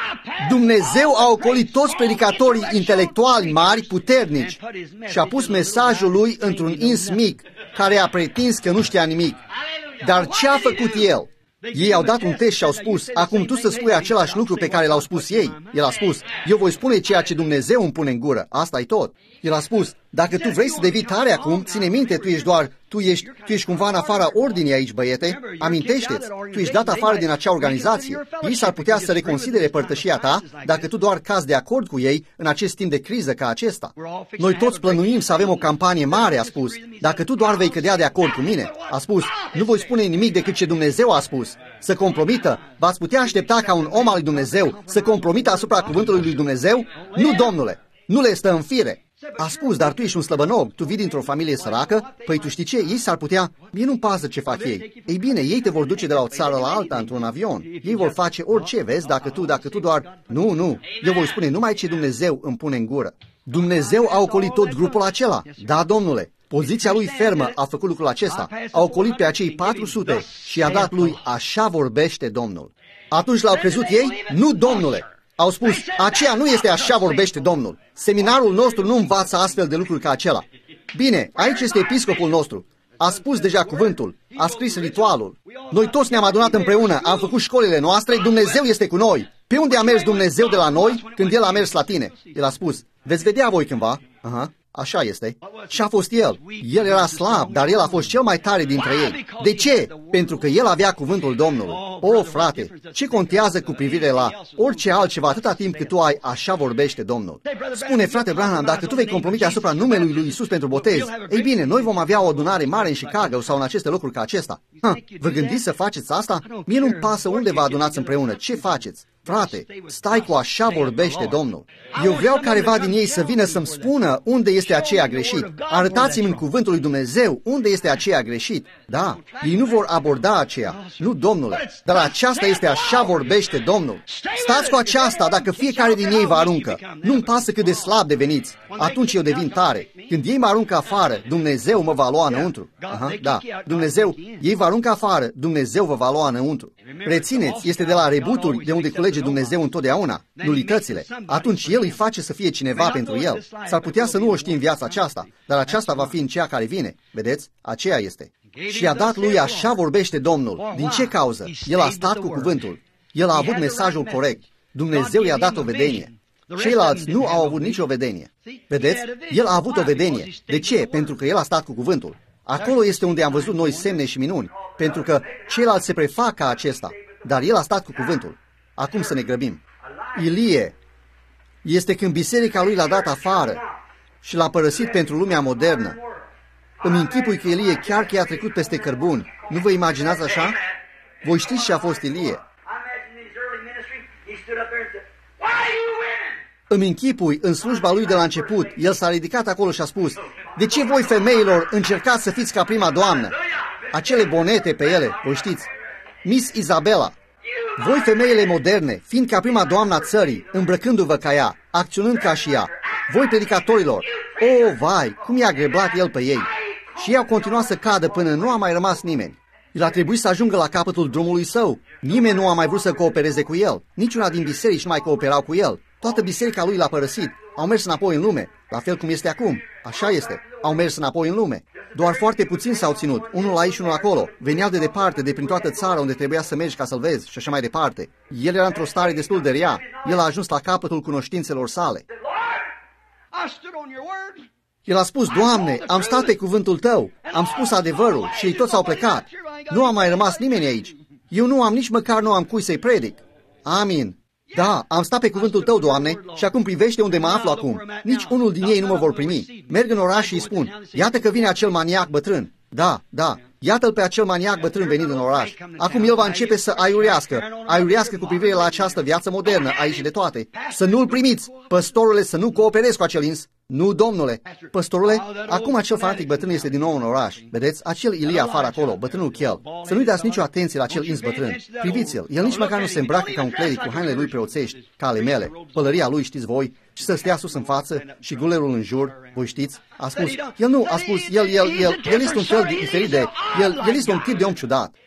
Dumnezeu a ocolit toți predicatorii intelectuali mari, puternici, și a pus mesajul lui într-un ins mic, care a pretins că nu știa nimic. Dar ce a făcut el? Ei au dat un test și au spus, acum tu să spui același lucru pe care l-au spus ei. El a spus, eu voi spune ceea ce Dumnezeu îmi pune în gură. Asta e tot. El a spus, dacă tu vrei să devii tare acum, ține minte, tu ești doar, tu ești, tu ești cumva în afara ordinii aici, băiete. Amintește-ți, tu ești dat afară din acea organizație. Ei s-ar putea să reconsidere părtășia ta dacă tu doar cazi de acord cu ei în acest timp de criză ca acesta. Noi toți plănuim să avem o campanie mare, a spus. Dacă tu doar vei cădea de acord cu mine, a spus, nu voi spune nimic decât ce Dumnezeu a spus. Să compromită, v-ați putea aștepta ca un om al lui Dumnezeu să compromită asupra cuvântului lui Dumnezeu? Nu, domnule, nu le stă în fire. A spus, dar tu ești un slăbănog, tu vii dintr-o familie săracă, păi tu știi ce, ei s-ar putea, mie nu-mi pasă ce fac ei. Ei bine, ei te vor duce de la o țară la alta într-un avion. Ei vor face orice, vezi, dacă tu, dacă tu doar, nu, nu, eu voi spune numai ce Dumnezeu îmi pune în gură. Dumnezeu a ocolit tot grupul acela. Da, domnule, poziția lui fermă a făcut lucrul acesta. A ocolit pe acei patru sute și i-a dat lui, așa vorbește Domnul. Atunci l-au crezut ei? Nu, domnule. Au spus, aceea nu este așa vorbește Domnul. Seminarul nostru nu învață astfel de lucruri ca acela. Bine, aici este episcopul nostru. A spus deja cuvântul, a scris ritualul. Noi toți ne-am adunat împreună, am făcut școlile noastre, Dumnezeu este cu noi. Pe unde a mers Dumnezeu de la noi când El a mers la tine? El a spus, veți vedea voi cândva. Aha. Așa este. Și a fost el. El era slab, dar el a fost cel mai tare dintre ei. De ce? Pentru că el avea cuvântul Domnului. O, frate, ce contează cu privire la orice altceva atâta timp cât tu ai așa vorbește Domnul? Spune, frate Branham, dacă tu vei compromite asupra numelui lui Isus pentru botez, ei bine, noi vom avea o adunare mare în Chicago sau în aceste locuri ca acesta. Ha, vă gândiți să faceți asta? Mie nu-mi pasă unde vă adunați împreună. Ce faceți? Frate, stai cu așa vorbește Domnul. Eu vreau careva din ei să vină să-mi spună unde este aceea greșit. Arătați-mi în cuvântul lui Dumnezeu unde este aceea greșit. Da, ei nu vor aborda aceea. Nu, Domnule, dar aceasta este așa vorbește Domnul. Stați cu aceasta dacă fiecare din ei vă aruncă. Nu-mi pasă cât de slab deveniți. Atunci eu devin tare. Când ei mă aruncă afară, Dumnezeu mă va lua înăuntru. Aha, da, Dumnezeu, ei vă aruncă afară, Dumnezeu vă va lua înăuntru. Rețineți, este de la rebuturi de unde culege Dumnezeu întotdeauna, nulitățile. Atunci El îi face să fie cineva pentru El. S-ar putea să nu o știi în viața aceasta, dar aceasta va fi în cea care vine. Vedeți? Aceea este. Și a dat lui așa vorbește Domnul. Din ce cauză? El a stat cu cuvântul. El a avut mesajul corect. Dumnezeu i-a dat o vedenie. Ceilalți nu au avut nicio vedenie. Vedeți? El a avut o vedenie. De ce? Pentru că El a stat cu cuvântul. Acolo este unde am văzut noi semne și minuni, pentru că ceilalți se prefac ca acesta, dar El a stat cu cuvântul. Acum să ne grăbim. Ilie este când biserica lui l-a dat afară și l-a părăsit pentru lumea modernă. Îmi închipui că Ilie chiar că i-a trecut peste cărbuni. Nu vă imaginați așa? Voi știți ce a fost Ilie? Îmi închipui, în slujba lui de la început, el s-a ridicat acolo și a spus, de ce voi femeilor încercați să fiți ca prima doamnă? Acele bonete pe ele, voi știți. Miss Isabella, voi femeile moderne, fiind ca prima doamna țării, îmbrăcându-vă ca ea, acționând ca și ea, voi predicatorilor, o, vai, cum i-a greblat el pe ei. Și ei au continuat să cadă până nu a mai rămas nimeni. El a trebuit să ajungă la capătul drumului său. Nimeni nu a mai vrut să coopereze cu el. Niciuna din biserici nu mai cooperau cu el. Toată biserica lui l-a părăsit. Au mers înapoi în lume, la fel cum este acum. Așa este. Au mers înapoi în lume. Doar foarte puțini s-au ținut, unul aici și unul acolo. Veneau de departe, de prin toată țara unde trebuia să mergi ca să-l vezi și așa mai departe. El era într-o stare destul de rea. El a ajuns la capătul cunoștințelor sale. El a spus, Doamne, am stat pe cuvântul Tău, am spus adevărul și ei toți au plecat. Nu a mai rămas nimeni aici. Eu nu am, nici măcar nu am cui să-i predic. Amin. Da, am stat pe cuvântul Tău, Doamne, și acum privește unde mă aflu acum. Nici unul din ei nu mă vor primi. Merg în oraș și îi spun, iată că vine acel maniac bătrân. Da, da, iată-l pe acel maniac bătrân venit în oraș. Acum el va începe să aiurească, aiurească cu privire la această viață modernă, aici de toate. Să nu-l primiți, păstorule, să nu cooperezi cu acel ins. Nu, domnule. Păstorule, acum acel fanatic bătrân este din nou în oraș. Vedeți? Acel Ilie afară acolo, bătrânul Chel. Să nu-i dați nicio atenție la acel ins bătrân. Priviți-l, el nici măcar nu se îmbracă ca un cleric cu hainele lui preoțești, ca ale mele. Pălăria lui, știți voi, și să stea sus în față și gulerul în jur, voi știți? A spus, el nu, a spus, el, el, el, el este un fel diferit de, el, el este un tip de om ciudat.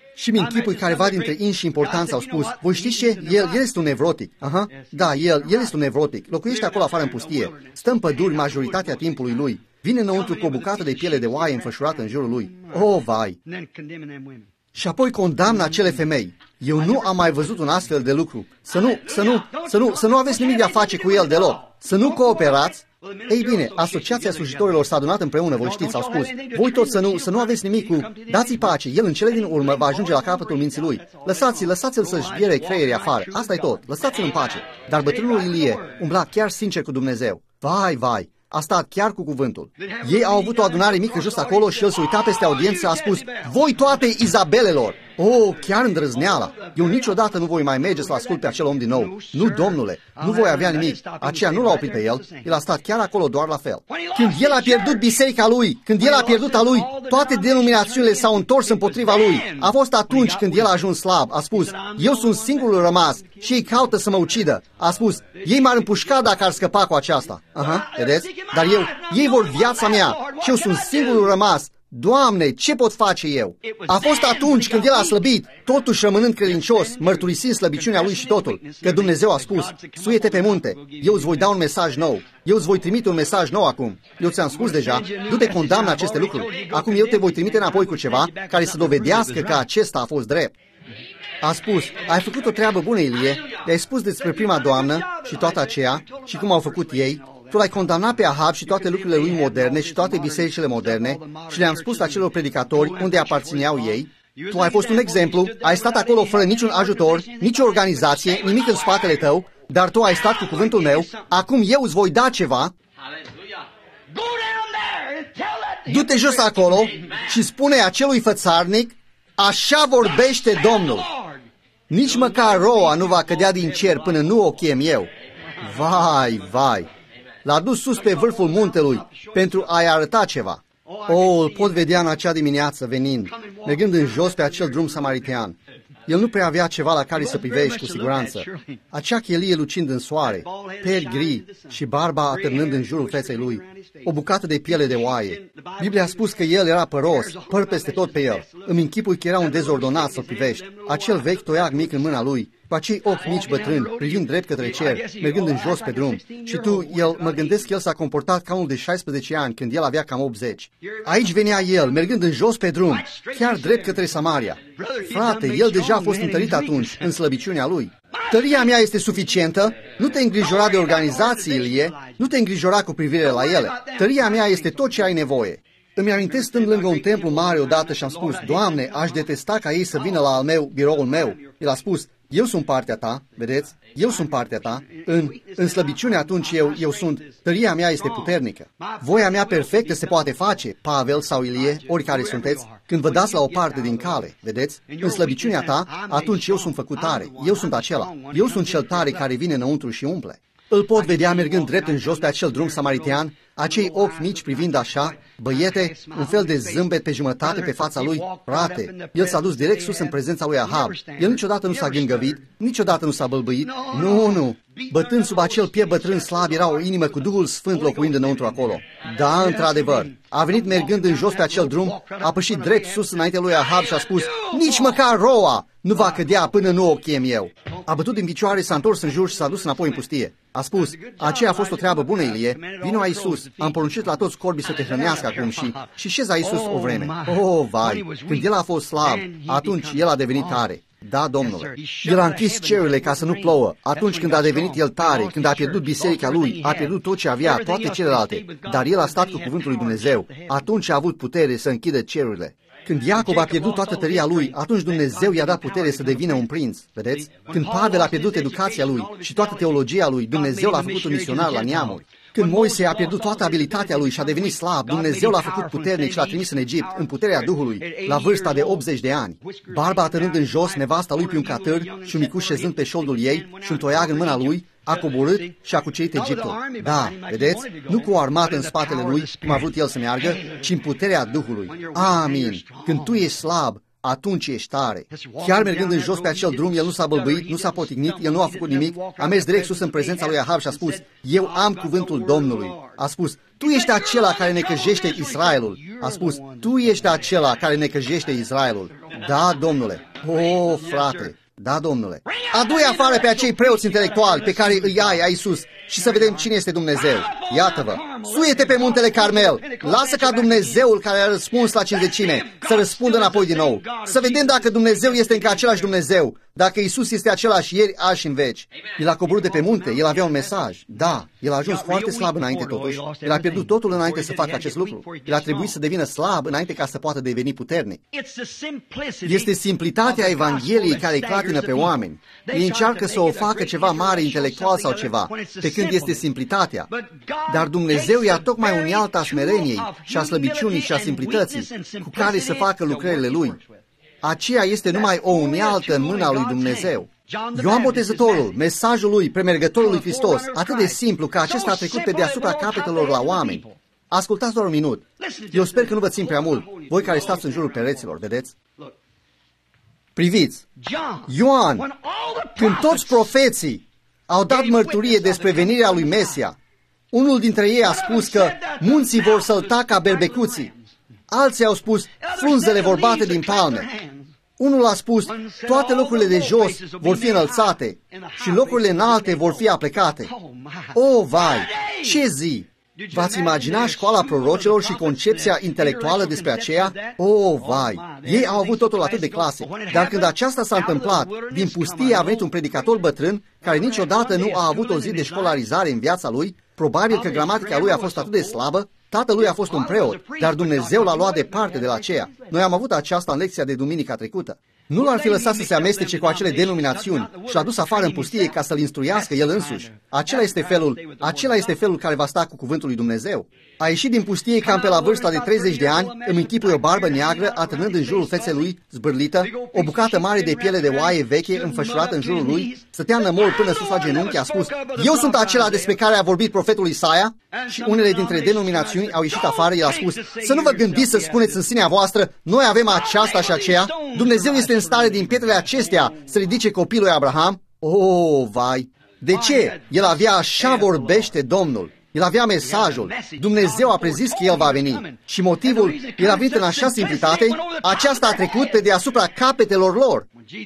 Și mi închipui careva dintre inși importanți au spus, voi știți ce? El, el este un nevrotic. Aha, da, el, el este un nevrotic. Locuiește acolo afară în pustie. Stă în păduri majoritatea timpului lui. Vine înăuntru cu o bucată de piele de oaie înfășurată în jurul lui. Oh, vai! Și apoi condamnă acele femei. Eu nu am mai văzut un astfel de lucru. Să nu, să nu, să nu, să nu aveți nimic de a face cu el deloc. Să nu cooperați. Ei bine, Asociația Slujitorilor s-a adunat împreună, voi știți, au spus, voi toți să nu, să nu aveți nimic cu, dați-i pace, el în cele din urmă va ajunge la capătul minții lui. Lăsați-l, lăsați-l să-și viere creierii afară, asta e tot, lăsați-l în pace. Dar bătrânul Ilie umbla chiar sincer cu Dumnezeu. Vai, vai! A stat chiar cu cuvântul. Ei au avut o adunare mică jos acolo și el se uita peste audiență, a spus, voi toate Izabelelor! Oh, chiar îndrăzneala! Eu niciodată nu voi mai merge să ascult pe acel om din nou. Nu, domnule, nu voi avea nimic. Aceea nu l-a oprit pe el, el a stat chiar acolo doar la fel. Când el a pierdut biserica lui, când el a pierdut a lui, toate denominațiunile s-au întors împotriva lui. A fost atunci când el a ajuns slab. A spus, eu sunt singurul rămas și ei caută să mă ucidă. A spus, ei m-ar împușca dacă ar scăpa cu aceasta. Aha, vedeți? Dar eu, ei vor viața mea și eu sunt singurul rămas. Doamne, ce pot face eu? A fost atunci când el a slăbit, totuși rămânând credincios, mărturisind slăbiciunea lui și totul, că Dumnezeu a spus, suie-te pe munte, eu îți voi da un mesaj nou, eu îți voi trimite un mesaj nou acum. Eu ți-am spus deja, nu te condamnă aceste lucruri. Acum eu te voi trimite înapoi cu ceva care să dovedească că acesta a fost drept. A spus, ai făcut o treabă bună, Ilie, le-ai spus despre prima doamnă și toată aceea și cum au făcut ei. Tu l-ai condamnat pe Ahab și toate lucrurile lui moderne și toate bisericile moderne și le-am spus acelor predicatori unde aparțineau ei. Tu ai fost un exemplu, ai stat acolo fără niciun ajutor, nicio organizație, nimic în spatele tău, dar tu ai stat cu cuvântul meu. Acum eu îți voi da ceva. Du-te jos acolo și spune acelui fățarnic, așa vorbește Domnul. Nici măcar roa nu va cădea din cer până nu o chem eu. Vai, vai! L-a dus sus pe vârful muntelui pentru a-i arăta ceva. O, îl pot vedea în acea dimineață venind, mergând în jos pe acel drum samaritean. El nu prea avea ceva la care să privești cu siguranță. Acea chelie lucind în soare, peri gri și barba atârnând în jurul feței lui, o bucată de piele de oaie. Biblia a spus că el era păros, păr peste tot pe el. Îmi închipui că era un dezordonat să-l privești. Acel vechi toiac mic în mâna lui, cu acei ochi mici bătrâni, privind drept către cer, mergând în jos pe drum. Și tu, el, mă gândesc că el s-a comportat ca unul de șaisprezece ani, când el avea cam optzeci. Aici venea el, mergând în jos pe drum, chiar drept către Samaria. Frate, el deja a fost întărit atunci, în slăbiciunea lui. Tăria mea este suficientă, nu te îngrijora de organizații, Ilie, nu te îngrijora cu privire la ele. Tăria mea este tot ce ai nevoie. Îmi amintesc stând lângă un templu mare odată și am spus, Doamne, aș detesta ca ei să vină la al meu, biroul meu. El a spus, eu sunt partea ta, vedeți? Eu sunt partea ta. În, în slăbiciune atunci eu, eu sunt. Tăria mea este puternică. Voia mea perfectă se poate face, Pavel sau Ilie, oricare sunteți, când vă dați la o parte din cale, vedeți? În slăbiciunea ta, atunci eu sunt făcut tare. Eu sunt acela. Eu sunt cel tare care vine înăuntru și umple. Îl pot vedea mergând drept în jos pe acel drum samaritean, acei ochi mici privind așa, băiete, un fel de zâmbet pe jumătate pe fața lui, frate. El s-a dus direct sus în prezența lui Ahab. El niciodată nu s-a gângăvit, niciodată nu s-a bălbâit. Nu, nu. Bătând sub acel piept bătrân slab era o inimă cu Duhul Sfânt locuind înăuntru acolo. Da, într-adevăr. A venit mergând în jos pe acel drum, a pășit drept sus înainte lui Ahab și a spus, nici măcar roa nu va cădea până nu o chem eu. A bătut din picioare, s-a întors în jur și s-a dus înapoi în pustie. A spus, aceea a fost o treabă bună, Ilie, vino a Iisus, am poruncit la toți corbii să te hrănească acum și, și șeza Iisus o vreme. Oh, vai, când el a fost slab, atunci el a devenit tare. Da, Domnule. El a închis cerurile ca să nu plouă. Atunci când a devenit el tare, când a pierdut biserica lui, a pierdut tot ce avea, toate celelalte. Dar el a stat cu cuvântul lui Dumnezeu. Atunci a avut putere să închidă cerurile. Când Iacob a pierdut toată tăria lui, atunci Dumnezeu i-a dat putere să devină un prinț. Vedeți? Când Pavel a pierdut educația lui și toată teologia lui, Dumnezeu l-a făcut un misionar la neamuri. Când Moise a pierdut toată abilitatea lui și a devenit slab, Dumnezeu l-a făcut puternic și l-a trimis în Egipt, în puterea Duhului, la vârsta de optzeci de ani. Barba atârnând în jos, nevasta lui pe un catâr și un micuș șezând pe șoldul ei și un toiag în mâna lui, a coborât și a cucerit Egiptul. Da, vedeți? Nu cu o armată în spatele lui, cum a vrut el să meargă, ci în puterea Duhului. Amin. Când tu ești slab, atunci ești tare. Chiar mergând în jos pe acel drum, el nu s-a bălbâit, nu s-a potignit, el nu a făcut nimic, a mers direct sus în prezența lui Ahab și a spus, eu am cuvântul Domnului. A spus, tu ești acela care necăjește Israelul. A spus, tu ești acela care necăjește Israelul. Da, domnule. O, frate. Da, domnule. Adu-i afară pe acei preoți intelectuali pe care îi ai ai sus și să vedem cine este Dumnezeu. Iată-vă. Suie-te pe muntele Carmel. Lasă ca Dumnezeul care a răspuns la cincizecime să răspundă înapoi din nou. Să vedem dacă Dumnezeu este încă același Dumnezeu. Dacă Isus este același ieri, azi și în veci. El a coborât de pe munte, el avea un mesaj. Da, el a ajuns foarte slab înainte totuși. El a pierdut totul înainte să facă acest lucru. El a trebuit să devină slab înainte ca să poată deveni puternic. Este simplitatea Evangheliei care îi clatină pe oameni. Ei încearcă să o facă ceva mare, intelectual sau ceva, pe când este simplitatea. Dar Dumnezeu ia tocmai unealta smereniei și a slăbiciunii și a simplității cu care să facă lucrările Lui. Aceea este numai o unealtă în mâna lui Dumnezeu. Ioan Botezătorul, mesajul lui, premergătorul lui Hristos, atât de simplu că acesta a trecut pe deasupra capetelor la oameni. Ascultați doar un minut. Eu sper că nu vă țin prea mult, voi care stați în jurul pereților, vedeți? Priviți, Ioan, când toți profeții au dat mărturie despre venirea lui Mesia, unul dintre ei a spus că munții vor sălta ca berbecuții. Alții au spus, frunzele vor bate din palme. Unul a spus, toate locurile de jos vor fi înălțate și locurile înalte vor fi aplecate. O, vai, ce zi! V-ați imagina școala prorocilor și concepția intelectuală despre aceea? O, vai! Ei au avut totul atât de clasic. Dar când aceasta s-a întâmplat, din pustie a venit un predicator bătrân care niciodată nu a avut o zi de școlarizare în viața lui. Probabil că gramatica lui a fost atât de slabă. Tatălui a fost un preot, dar Dumnezeu l-a luat departe de la aceea. Noi am avut aceasta în lecția de duminica trecută. Nu l-ar fi lăsat să se amestece cu acele denominațiuni și l-a dus afară în pustie ca să-l instruiască el însuși. Acela este felul, acela este felul care va sta cu cuvântul lui Dumnezeu. A ieșit din pustie cam pe la vârsta de treizeci de ani, îmi închipui o barbă neagră, atârnând în jurul feței lui zbârlită, o bucată mare de piele de oaie veche înfășurată în jurul lui, stătea nămol până sus la genunchi, a spus, eu sunt acela despre care a vorbit profetul Isaia? Și unele dintre denominațiuni au ieșit afară, el a spus, să nu vă gândiți să spuneți în sinea voastră, noi avem aceasta și aceea, Dumnezeu este în stare din pietrele acestea să ridice copilul lui Abraham? O, vai! De ce? El avea așa vorbește Domnul. El avea mesajul. Dumnezeu a prezis că El va veni. Și motivul, El a venit în așa simplitate, aceasta a trecut pe deasupra capetelor lor.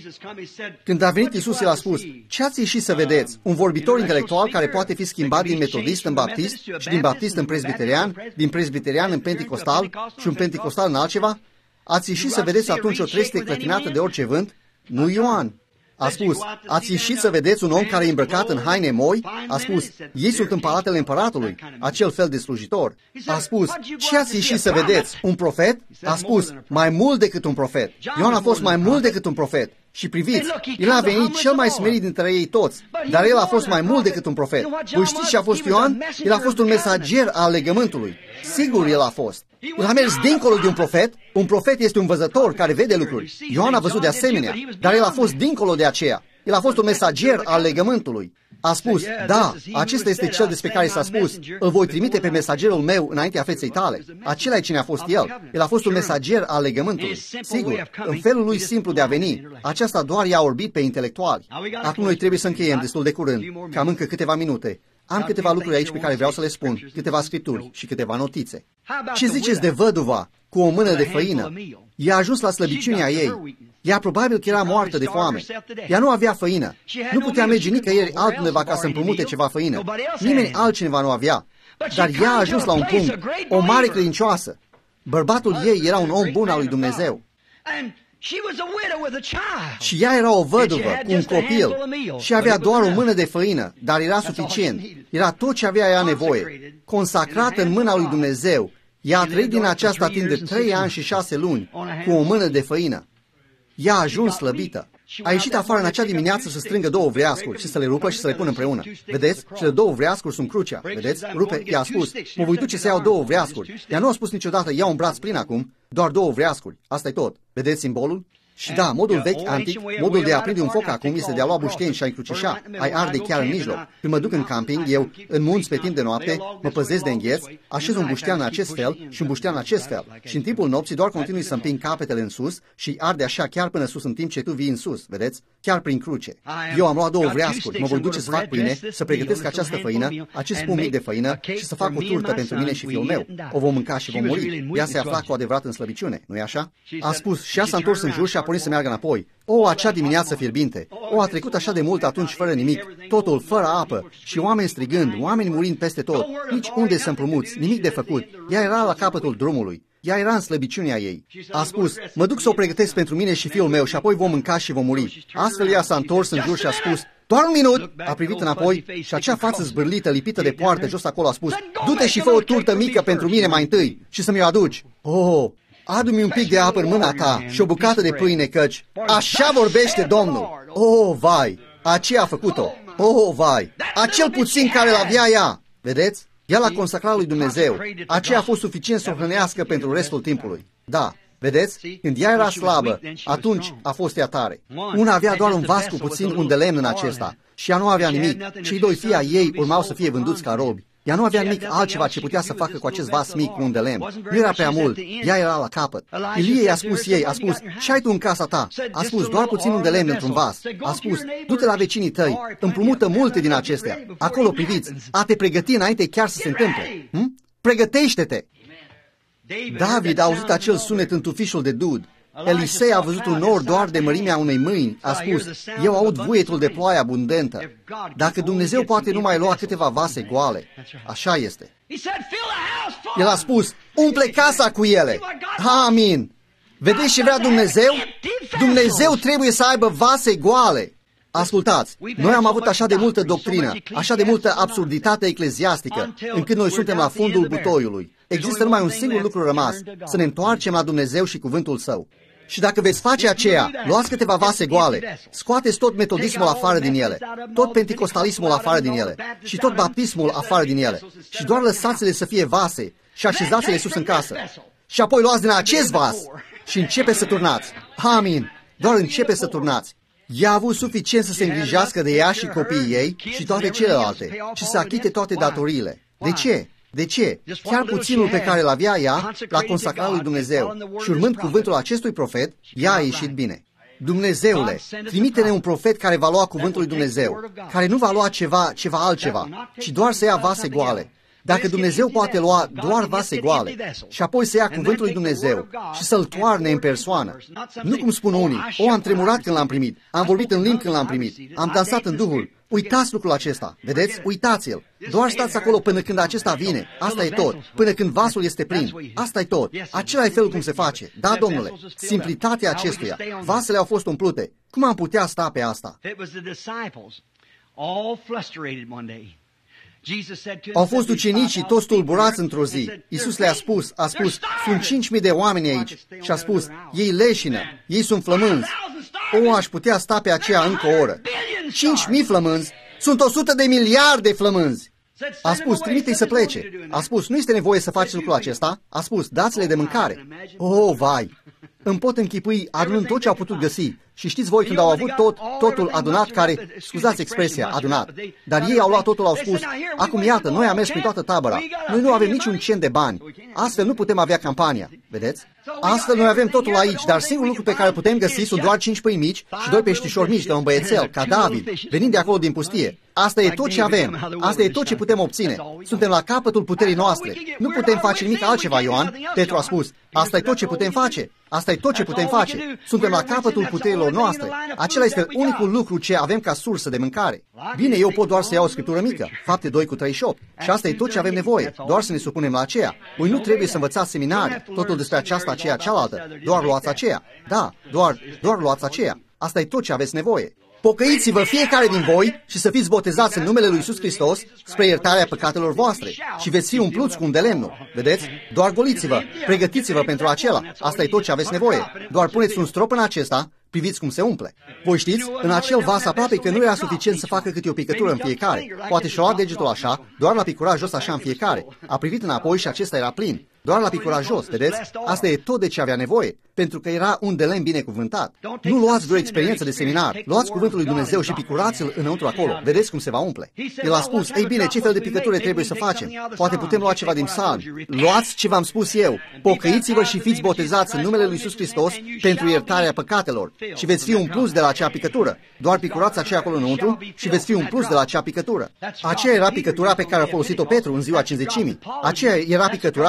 Când a venit Iisus, El a spus, ce ați ieșit să vedeți? Un vorbitor intelectual care poate fi schimbat din metodist în baptist și din baptist în presbiterian, din presbiterian în penticostal și un penticostal în altceva? Ați ieșit să vedeți atunci o trestie clătinată de orice vânt? Nu Ioan. A spus, ați ieșit să vedeți un om care e îmbrăcat în haine moi? A spus, ei sunt în palatele împăratului, acel fel de slujitor. A spus, ce ați ieșit să vedeți? Un profet? A spus, mai mult decât un profet. Ioan a fost mai mult decât un profet. Și priviți, el a venit cel mai smerit dintre ei toți, dar el a fost mai mult decât un profet. Voi știți ce a fost Ioan? El a fost un mesager al legământului. Sigur, el a fost. El a mers dincolo de un profet. Un profet este un văzător care vede lucruri. Ioan a văzut de asemenea, dar el a fost dincolo de aceea. El a fost un mesager al legământului. A spus, da, acesta este cel despre care s-a spus, îl voi trimite pe mesagerul meu înaintea feței tale. Acela e cine a fost el. El a fost un mesager al legământului. Sigur, în felul lui simplu de a veni, aceasta doar i-a orbit pe intelectuali. Acum noi trebuie să încheiem destul de curând, cam încă câteva minute. Am câteva lucruri aici pe care vreau să le spun, câteva scripturi și câteva notițe. Ce ziceți de văduva cu o mână de făină? Ea a ajuns la slăbiciunea ei. Ea probabil că era moartă de foame. Ea nu avea făină. Nu putea merge nicăieri altundeva ca să împrumute ceva făină. Nimeni altcineva nu avea. Dar ea a ajuns la un punct, o mare credincioasă. Bărbatul ei era un om bun al lui Dumnezeu. Și ea era o văduvă cu un copil și avea doar o mână de făină, dar era suficient. Era tot ce avea ea nevoie. Consacrată în mâna lui Dumnezeu, ea a trăit din aceasta timp de trei ani și șase luni, cu o mână de făină. Ea a ajuns slăbită. A ieșit afară în acea dimineață să strângă două vreascuri și să le rupă și să le pună împreună. Vedeți? Cele două vreascuri sunt crucea. Vedeți? Rupe, ea a spus, mă voi duce să iau două vreascuri. Ea nu a spus niciodată, iau un braț plin acum, doar două vreascuri. Asta e tot. Vedeți simbolul? Și da, modul vechi, antic, modul de a aprinde un foc acum este de a lua bușteni și a-i crucișa, ai arde chiar în mijloc. Când mă duc în camping, eu, în munți pe timp de noapte, mă păzesc de îngheț, așez un buștean în acest fel și un buștean în acest fel. Și în timpul nopții doar continui să împing capetele în sus și arde așa chiar până sus în timp ce tu vii în sus, vedeți? Chiar prin cruce. Eu am luat două vreascuri, mă voi duce să fac pâine, să pregătesc această făină, acest pum mic de făină și să fac o turtă pentru mine și fiul meu. O vom mânca și vom muri. Ea se afla cu adevărat în slăbiciune, nu-i așa? A spus și ea s-a întors în jur și a pornit să meargă înapoi. O, acea dimineață fierbinte! O, a trecut așa de mult atunci fără nimic, totul fără apă și oameni strigând, oameni murind peste tot, nici unde să împrumuți, nimic de făcut. Ea era la capătul drumului. Ea era în slăbiciunea ei. A spus, mă duc să o pregătesc pentru mine și fiul meu și apoi vom mânca și vom muri. Astfel ea s-a întors în jur și a spus, doar un minut! A privit înapoi și acea față zbârlită, lipită de poartă jos acolo a spus, du-te și fă o turtă mică pentru mine mai întâi și să-mi o aduci. Oh, adu-mi un pic de apă în mâna ta și o bucată de pâine, căci așa vorbește Domnul. Oh, vai! Aceea a făcut-o. Oh, vai! Acel puțin care l-avea ea. Vedeți? Ea l-a consacrat lui Dumnezeu. Aceea a fost suficient să o hrănească pentru restul timpului. Da, vedeți? Când ea era slabă, atunci a fost ea tare. Una avea doar un vas cu puțin un de lemn în acesta și ea nu avea nimic. Cei doi fii ai ei urmau să fie vânduți ca robi. Ea nu avea nimic altceva ce putea să facă cu acest vas mic cu un de lemn. Nu era prea mult, ea era la capăt. Ilie i-a spus ei, a spus, ce ai tu în casa ta? A spus, doar puțin un de lemn într-un vas. A spus, du-te la vecinii tăi, împrumută multe din acestea. Acolo priviți, a te pregăti înainte chiar să se întâmple. Hm? Pregătește-te! David a auzit acel sunet în tufișul de dud. Elisei a văzut un nor doar de mărimea unei mâini. A spus, eu aud vuietul de ploaie abundentă. Dacă Dumnezeu poate numai lua câteva vase goale, așa este. El a spus, umple casa cu ele. Amin. Vedeți ce vrea Dumnezeu? Dumnezeu trebuie să aibă vase goale. Ascultați, noi am avut așa de multă doctrină, așa de multă absurditate ecleziastică, încât noi suntem la fundul butoiului. Există numai un singur lucru rămas, să ne întoarcem la Dumnezeu și cuvântul Său. Și dacă veți face aceea, luați câteva vase goale, scoateți tot metodismul afară din ele, tot penticostalismul afară din ele și tot baptismul afară din ele și doar lăsați-le să fie vase și așezați-le sus în casă. Și apoi luați din acest vas și începe să turnați. Amin. Doar începe să turnați. Ea a avut suficient să se îngrijească de ea și copiii ei și toate celelalte și să achite toate datoriile. De ce? De ce? Chiar puținul pe care l-avea ea l-a consacrat lui Dumnezeu și urmând cuvântul acestui profet, ea a ieșit bine. Dumnezeule, trimite-ne un profet care va lua cuvântul lui Dumnezeu, care nu va lua ceva, ceva altceva, ci doar să ia vase goale. Dacă Dumnezeu poate lua doar vase goale și apoi să ia cuvântul lui Dumnezeu și să-l toarne în persoană, nu cum spun unii, o, am tremurat când l-am primit, am vorbit în limbi când l-am primit, am dansat în Duhul. Uitați lucrul acesta, vedeți? Uitați-l. Doar stați acolo până când acesta vine. Asta e tot. Până când vasul este plin. Asta e tot. Acela e felul cum se face. Da, domnule. Simplitatea acestuia. Vasele au fost umplute. Cum am putea sta pe asta? Au fost ucenicii toți tulburați într-o zi. Iisus le-a spus, a spus, sunt cinci mii de oameni aici. Și a spus, ei leșină, ei sunt flămânzi. O, aș putea sta pe aceea încă o oră. Cinci mii flămânzi, sunt o sută de miliarde flămânzi. A spus, trimite-i să plece. A spus, nu este nevoie să faci lucrul acesta. A spus, dați-le de mâncare. Oh, vai! Îmi pot închipui adunând tot ce au putut găsi. Și știți voi, când au avut tot, totul adunat, care, scuzați expresia, adunat, dar ei au luat totul, au spus, acum iată, noi am mers prin toată tabăra, noi nu avem niciun cent de bani, astfel nu putem avea campania, vedeți? Astfel noi avem totul aici, dar singurul lucru pe care putem găsi sunt doar cinci pâini mici și doi peștișori mici de un băiețel, ca David, venind de acolo din pustie. Asta e tot ce avem, asta e tot ce putem obține. Suntem la capătul puterii noastre. Nu putem face nimic altceva, Ioan. Petru a spus, asta e tot ce putem face. Asta e tot ce putem face. Suntem la capătul puterilor noastre. Acela este unicul lucru ce avem ca sursă de mâncare. Bine, eu pot doar să iau o scriptură mică, Fapte doi cu treizeci și opt. Și asta e tot ce avem nevoie, doar să ne supunem la aceea. Voi nu trebuie să învățați seminarii, totul despre aceasta, aceea, cealaltă. Doar luați aceea. Da, doar, doar luați aceea. Asta e tot ce aveți nevoie. Pocăiți-vă fiecare din voi și să fiți botezați în numele lui Iisus Hristos spre iertarea păcatelor voastre și veți fi umpluți cu un de lemnul. Vedeți? Doar goliți-vă, pregătiți-vă pentru acela. Asta e tot ce aveți nevoie. Doar puneți un strop în acesta, priviți cum se umple. Voi știți, în acel vas aproape că nu era suficient să facă câte o picătură în fiecare. Poate și-a luat degetul așa, doar la picura jos așa în fiecare. A privit înapoi și acesta era plin. Doar la picura jos, vedeți? Asta e tot de ce avea nevoie, pentru că era un de lemn binecuvântat. Nu luați vreo experiență de seminar, luați cuvântul lui Dumnezeu și picurați-l înăuntru acolo. Vedeți cum se va umple. El a spus, ei bine, ce fel de picătură trebuie să facem? Poate putem lua ceva din psalmi. Luați ce v-am spus eu. Pocăiți-vă și fiți botezați în numele lui Iisus Hristos pentru iertarea păcatelor și veți fi umpluți de la acea picătură. Doar picurați aceea acolo înăuntru și veți fi umpluți de la acea picătură. Aceea era picătura pe care a folosit-o Petru în ziua cinzecimii. Aceea era picătura pe care a folosit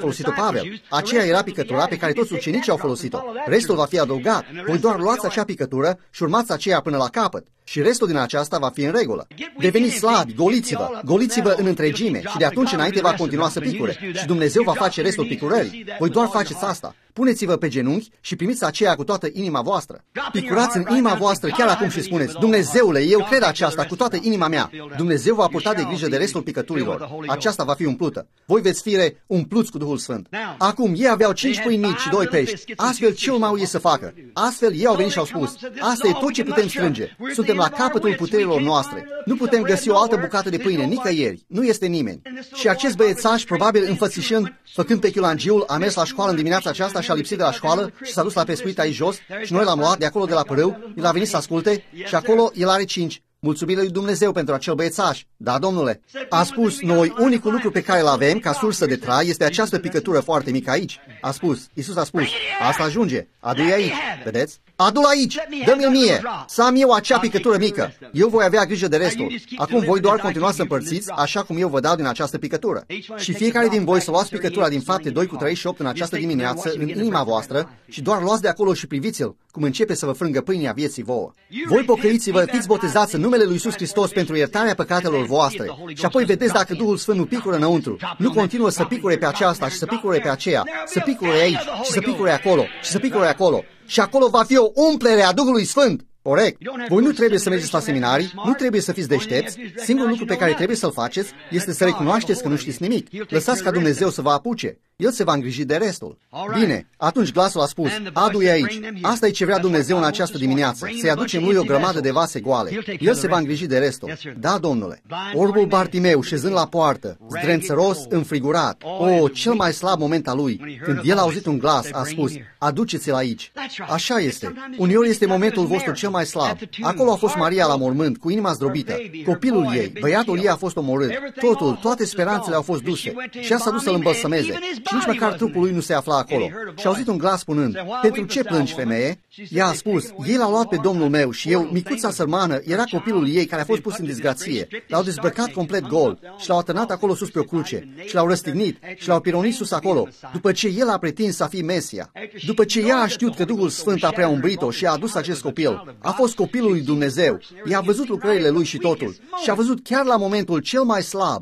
folosit-o Pavel. Aceea era picătura pe care toți ucenicii au folosit-o. Restul va fi adăugat. Voi doar luați acea picătură și urmați aceea până la capăt. Și restul din aceasta va fi în regulă. Deveniți slabi, goliți-vă, goliți-vă în întregime și de atunci înainte va continua să picure. Și Dumnezeu va face restul picurării. Voi doar faceți asta. Puneți-vă pe genunchi și primiți aceea cu toată inima voastră. Picurați în inima voastră chiar acum și spuneți: Dumnezeule, eu cred aceasta cu toată inima mea. Dumnezeu va purta de grijă de restul picăturilor. Aceasta va fi umplută. Voi veți fi umpluți cu Duhul Sfânt. Acum, ei aveau cinci pâini mici și doi pești. Astfel, ce urmau ei să facă? Astfel, ei au venit și au spus: asta e tot ce putem strânge. Suntem la capătul puterilor noastre. Nu putem găsi o altă bucată de pâine nicăieri. Nu este nimeni. Și acest băiețaș, probabil înfățișând, făcând pe chiulangiul, a mers la școală în dimineața aceasta și a lipsit de la școală și s-a dus la pescuit aici jos și noi l-am luat de acolo de la părâu, el a venit să asculte și acolo el are cinci. Mulțumire lui Dumnezeu pentru acel băiețaș. Da, domnule. A spus: noi, unicul lucru pe care îl avem ca sursă de trai este această picătură foarte mică aici. A spus, Iisus a spus: asta ajunge, adu-i aici. Vedeți? Adu-l aici, dă-mi-l mie, să am eu acea picătură mică. Eu voi avea grijă de restul. Acum voi doar continua să împărțiți așa cum eu vă dau din această picătură. Și fiecare din voi să luați picătura din Fapte doi cu treizeci și opt în această dimineață în inima voastră și doar luați de acolo și priviți-l cum începe să vă frângă pâinea vieții vouă. Voi pocăiți-vă, fiți botezați în numele lui Iisus Hristos pentru iertarea păcatelor voastre și apoi vedeți dacă Duhul Sfânt nu picură înăuntru. Nu continuă să picure pe aceasta și să picure pe aceea, să picure aici și să picure acolo și să picure acolo. Și acolo va fi o umplere a Duhului Sfânt. Corect. Voi nu trebuie să mergeți la seminarii, nu trebuie să fiți deștepți. Singurul lucru pe care trebuie să-l faceți este să recunoașteți că nu știți nimic. Lăsați ca Dumnezeu să vă apuce. El se va îngriji de restul. Bine, atunci glasul a spus: adu-i aici. Asta e ce vrea Dumnezeu în această dimineață, să-i aducem lui o grămadă de vase goale. El se va îngriji de restul. Da, domnule. Orbul Bartimeu, șezând la poartă, zdrențăros, înfrigurat, o, cel mai slab moment al lui, când el a auzit un glas, a spus: aduceți-l aici. Așa este. Uneori este momentul vostru cel mai slab. Acolo a fost Maria la mormânt, cu inima zdrobită. Copilul ei, băiatul ei a fost omorât. Totul, toate speranțele au fost duse. Și ea s-a dus să-l îmbălsămeze. Și nici măcar trupul lui nu se afla acolo. Și a auzit un glas spunând: pentru ce plângi, femeie? Ea a spus: ei l-au luat pe Domnul meu și eu, micuța sărmană, era copilul ei care a fost pus în disgrație. L-au dezbrăcat complet gol și l-au atârnat acolo sus pe o cruce și l-au răstignit și l-au pironit sus acolo, după ce el a pretins a fi Mesia. După ce ea a știut că Duhul Sfânt a preaumbrit-o și a adus acest copil, a fost copilul lui Dumnezeu. Ea a văzut lucrările lui și totul și a văzut chiar la momentul cel mai slab.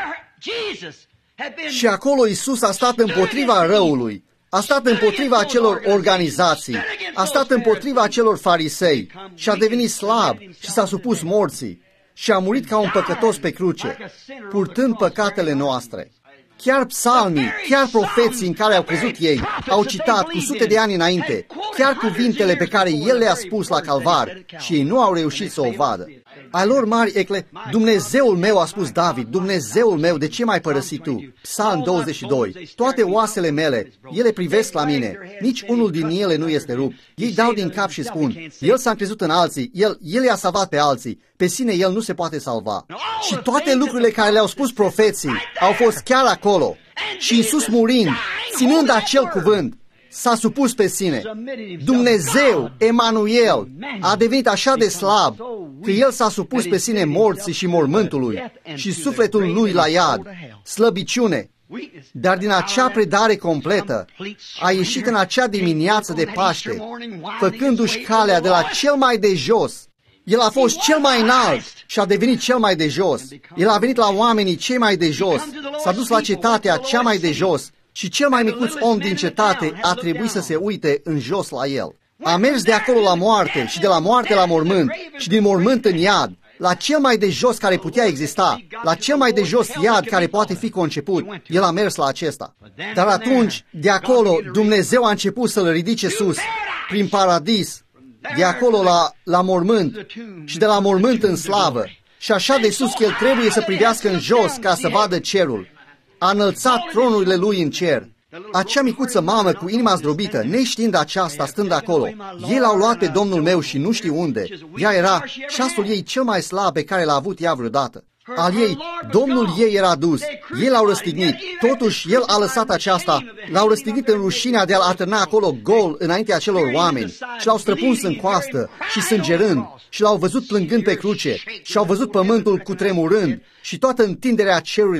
Și acolo Iisus a stat împotriva răului, a stat împotriva acelor organizații, a stat împotriva acelor farisei și a devenit slab și s-a supus morții și a murit ca un păcătos pe cruce, purtând păcatele noastre. Chiar psalmii, chiar profeții în care au crezut ei, au citat cu sute de ani înainte, chiar cuvintele pe care El le-a spus la Calvar și ei nu au reușit să o vadă. Ai lor mari ecle, Dumnezeul meu, a spus David, Dumnezeul meu, de ce m-ai părăsit tu? Psalm douăzeci și doi. Toate oasele mele, ele privesc la mine, nici unul din ele nu este rupt. Ei dau din cap și spun: El s-a încrezut în alții, El, El i-a salvat pe alții, pe sine El nu se poate salva. Și toate lucrurile care le-au spus profeții au fost chiar acolo. Și Iisus murind, ținând acel cuvânt, s-a supus pe sine. Dumnezeu, Emanuel, a devenit așa de slab că El s-a supus pe sine morții și mormântului și sufletul lui la iad, slăbiciune. Dar din acea predare completă a ieșit în acea dimineață de Paște, făcându-și calea de la cel mai de jos. El a fost cel mai înalt și a devenit cel mai de jos. El a venit la oamenii cei mai de jos, s-a dus la cetatea cea mai de jos și cel mai micuț om din cetate a trebuit să se uite în jos la el. A mers de acolo la moarte și de la moarte la mormânt și din mormânt în iad, la cel mai de jos care putea exista, la cel mai de jos iad care poate fi conceput. El a mers la acesta. Dar atunci, de acolo, Dumnezeu a început să-l ridice sus, prin paradis, de acolo la, la mormânt și de la mormânt în slavă. Și așa de sus că el trebuie să privească în jos ca să vadă cerul. A înălțat tronurile lui în cer. Acea micuță mamă cu inima zdrobită, neștiind aceasta, stând acolo, ei l-au luat pe Domnul meu și nu știu unde. Ea era ceasul ei cel mai slab pe care l-a avut ea vreodată. Al ei, Domnul ei era dus, ei l-au răstignit, totuși el a lăsat aceasta, l-au răstignit în rușinea de a-l atârna acolo gol înaintea acelor oameni și l-au străpuns în coastă și sângerând și l-au văzut plângând pe cruce și au văzut pământul cutremurând și toată întinderea cerurilor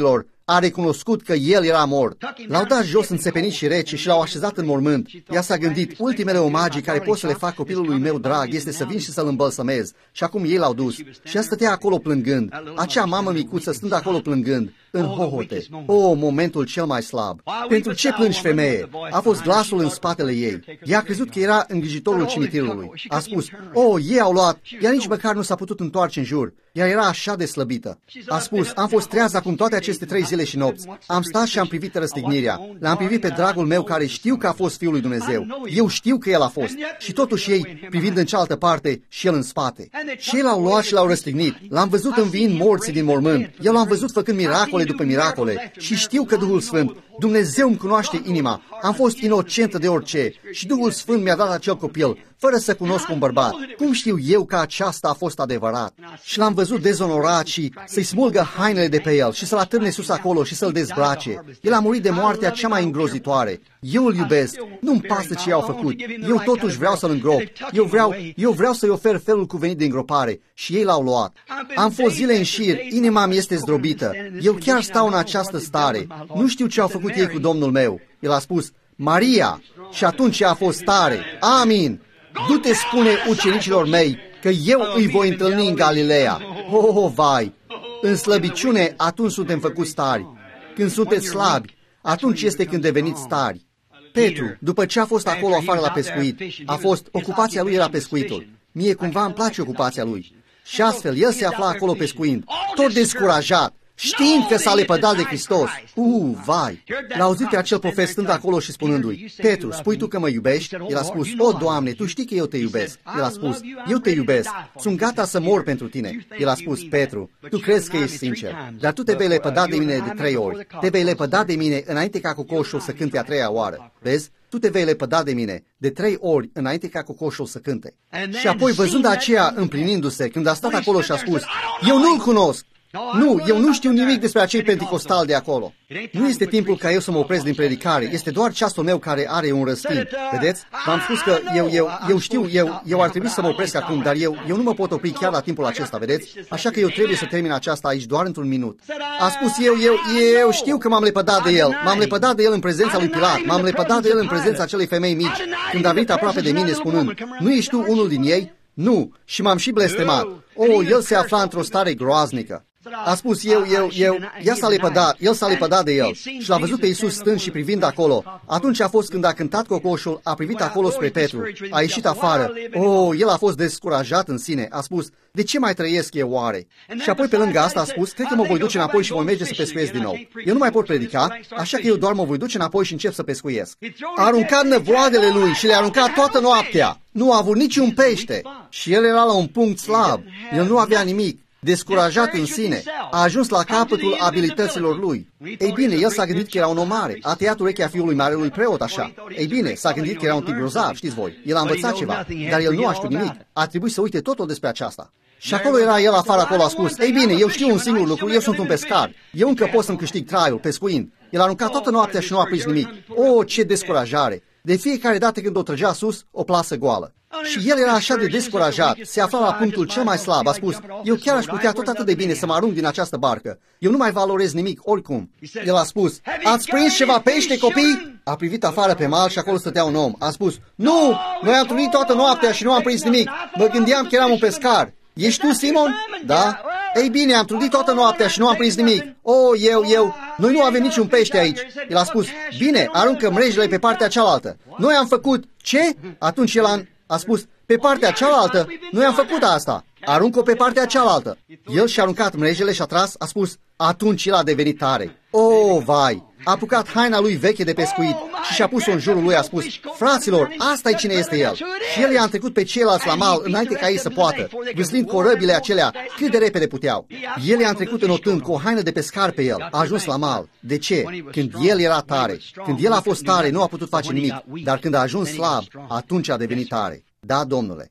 a recunoscut că el era mort. L-au dat jos înțepenit și rece și l-au așezat în mormânt. Ea s-a gândit, ultimele omagii care pot să le fac copilului meu drag este să vin și să-l îmbălsămez. Și acum ei l-au dus. Și ea stătea acolo plângând. Acea mamă micuță stând acolo plângând, în hohote. O, momentul cel mai slab. Pentru ce plângi, femeie? A fost glasul în spatele ei. Ea a crezut că era îngrijitorul cimitirului. A spus, o, ei au luat. Ea nici măcar nu s-a putut întoarce în jur. Ea era așa de slăbită. A spus, am fost trează acum toate aceste trei zile și nopți. Am stat și am privit răstignirea. L-am privit pe dragul meu care știu că a fost Fiul lui Dumnezeu. Eu știu că el a fost. Și totuși ei, privind în cealaltă parte și el în spate. Și ei l-au luat și l-au răstignit. L-am văzut înviind morții din mormânt. Eu l-am văzut făcând miracole după miracole. Și știu că Duhul Sfânt, Dumnezeu îmi cunoaște inima. Am fost inocentă de orice. Și Duhul Sfânt mi-a dat acel copil, fără să cunosc un bărbat. Cum știu eu că aceasta a fost adevărat? Și l-am văzut dezonorat și să-i smulgă hainele de pe el și să-l atârne sus acolo și să-l dezbrace. El a murit de moartea cea mai îngrozitoare. Eu îl iubesc. Nu-mi pasă ce i-au făcut. Eu totuși vreau să-l îngrop. Eu vreau, eu vreau să-i ofer felul cuvenit de îngropare. Și ei l-au luat. Am fost zile în șir. Inima mi este zdrobită. Eu chiar stau în această stare. Nu știu ce au făcut ei cu Domnul meu. El a spus, Maria. Și atunci ea a fost tare. Amin. Du-te, spune ucenicilor mei, că eu îi voi întâlni în Galileea. Oh, oh, vai! În slăbiciune, atunci suntem făcuți tari. Când sunteți slabi, atunci este când deveniți tari. Petru, după ce a fost acolo afară la pescuit, a fost, ocupația lui era pescuitul. Mie cumva îmi place ocupația lui. Și astfel, el se afla acolo pescuind, tot descurajat, știind că s-a lepădat de Hristos. Uh, vai! L-a auzit pe acel profet stând acolo și spunându-i, Petru, spui tu că mă iubești? El a spus, o, Doamne, tu știi că eu te iubesc. El a spus, eu te iubesc, sunt gata să mor pentru tine. El a spus, Petru, tu crezi că ești sincer, dar tu te vei lepăda de mine de trei ori. Te vei lepăda de mine înainte ca cocoșul să cânte a treia oară. Vezi? Tu te vei lepăda de mine de trei ori înainte ca cocoșul să cânte. Și apoi, văzând aceea împlinindu-se, când a stat acolo și a spus, eu nu-l cunosc. Nu, eu nu știu nimic despre acei penticostali de acolo. Nu este timpul ca eu să mă opresc din predicare, este doar ceasul meu care are un răstimp. Vedeți? V-am spus că eu, eu, eu știu, eu, eu ar trebui să mă opresc acum, dar eu, eu nu mă pot opri chiar la timpul acesta, vedeți? Așa că eu trebuie să termin aceasta aici doar într-un minut. A spus eu, eu, eu știu că m-am lepădat de el, m-am lepădat de el în prezența lui Pilat, m-am lepădat de el în prezența acelei femei mici, când a venit aproape de mine spunând, nu ești tu unul din ei? Nu, și m-am și blestemat. O, el se afla într-o stare groaznică. A spus eu, eu, eu, ea s-a lepădat, el s-a lepădat de el și l-a văzut pe Iisus stând și privind acolo. Atunci a fost când a cântat cocoșul, a privit acolo spre Petru, a ieșit afară. Oh, el a fost descurajat în sine, a spus, de ce mai trăiesc eu oare? Și apoi pe lângă asta a spus, cred că mă voi duce înapoi și voi merge să pescuiesc din nou. Eu nu mai pot predica, așa că eu doar mă voi duce înapoi și încep să pescuiesc. A aruncat năvoadele lui și le-a aruncat toată noaptea. Nu a avut niciun pește și el era la un punct slab, el nu avea nimic. Descurajat în sine, a ajuns la capătul abilităților lui. Ei bine, el s-a gândit că era un om mare, a tăiat urechea fiului marelui preot așa. Ei bine, s-a gândit că era un tip grozav, știți voi. El a învățat ceva, dar el nu a știut nimic. A trebuit să uite totul despre aceasta. Și acolo era el afară, acolo a spus, ei bine, eu știu un singur lucru, eu sunt un pescar. Eu încă pot să-mi câștig traiul, pescuind. El a aruncat toată noaptea și nu a prins nimic. O, ce descurajare! De fiecare dată când o trăgea sus, o plasă goală. Și el era așa de descurajat, se afla la punctul cel mai slab, a spus, eu chiar aș putea tot atât de bine să mă arunc din această barcă. Eu nu mai valorez nimic, oricum. El a spus, ați prins ceva pește, copii? A privit afară pe mal și acolo stătea un om. A spus, nu, noi am trunit toată noaptea și nu am prins nimic. Mă gândeam că eram un pescar. Ești tu, Simon? Da? Ei bine, am trudit toată noaptea și nu am prins nimic. O, eu, eu, noi nu avem niciun pește aici. El a spus, bine, aruncă mrejele pe partea cealaltă. Noi am făcut, ce? Atunci el a, a spus, pe partea cealaltă? Noi am făcut asta. Aruncă-o pe partea cealaltă. El și-a aruncat mrejele și a tras, a spus, atunci el a devenit tare. O, vai! A apucat haina lui veche de pescuit și și-a pus-o în jurul lui, a spus, fraților, asta e cine este el. Și el i-a întrecut pe ceilalți la mal înainte ca ei să poată, vâslind corăbile acelea cât de repede puteau. El i-a întrecut înotând cu o haină de pescar pe el, a ajuns la mal. De ce? Când el era tare. Când el a fost tare, nu a putut face nimic, dar când a ajuns slab, atunci a devenit tare. Da, Domnule.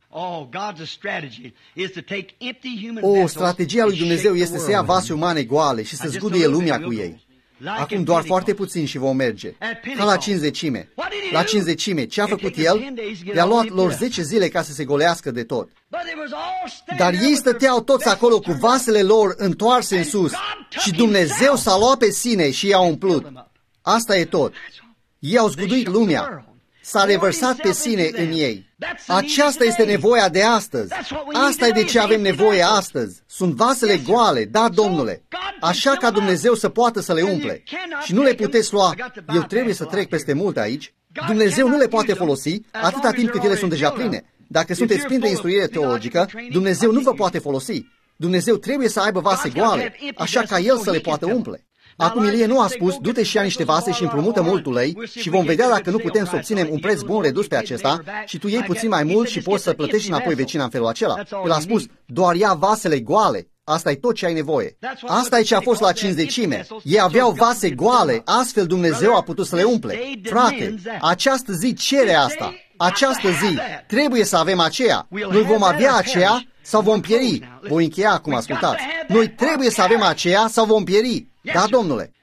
O, strategia lui Dumnezeu este să ia vase umane goale și să zguduie lumea cu ei. Acum doar foarte puțin și vom merge. Ca la cinzecime. La cinzecime, ce a făcut el? Le-a luat lor zece zile ca să se golească de tot. Dar ei stăteau toți acolo cu vasele lor întoarse în sus și Dumnezeu s-a luat pe sine și i-a umplut. Asta e tot. Ei au zguduit lumea. S-a revărsat pe sine în ei. Aceasta este nevoia de astăzi. Asta e de ce avem nevoie astăzi. Sunt vasele goale, da, Domnule. Așa ca Dumnezeu să poată să le umple. Și nu le puteți lua. Eu trebuie să trec peste multe aici. Dumnezeu nu le poate folosi atâta timp cât ele sunt deja pline. Dacă sunteți plini de instruire teologică, Dumnezeu nu vă poate folosi. Dumnezeu trebuie să aibă vase goale, așa ca El să le poată umple. Acum Ilie nu a spus, du-te și ia niște vase și împrumută mult ulei și vom vedea dacă nu putem să obținem un preț bun redus pe acesta și tu iei puțin mai mult și poți să plătești înapoi vecina în felul acela. El a spus, doar ia vasele goale. Asta e tot ce ai nevoie. Asta e ce a fost la cinzecime. Ei aveau vase goale, astfel Dumnezeu a putut să le umple. Frate, această zi cere asta. Această zi trebuie să avem aceea. Noi vom avea aceea sau vom pieri. Voi încheia acum, ascultați. Noi trebuie să avem aceea sau vom pieri. Da, Domnule.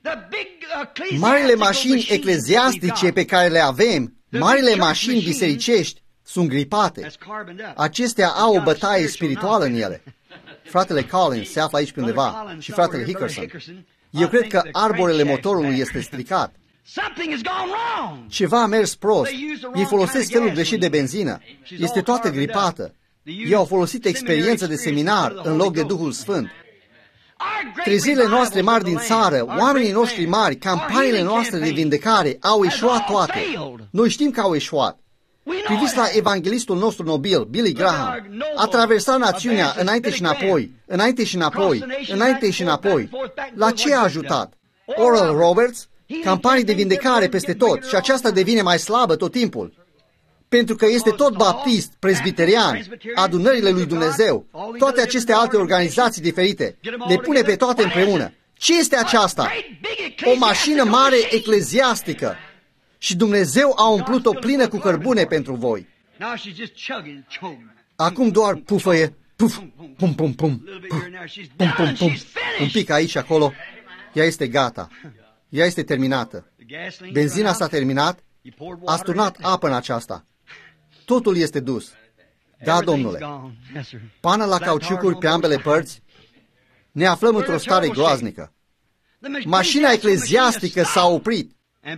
Marile mașini ecleziastice pe care le avem, marile mașini bisericești, sunt gripate. Acestea au o bătaie spirituală în ele. Fratele Collins se află aici pe undeva și fratele Hickerson. Eu cred că arborele motorului este stricat. Ceva a mers prost. Ei folosesc felul greșit de benzină. Este toată gripată. Ei au folosit experiență de seminar în loc de Duhul Sfânt. Trezirile noastre mari din țară, oamenii noștri mari, campaniile noastre de vindecare au eșuat toate. Noi știm că au eșuat. Priviți la evanghelistul nostru nobil, Billy Graham. A traversat națiunea înainte și înapoi, înainte și înapoi, înainte și înapoi. La ce a ajutat? Oral Roberts? Campanii de vindecare peste tot și aceasta devine mai slabă tot timpul. Pentru că este tot baptist, presbiterian, adunările lui Dumnezeu, toate aceste alte organizații diferite, le pune pe toate împreună. Ce este aceasta? O mașină mare ecleziastică. Și Dumnezeu a umplut-o plină cu cărbune pentru voi. Acum doar pufăie, puf, pum, pum, pum, pum, pum, pum, pum, un pic aici, acolo. Ea este gata. Ea este terminată. Benzina s-a terminat. A turnat apă în aceasta. Totul este dus. Da, Domnule. Pană la cauciucuri pe ambele părți. Ne aflăm într-o stare groaznică. Mașina ecleziastică s-a oprit.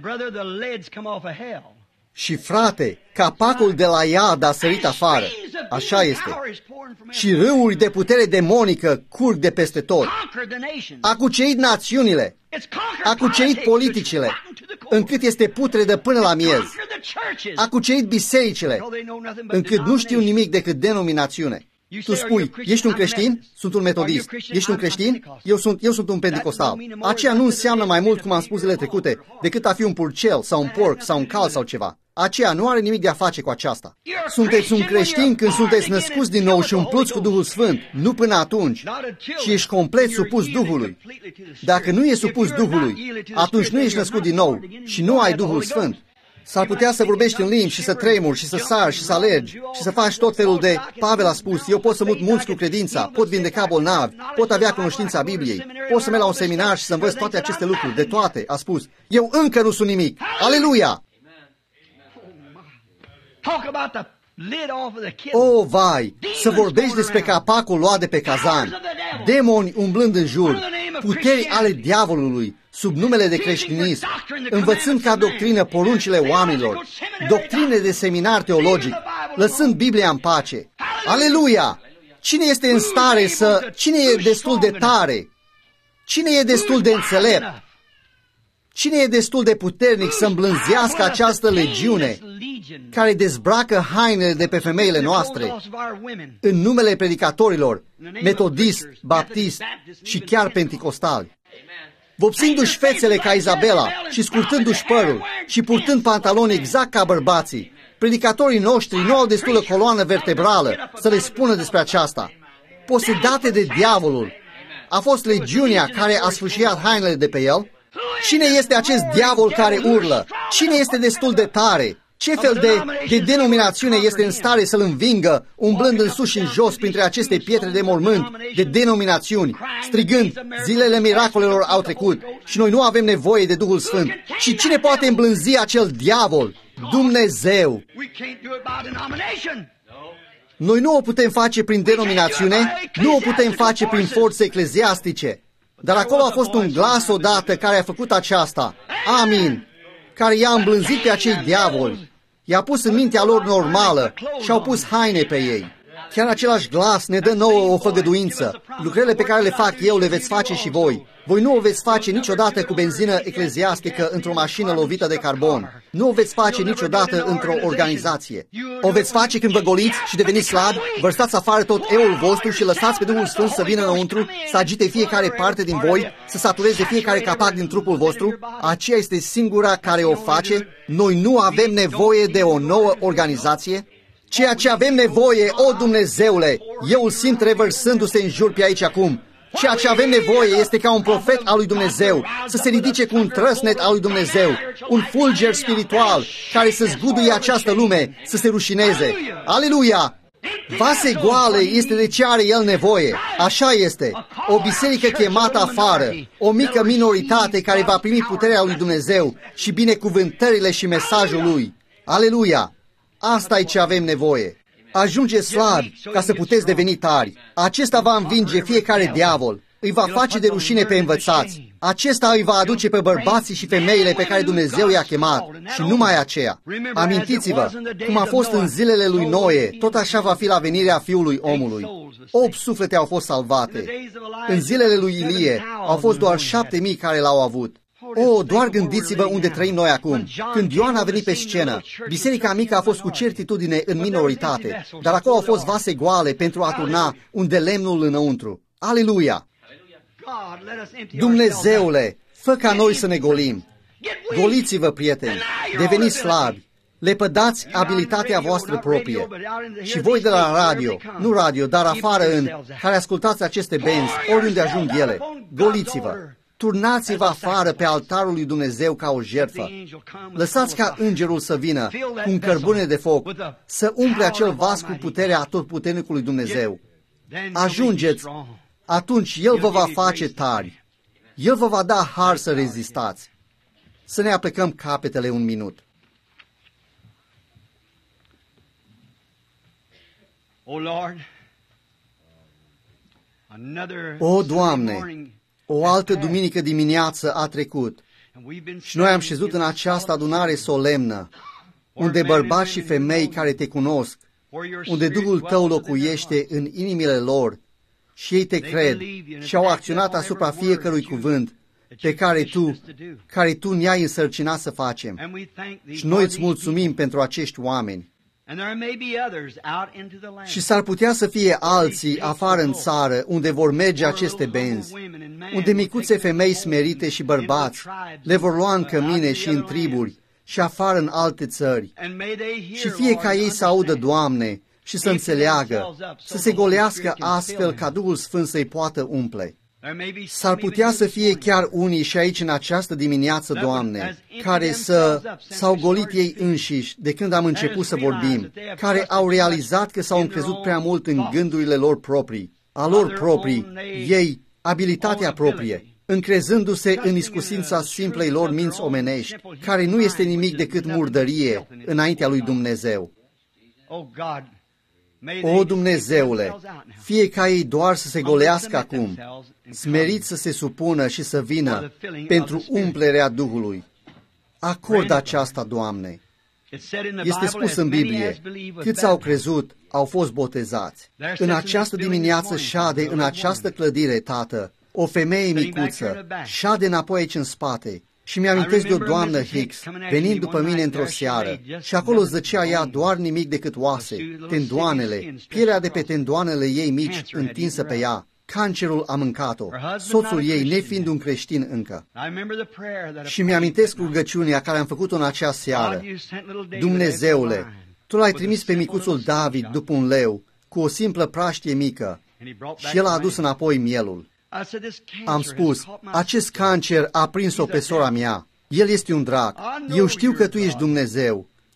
Și frate, capacul de la iad a sărit afară. Așa este. Și râuri de putere demonică curg de peste tot. A cucerit națiunile. A cucerit politicile, încât este putredă până la miez. A cucerit bisericile, încât nu știu nimic decât denominațiune. Tu spui, ești un creștin? Sunt un metodist. Ești un creștin? Eu sunt, eu sunt un pentecostal. Aceea nu înseamnă mai mult, cum am spus zilele trecute, decât a fi un purcel sau un porc sau un cal sau ceva. Aceea nu are nimic de a face cu aceasta. Sunteți un creștin când sunteți născuți din nou și umpluți cu Duhul Sfânt, nu până atunci. Și ești complet supus Duhului. Dacă nu ești supus Duhului, atunci nu ești născut din nou și nu ai Duhul Sfânt. S-ar putea să vorbești în limbi și să tremuri și să sari și să alergi și să faci tot felul de... Pavel a spus, eu pot să mut mulți cu credința, pot vindeca bolnavi, pot avea cunoștința Bibliei, pot să merg la un seminar și să învăț toate aceste lucruri, de toate, a spus. Eu încă nu sunt nimic. Aleluia! O, vai, să vorbești despre capacul luat de pe cazan, demoni umblând în jur, puteri ale diavolului, sub numele de creștinism, învățând ca doctrină poruncile oamenilor, doctrine de seminar teologic, lăsând Biblia în pace. Aleluia! Cine este în stare să... Cine e destul de tare? Cine e destul de înțelept? Cine e destul de puternic să îmblânzească această legiune care dezbracă hainele de pe femeile noastre în numele predicatorilor, metodist, baptist și chiar penticostali? Vopsindu-și fețele ca Izabela și scurtându-și părul și purtând pantaloni exact ca bărbații, predicatorii noștri nu au destulă coloană vertebrală să le spună despre aceasta. Posedate de diavolul, a fost legiunea care a sfâșiat hainele de pe el? Cine este acest diavol care urlă? Cine este destul de tare? Ce fel de, de denominațiune este în stare să-l învingă, umblând în sus și în jos printre aceste pietre de mormânt, de denominațiuni, strigând, zilele miracolelor au trecut și noi nu avem nevoie de Duhul Sfânt. Și cine poate îmblânzi acel diavol? Dumnezeu! Noi nu o putem face prin denominațiune, nu o putem face prin forțe ecleziastice, dar acolo a fost un glas odată care a făcut aceasta. Amin! Care i-a îmblânzit pe acei diavoli, i-a pus în mintea lor normală și au pus haine pe ei. Chiar același glas ne dă nouă o făgăduință. Lucrările pe care le fac eu le veți face și voi. Voi nu o veți face niciodată cu benzină ecleziastică într-o mașină lovită de carbon. Nu o veți face niciodată într-o organizație. O veți face când vă goliți și deveniți slabi, vărsați afară tot eul vostru și lăsați pe Duhul Sfânt să vină înăuntru, să agite fiecare parte din voi, să satureze fiecare capac din trupul vostru. Aceea este singura care o face. Noi nu avem nevoie de o nouă organizație. Ceea ce avem nevoie, o Dumnezeule, eu îl simt revărsându-se în jur pe aici acum. Ceea ce avem nevoie este ca un profet al lui Dumnezeu să se ridice cu un trăsnet al lui Dumnezeu, un fulger spiritual care să zguduie această lume, să se rușineze. Aleluia! Vase goale este de ce are el nevoie. Așa este. O biserică chemată afară, o mică minoritate care va primi puterea lui Dumnezeu și binecuvântările și mesajul lui. Aleluia! Asta e ce avem nevoie. Ajungeți slabi ca să puteți deveni tari. Acesta va învinge fiecare diavol. Îi va face de rușine pe învățați. Acesta îi va aduce pe bărbații și femeile pe care Dumnezeu i-a chemat. Și numai aceea. Amintiți-vă, cum a fost în zilele lui Noe, tot așa va fi la venirea Fiului Omului. Opt suflete au fost salvate. În zilele lui Ilie au fost doar șapte mii care l-au avut. O, doar gândiți-vă unde trăim noi acum. Când Ioan a venit pe scenă, biserica mică a fost cu certitudine în minoritate, dar acolo au fost vase goale pentru a turna un de lemnul înăuntru. Aleluia! Dumnezeule, fă ca noi să ne golim. Goliți-vă, prieteni, deveniți slabi, lepădați abilitatea voastră proprie. Și voi de la radio, nu radio, dar afară în care ascultați aceste benzi, oriunde ajung ele, goliți-vă. Turnați-vă afară pe altarul lui Dumnezeu ca o jertfă. Lăsați ca îngerul să vină cu un cărbune de foc, să umple acel vas cu puterea atotputernicului Dumnezeu. Ajungeți, atunci El vă va face tari. El vă va da har să rezistați. Să ne aplecăm capetele un minut. O, Doamne, o altă duminică dimineață a trecut și noi am șezut în această adunare solemnă, unde bărbați și femei care te cunosc, unde Duhul Tău locuiește în inimile lor și ei te cred și au acționat asupra fiecărui cuvânt pe care Tu, care Tu ne-ai însărcinat să facem. Și noi îți mulțumim pentru acești oameni. Și s-ar putea să fie alții afară în țară unde vor merge aceste benzi, unde micuțe femei smerite și bărbați le vor lua în cămine și în triburi și afară în alte țări. Și fie ca ei să audă, Doamne, și să înțeleagă, să se golească astfel ca Duhul Sfânt să-i poată umple. S-ar putea să fie chiar unii și aici în această dimineață, Doamne, care să s-au golit ei înșiși de când am început să vorbim, care au realizat că s-au încrezut prea mult în gândurile lor proprii, a lor proprii, ei, abilitatea proprie, încrezându-se în iscusința simplei lor minți omenești, care nu este nimic decât murdărie înaintea lui Dumnezeu. O, Dumnezeule, fie ca ei doar să se golească acum, smeriți să se supună și să vină pentru umplerea Duhului. Acordă aceasta, Doamne. Este spus în Biblie, câți au crezut, au fost botezați. În această dimineață șade în această clădire, Tată, o femeie micuță, șade înapoi aici în spate. Și mi-amintesc de o doamnă Hicks, venind după mine într-o seară, și acolo zăcea ea doar nimic decât oase, tendoanele, pielea de pe tendoanele ei mici întinsă pe ea. Cancerul a mâncat-o, soțul ei nefiind un creștin încă. Și mi-amintesc rugăciunea care am făcut-o în acea seară. Dumnezeule, Tu l-ai trimis pe micuțul David după un leu, cu o simplă praștie mică, și el a adus înapoi mielul. Am spus, acest cancer a prins-o pe sora mea. El este un drac. Eu știu că Tu ești Dumnezeu.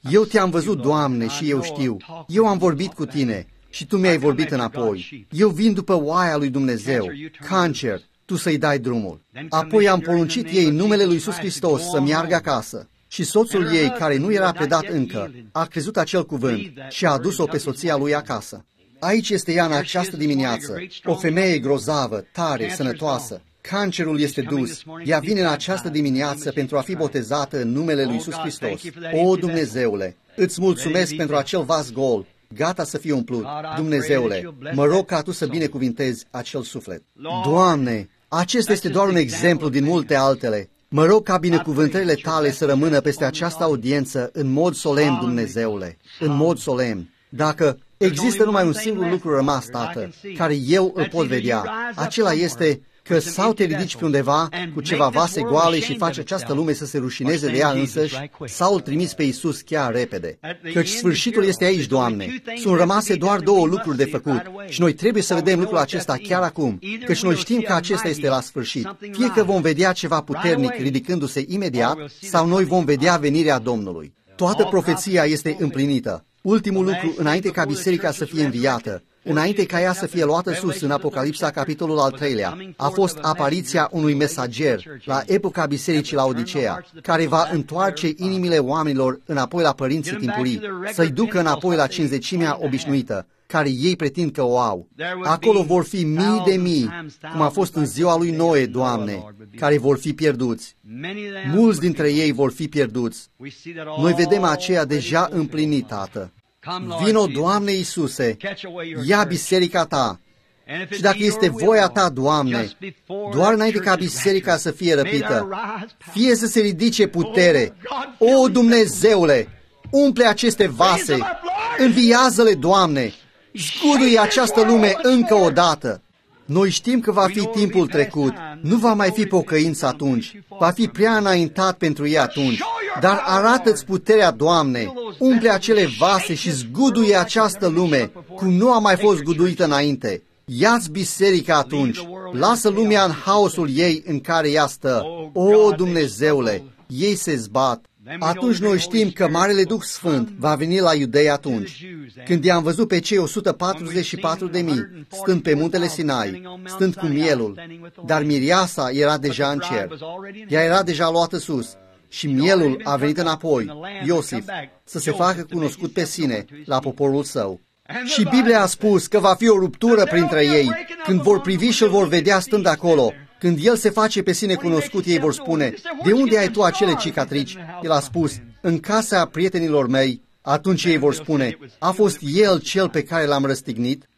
Eu te-am văzut, Doamne, și eu știu. Eu am vorbit cu tine și tu mi-ai vorbit înapoi. Eu vin după oaia lui Dumnezeu. Cancer, tu să-i dai drumul. Apoi am poruncit ei în numele lui Iisus Hristos să meargă acasă. Și soțul ei, care nu era predat încă, a crezut acel cuvânt și a adus-o pe soția lui acasă. Aici este ea în această dimineață, o femeie grozavă, tare, sănătoasă. Cancerul este dus. Ea vine în această dimineață pentru a fi botezată în numele lui Iisus Hristos. O, Dumnezeule, îți mulțumesc pentru acel vas gol, gata să fie umplut. Dumnezeule, mă rog ca Tu să binecuvintezi acel suflet. Doamne, acesta este doar un exemplu din multe altele. Mă rog ca binecuvântările Tale să rămână peste această audiență în mod solemn, Dumnezeule, în mod solemn. Dacă există numai un singur lucru rămas, Tată, care eu îl pot vedea, acela este că sau te ridici pe undeva cu ceva vase goale și faci această lume să se rușineze de ea însăși, sau îl trimiți pe Iisus chiar repede. Căci sfârșitul este aici, Doamne. Sunt rămase doar două lucruri de făcut și noi trebuie să vedem lucrul acesta chiar acum, căci noi știm că acesta este la sfârșit. Fie că vom vedea ceva puternic ridicându-se imediat, sau noi vom vedea venirea Domnului. Toată profeția este împlinită. Ultimul lucru, înainte ca biserica să fie înviată, înainte ca ea să fie luată sus în Apocalipsa, capitolul al treilea, a fost apariția unui mesager la epoca bisericii la Odiseea, care va întoarce inimile oamenilor înapoi la părinții timpurii, să-i ducă înapoi la cincizecimea obișnuită, care ei pretind că o au. Acolo vor fi mii de mii, cum a fost în ziua lui Noe, Doamne, care vor fi pierduți. Mulți dintre ei vor fi pierduți. Noi vedem aceea deja împlinit, Tată. Vino, Doamne Iisuse, ia biserica Ta. Și dacă este voia Ta, Doamne, doar înainte ca biserica să fie răpită, fie să se ridice putere. O, Dumnezeule, umple aceste vase, înviază-le, Doamne, scuduie această lume încă o dată. Noi știm că va fi timpul trecut, nu va mai fi pocăință atunci, va fi prea înaintat pentru ei atunci, dar arată-ți puterea, Doamne, umple acele vase și zguduie această lume, cum nu a mai fost zguduită înainte. Ia-ți biserica atunci, lasă lumea în haosul ei în care ea stă. O, Dumnezeule, ei se zbat. Atunci noi știm că Marele Duh Sfânt va veni la iudei atunci. Când i-am văzut pe cei o sută patruzeci și patru de mii stând pe muntele Sinai, stând cu mielul, dar Miriasa era deja în cer. Ea era deja luată sus și mielul a venit înapoi, Iosif, să se facă cunoscut pe sine la poporul său. Și Biblia a spus că va fi o ruptură printre ei, când vor privi și îl vor vedea stând acolo. Când el se face pe sine cunoscut, ei vor spune, de unde ai tu acele cicatrici? El a spus, în casa prietenilor mei. Atunci ei vor spune, a fost el cel pe care l-am răstignit?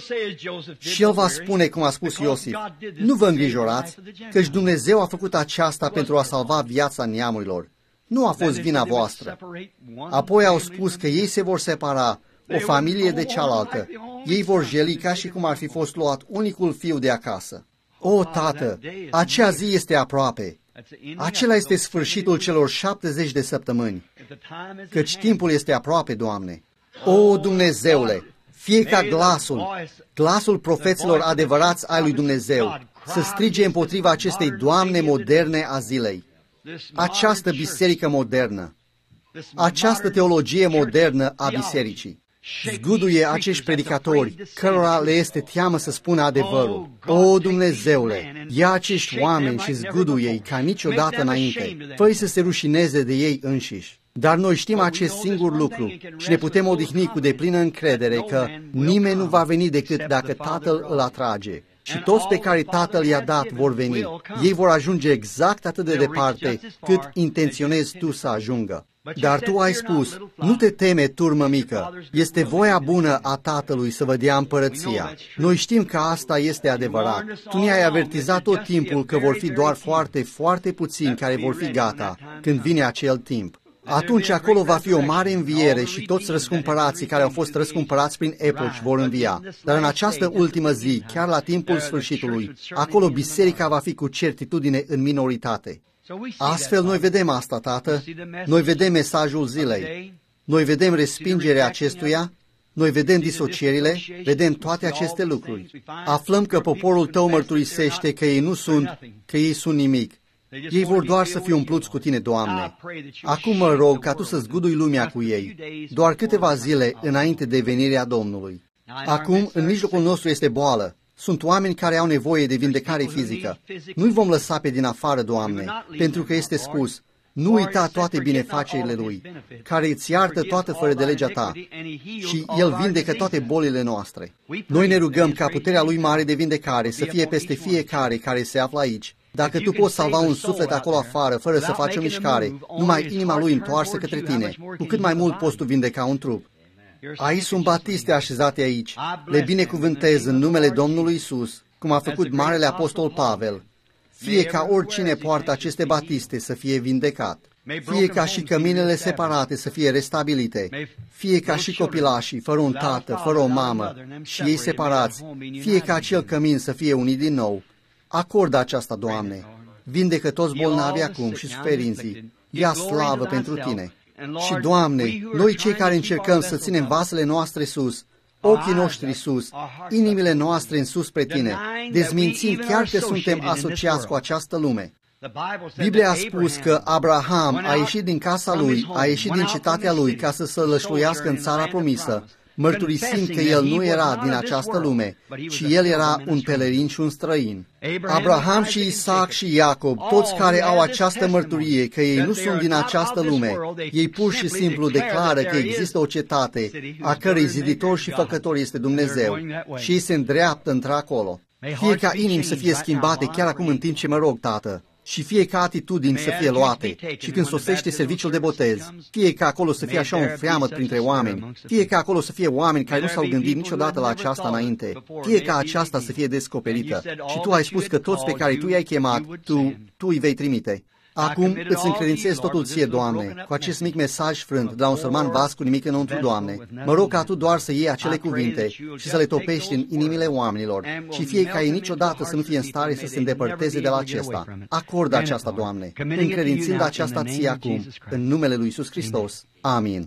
Și el va spune, cum a spus Iosif, nu vă îngrijorați, căci Dumnezeu a făcut aceasta pentru a salva viața neamurilor. Nu a fost vina voastră. Apoi au spus că ei se vor separa, o familie de cealaltă. Ei vor jeli ca și cum ar fi fost luat unicul fiu de acasă. O, Tată, acea zi este aproape. Acela este sfârșitul celor șaptezeci de săptămâni, căci timpul este aproape, Doamne. O, Dumnezeule, fie ca glasul, glasul profeților adevărați ai lui Dumnezeu, să strige împotriva acestei Doamne moderne a zilei. Această biserică modernă, această teologie modernă a bisericii. Zguduie acești predicatori, cărora le este teamă să spună adevărul. O, Dumnezeule, ia acești oameni și zguduie-i ca niciodată înainte, fără să se rușineze de ei înșiși. Dar noi știm acest singur lucru și ne putem odihni cu deplină încredere că nimeni nu va veni decât dacă Tatăl îl atrage. Și toți pe care Tatăl i-a dat vor veni. Ei vor ajunge exact atât de departe cât intenționezi tu să ajungă. Dar tu ai spus, nu te teme, turmă mică, este voia bună a Tatălui să vă dea împărăția. Noi știm că asta este adevărat. Tu ne-ai avertizat tot timpul că vor fi doar foarte, foarte puțini care vor fi gata când vine acel timp. Atunci acolo va fi o mare înviere și toți răscumpărații care au fost răscumpărați prin epoci vor învia. Dar în această ultimă zi, chiar la timpul sfârșitului, acolo biserica va fi cu certitudine în minoritate. Astfel noi vedem asta, Tată, noi vedem mesajul zilei, noi vedem respingerea acestuia, noi vedem disocierile, vedem toate aceste lucruri. Aflăm că poporul Tău mărturisește că ei nu sunt, că ei sunt nimic. Ei vor doar să fie umpluți cu Tine, Doamne. Acum mă rog ca Tu să zgudui lumea cu ei, doar câteva zile înainte de venirea Domnului. Acum, în mijlocul nostru este boală. Sunt oameni care au nevoie de vindecare fizică. Nu-i vom lăsa pe din afară, Doamne, pentru că este spus: nu uita toate binefacerile Lui, care îți iartă toată fără de legea Ta, și El vindecă toate bolile noastre. Noi ne rugăm ca puterea Lui mare de vindecare să fie peste fiecare care se află aici. Dacă Tu poți salva un suflet acolo afară, fără să faci o mișcare, numai inima lui întoarsă către Tine, cu cât mai mult poți Tu vindeca un trup. Aici sunt batiste așezate aici. Le binecuvântez în numele Domnului Isus, cum a făcut Marele Apostol Pavel. Fie ca oricine poartă aceste batiste să fie vindecat. Fie ca și căminele separate să fie restabilite. Fie ca și copilașii, fără un tată, fără o mamă, și ei separați. Fie ca acel cămin să fie unit din nou. Acordă aceasta, Doamne. Vindecă toți bolnavii acum și suferinții. Ia slavă pentru Tine. Și, Doamne, noi cei care încercăm să ținem vasele noastre sus, ochii noștri sus, inimile noastre în sus spre Tine, dezmințind chiar că suntem asociați cu această lume. Biblia a spus că Abraham a ieșit din casa lui, a ieșit din cetatea lui ca să sălășluiască în țara promisă, mărturisind că el nu era din această lume, ci el era un pelerin și un străin. Abraham și Isaac și Iacob, toți care au această mărturie că ei nu sunt din această lume, ei pur și simplu declară că există o cetate a cărei ziditor și făcător este Dumnezeu și ei se îndreaptă într-acolo. Fie ca inimi să fie schimbate chiar acum în timp ce mă rog, Tată, și fie ca atitudini să fie luate, și când sosește serviciul de botez, fie ca acolo să fie așa un freamăt printre oameni, fie ca acolo să fie oameni care nu s-au gândit niciodată la aceasta înainte, fie ca aceasta să fie descoperită. Și Tu ai spus că toți pe care Tu i-ai chemat, Tu, tu îi vei trimite. Acum îți încredințez totul Ție, Doamne, cu acest mic mesaj frânt de la un sărman vas cu nimic înăuntru, Doamne. Mă rog ca Tu doar să iei acele cuvinte și să le topești în inimile oamenilor și fie ca ei niciodată să nu fie în stare să se îndepărteze de la acesta. Acordă aceasta, Doamne, încredințând aceasta Ție acum, în numele Lui Iisus Hristos. Amin.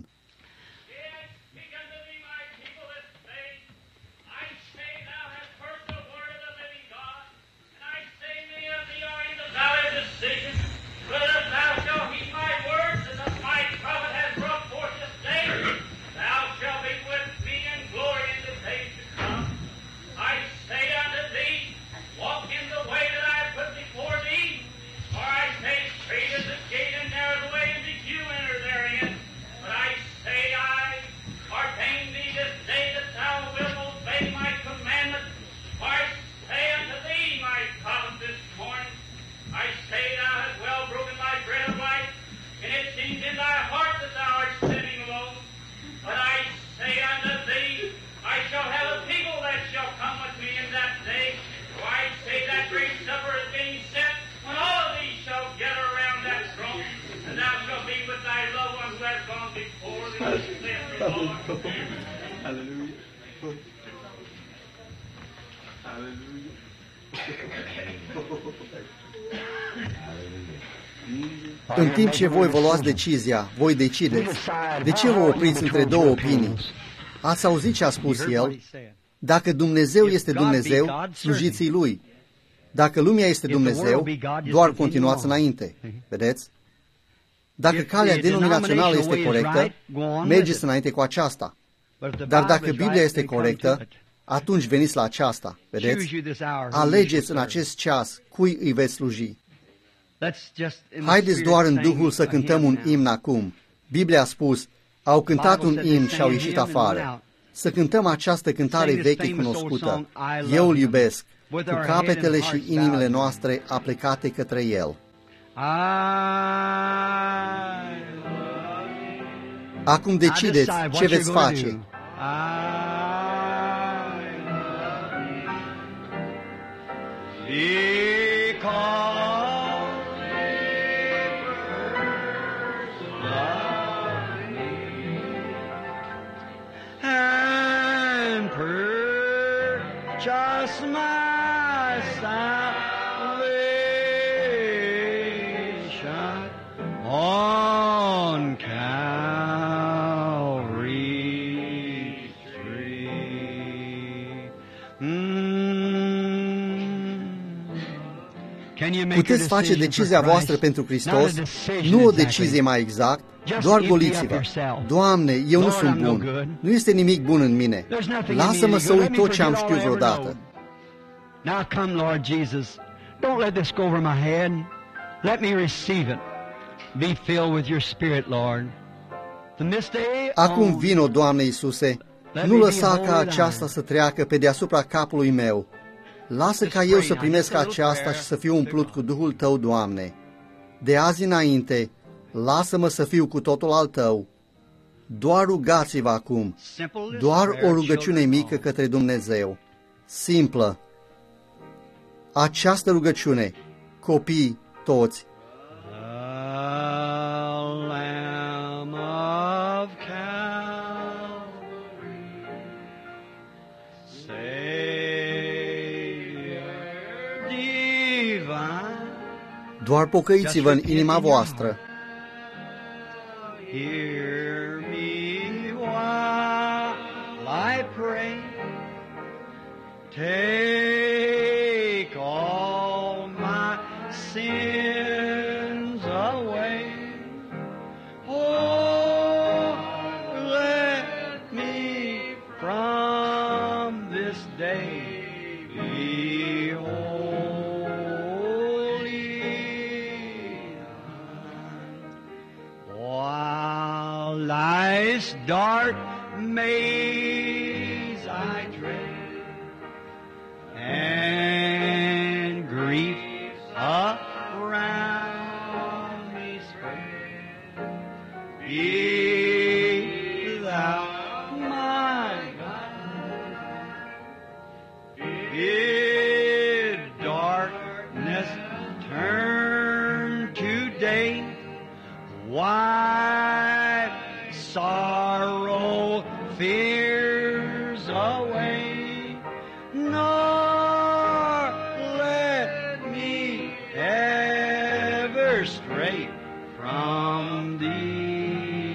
În timp ce voi vă luați decizia, voi decideți. De ce vă opriți între două opinii? Ați auzit ce a spus el? Dacă Dumnezeu este Dumnezeu, slujiți-i Lui. Dacă lumea este Dumnezeu, doar continuați înainte. Vedeți? Dacă calea denominațională este corectă, mergeți înainte cu aceasta. Dar dacă Biblia este corectă, atunci veniți la aceasta. Vedeți? Alegeți în acest ceas cui îi veți sluji. Haideți doar în Duhul să cântăm un imn acum. Biblia a spus, au cântat un imn și au ieșit afară. Să cântăm această cântare veche cunoscută, Eu îl iubesc, cu capetele și inimile noastre aplecate către El. Acum decideți ce veți face. Just my salvation on Calvary's tree. Mm. Puteți face decizia voastră pentru Hristos, nu o decizie mai exact, doar goliți-vă. Doamne, eu nu sunt bun, nu este nimic bun în mine, lasă-mă să uit tot ce am știut vreodată. Now come, Lord Jesus. Don't let this go over my head. Let me receive it. Be filled with your Spirit, Lord. From this day Acum on, vino, Doamne Iisuse, nu lăsa ca aceasta să treacă pe deasupra capului meu. Lasă ca eu să primesc aceasta și să fiu umplut cu Duhul Tău, Doamne. De azi înainte, lasă-mă să fiu cu totul al Tău. Doar rugați-vă acum, doar o rugăciune mică către Dumnezeu, simplă. Această rugăciune, copii toți, Lamb of Calvary, Savior divine, doar pocăiți-vă în inima voastră. hear me while I pray. Take all my sins away. Oh, let me from this day be holy. While life's dark maze I tread, and grief around me spread, be thou my guide. Bid darkness turn to day, wipe sorrow, fears away. Nor let me ever stray from thee.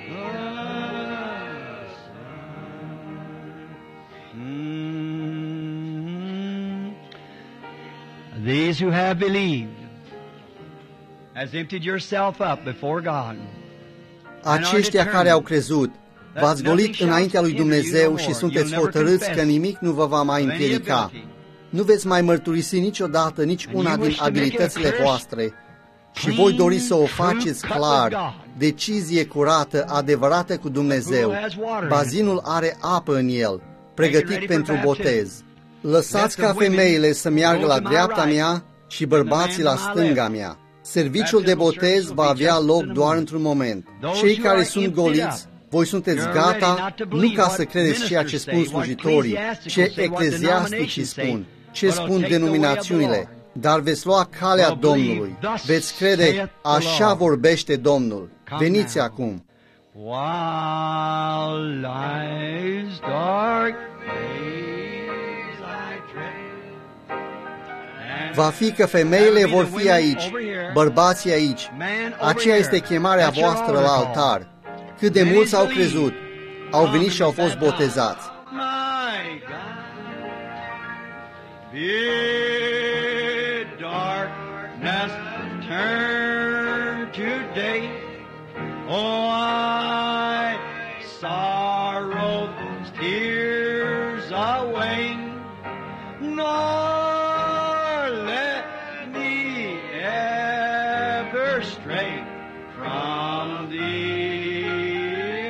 Mm. These who have believed has emptied yourself up before God. Aceștia care au crezut, v-ați golit înaintea lui Dumnezeu și sunteți hotărâți că nimic nu vă va mai împiedica. Nu veți mai mărturisi niciodată nici una din abilitățile voastre și voi dori să o faceți clar, decizie curată, adevărată cu Dumnezeu. Bazinul are apă în el, pregătit pentru botez. Lăsați ca femeile să meargă la dreapta mea și bărbații la stânga mea. Serviciul de botez va avea loc doar într-un moment. Cei care sunt goliți, voi sunteți gata nu ca să credeți ceea ce spun slujitorii, ce ecleziasticii spun, ce spun denominațiunile, dar veți lua calea Domnului. Veți crede, așa vorbește Domnul. Veniți acum. While life's dark days I tread. Va fi că femeile vor fi aici, bărbații aici. Aceea este chemarea voastră la altar. Cât de mulți au crezut, au venit și au fost botezați. My God, bid darkness turn to day. Oh, I sorrow tears away. Nor let me ever stray from thee.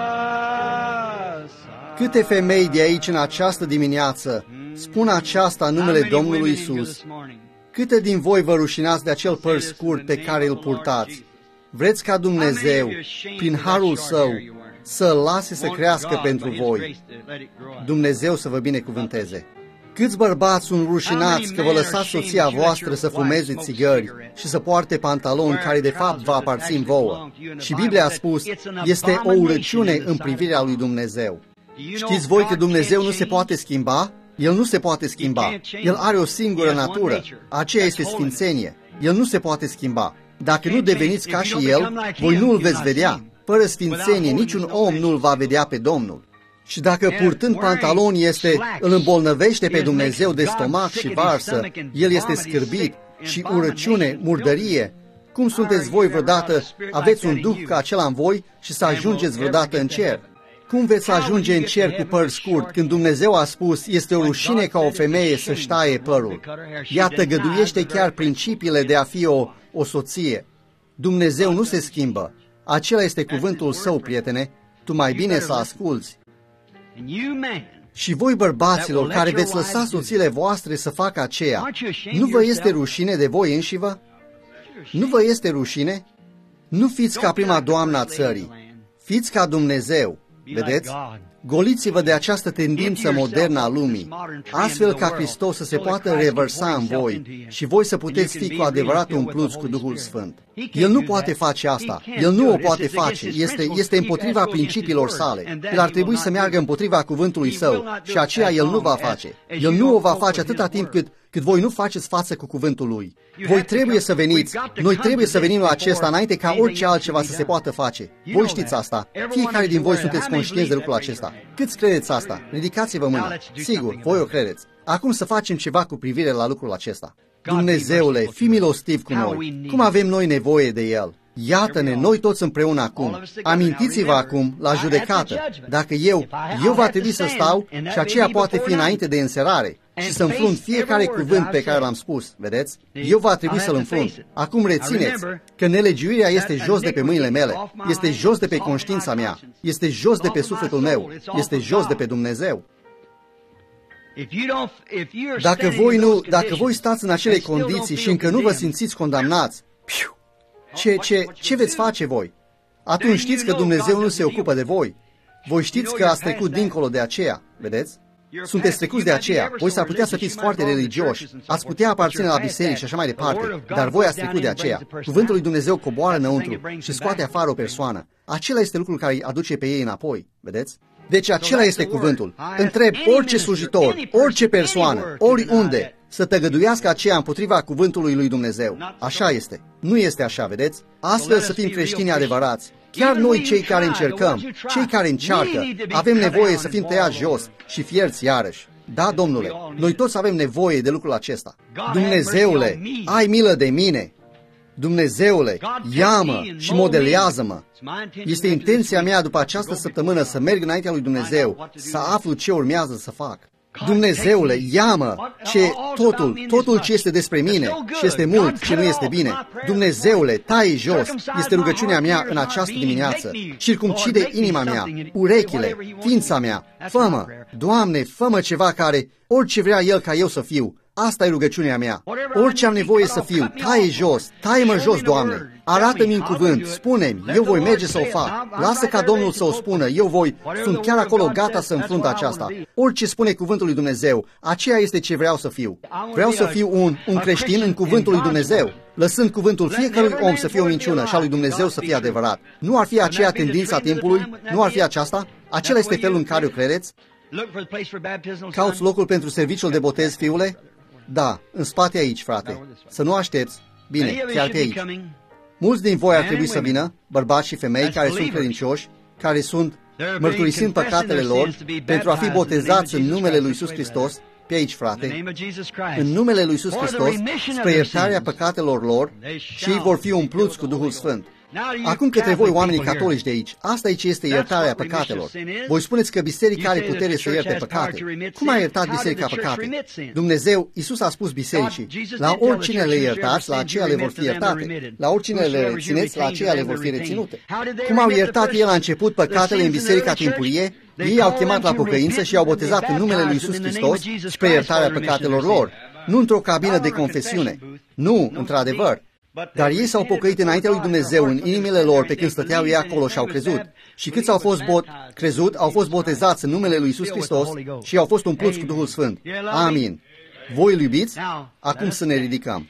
Câte femei de aici în această dimineață spun aceasta în numele Domnului Isus? Câte din voi vă rușinați de acel păr scurt pe care îl purtați? Vreți ca Dumnezeu, prin harul Său, să-l lase să crească pentru voi? Dumnezeu să vă binecuvânteze! Câți bărbați sunt rușinați că vă lăsați soția voastră să fumeze țigări și să poarte pantaloni care de fapt vă aparțin vouă? Și Biblia a spus, este o urăciune în privirea lui Dumnezeu. Știți voi că Dumnezeu nu se poate schimba? El nu se poate schimba. El are o singură natură. Aceea este sfințenie. El nu se poate schimba. Dacă nu deveniți ca și El, voi nu îl veți vedea. Fără sfințenie, niciun om nu îl va vedea pe Domnul. Și dacă purtând pantaloni este, îl îmbolnăvește pe Dumnezeu de stomac și varsă, el este scârbit, și urăciune, murdărie? Cum sunteți voi vreodată, aveți un duh ca acela în voi și să ajungeți vreodată în cer? Cum veți ajunge în cer cu păr scurt, când Dumnezeu a spus, este o rușine ca o femeie să-și taie părul? Ea tăgăduiește chiar principiile de a fi o, o soție. Dumnezeu nu se schimbă. Acela este cuvântul său, prietene. Tu mai bine să asculți. Și voi, bărbaților, care veți lăsa soțiile voastre să facă aceea, nu vă este rușine de voi înșivă? Nu vă este rușine? Nu fiți ca prima doamnă a țării. Fiți ca Dumnezeu. Vedeți? Goliți-vă de această tendință modernă a lumii, astfel ca Hristos să se poată revărsa în voi și voi să puteți fi cu adevărat umpluți cu Duhul Sfânt. El nu poate face asta. El nu o poate face. Este, este împotriva principiilor sale. El ar trebui să meargă împotriva cuvântului său și aceea el nu va face. El nu o va face atâta timp cât cât voi nu faceți față cu cuvântul lui. Voi trebuie să veniți, noi trebuie să venim la acesta înainte ca orice altceva să se poată face. Voi știți asta. Fiecare din voi sunteți conștienți de lucrul acesta. Câți credeți asta? Ridicați-vă mâna. Sigur, voi o credeți. Acum să facem ceva cu privire la lucrul acesta. Dumnezeule, fii milostiv cu noi. Cum avem noi nevoie de El? Iată-ne, noi toți împreună acum. Amintiți-vă acum la judecată. Dacă eu, eu va trebui să stau și aceea poate fi înainte de înserare și să înfrunt fiecare cuvânt pe care l-am spus, vedeți? Eu va trebui să-l înfrunt. Acum rețineți că nelegiuirea este jos de pe mâinile mele, este jos de pe conștiința mea, este jos de pe sufletul meu, este jos de pe Dumnezeu. Dacă voi, nu, dacă voi stați în acele condiții și încă nu vă simțiți condamnați, piu, ce, ce, ce veți face voi? Atunci știți că Dumnezeu nu se ocupă de voi. Voi știți că ați trecut dincolo de aceea, vedeți? Sunteți trecuți de aceea. Voi s-ar putea să fiți foarte religioși, ați putea aparține la biserici și așa mai departe, dar voi ați trecut de aceea. Cuvântul lui Dumnezeu coboară înăuntru și scoate afară o persoană. Acela este lucrul care îi aduce pe ei înapoi, vedeți? Deci acela este cuvântul. Întreb orice slujitor, orice persoană, oriunde, să tăgăduiască aceea împotriva cuvântului lui Dumnezeu. Așa este. Nu este așa, vedeți? Astfel să fim creștini adevărați. Chiar noi cei care încercăm, cei care încearcă, avem nevoie să fim tăiați jos și fierți iarăși. Da, Domnule, noi toți avem nevoie de lucrul acesta. Dumnezeule, ai milă de mine! Dumnezeule, ia-mă și modelează-mă. Este intenția mea după această săptămână să merg înaintea lui Dumnezeu, să aflu ce urmează să fac. Dumnezeule, ia-mă, ce totul, totul ce este despre mine și este mult ce nu este bine. Dumnezeule, taie jos, este rugăciunea mea în această dimineață. Circumcide inima mea, urechile, ființa mea, fă-mă, Doamne, fă-mă ceva care, orice vrea El ca eu să fiu. Asta e rugăciunea mea. Orice am nevoie să fiu, taie jos, taie-mă jos, Doamne. Arată-mi în cuvânt, spune-mi, eu voi merge să o fac. Lasă ca Domnul să o spună, eu voi, sunt chiar acolo gata să înfrunt aceasta. Orice spune cuvântul lui Dumnezeu, aceea este ce vreau să fiu. Vreau să fiu un, un creștin în cuvântul lui Dumnezeu, lăsând cuvântul fiecărui om să fie o minciună și al lui Dumnezeu să fie adevărat. Nu ar fi aceea tendința timpului? Nu ar fi aceasta? Acela este felul în care o credeți? Cauți locul pentru serviciul de botez, fiule? Da, în spate aici, frate. Să nu aștepți. Bine, chiar pe aici. Mulți din voi ar trebui să vină, bărbați și femei care sunt credincioși, care sunt mărturisind păcatele lor pentru a fi botezați în numele lui Iisus Hristos, pe aici, frate, în numele lui Iisus Hristos, spre iertarea păcatelor lor și ei vor fi umpluți cu Duhul Sfânt. Acum către voi, oamenii catolici de aici, asta e ce este iertarea păcatelor. Voi spuneți că biserica are putere să ierte păcate. Cum a iertat biserica păcate? Dumnezeu, Iisus a spus bisericii, la oricine le iertați, la aceea le vor fi iertate. La oricine le rețineți, la aceea le vor fi reținute. Cum au iertat El la început păcatele în biserica timpurie? Ei au chemat la pocăință și au botezat în numele lui Iisus Hristos spre iertarea păcatelor lor. Nu într-o cabină de confesiune. Nu, într-adevăr. Dar ei s-au pocăit înaintea lui Dumnezeu în inimile lor pe când stăteau ei acolo și au crezut. Și câți au fost bot, crezut, au fost botezați în numele lui Iisus Hristos și au fost umpluți cu Duhul Sfânt. Amin. Voi îl iubiți? Acum să ne ridicăm.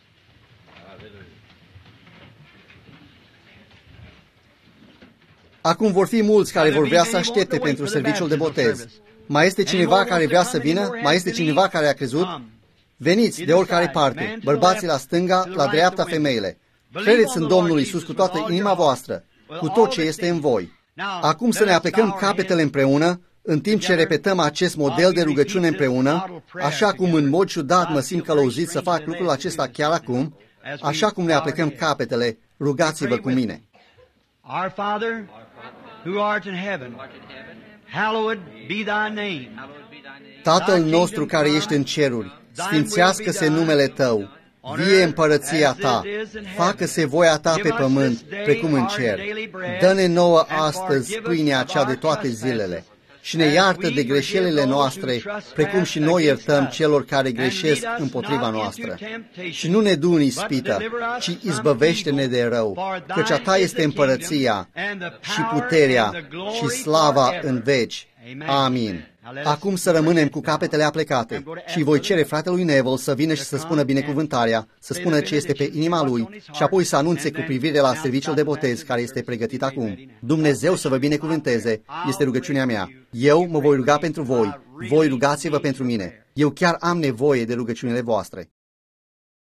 Acum vor fi mulți care vor vrea să aștepte pentru serviciul de botez. Mai este cineva care vrea să vină? Mai este cineva care a crezut? Veniți de oricare parte, bărbații la stânga, la dreapta, femeile. Credeți în Domnul Iisus cu toată inima voastră, cu tot ce este în voi. Acum să ne aplecăm capetele împreună În timp ce repetăm acest model de rugăciune împreună, așa cum în mod ciudat mă simt călăuzit să fac lucrul acesta chiar acum, așa cum ne aplecăm capetele, rugați-vă cu mine. Our Father, who art in heaven, hallowed be thy name. Tatăl nostru care ești în ceruri, sfințească-se numele Tău, vie împărăția Ta, facă-se voia Ta pe pământ, precum în cer. Dă-ne nouă astăzi pâinea cea de toate zilele și ne iartă de greșelile noastre, precum și noi iertăm celor care greșesc împotriva noastră. Și nu ne du în ispită, ci izbăvește-ne de rău, căci a Ta este împărăția și puterea și slava în veci. Amin. Acum să rămânem cu capetele aplecate și voi cere fratelui Neville să vină și să spună binecuvântarea, să spună ce este pe inima lui și apoi să anunțe cu privire la serviciul de botez care este pregătit acum. Dumnezeu să vă binecuvânteze, este rugăciunea mea. Eu mă voi ruga pentru voi, voi rugați-vă pentru mine. Eu chiar am nevoie de rugăciunile voastre.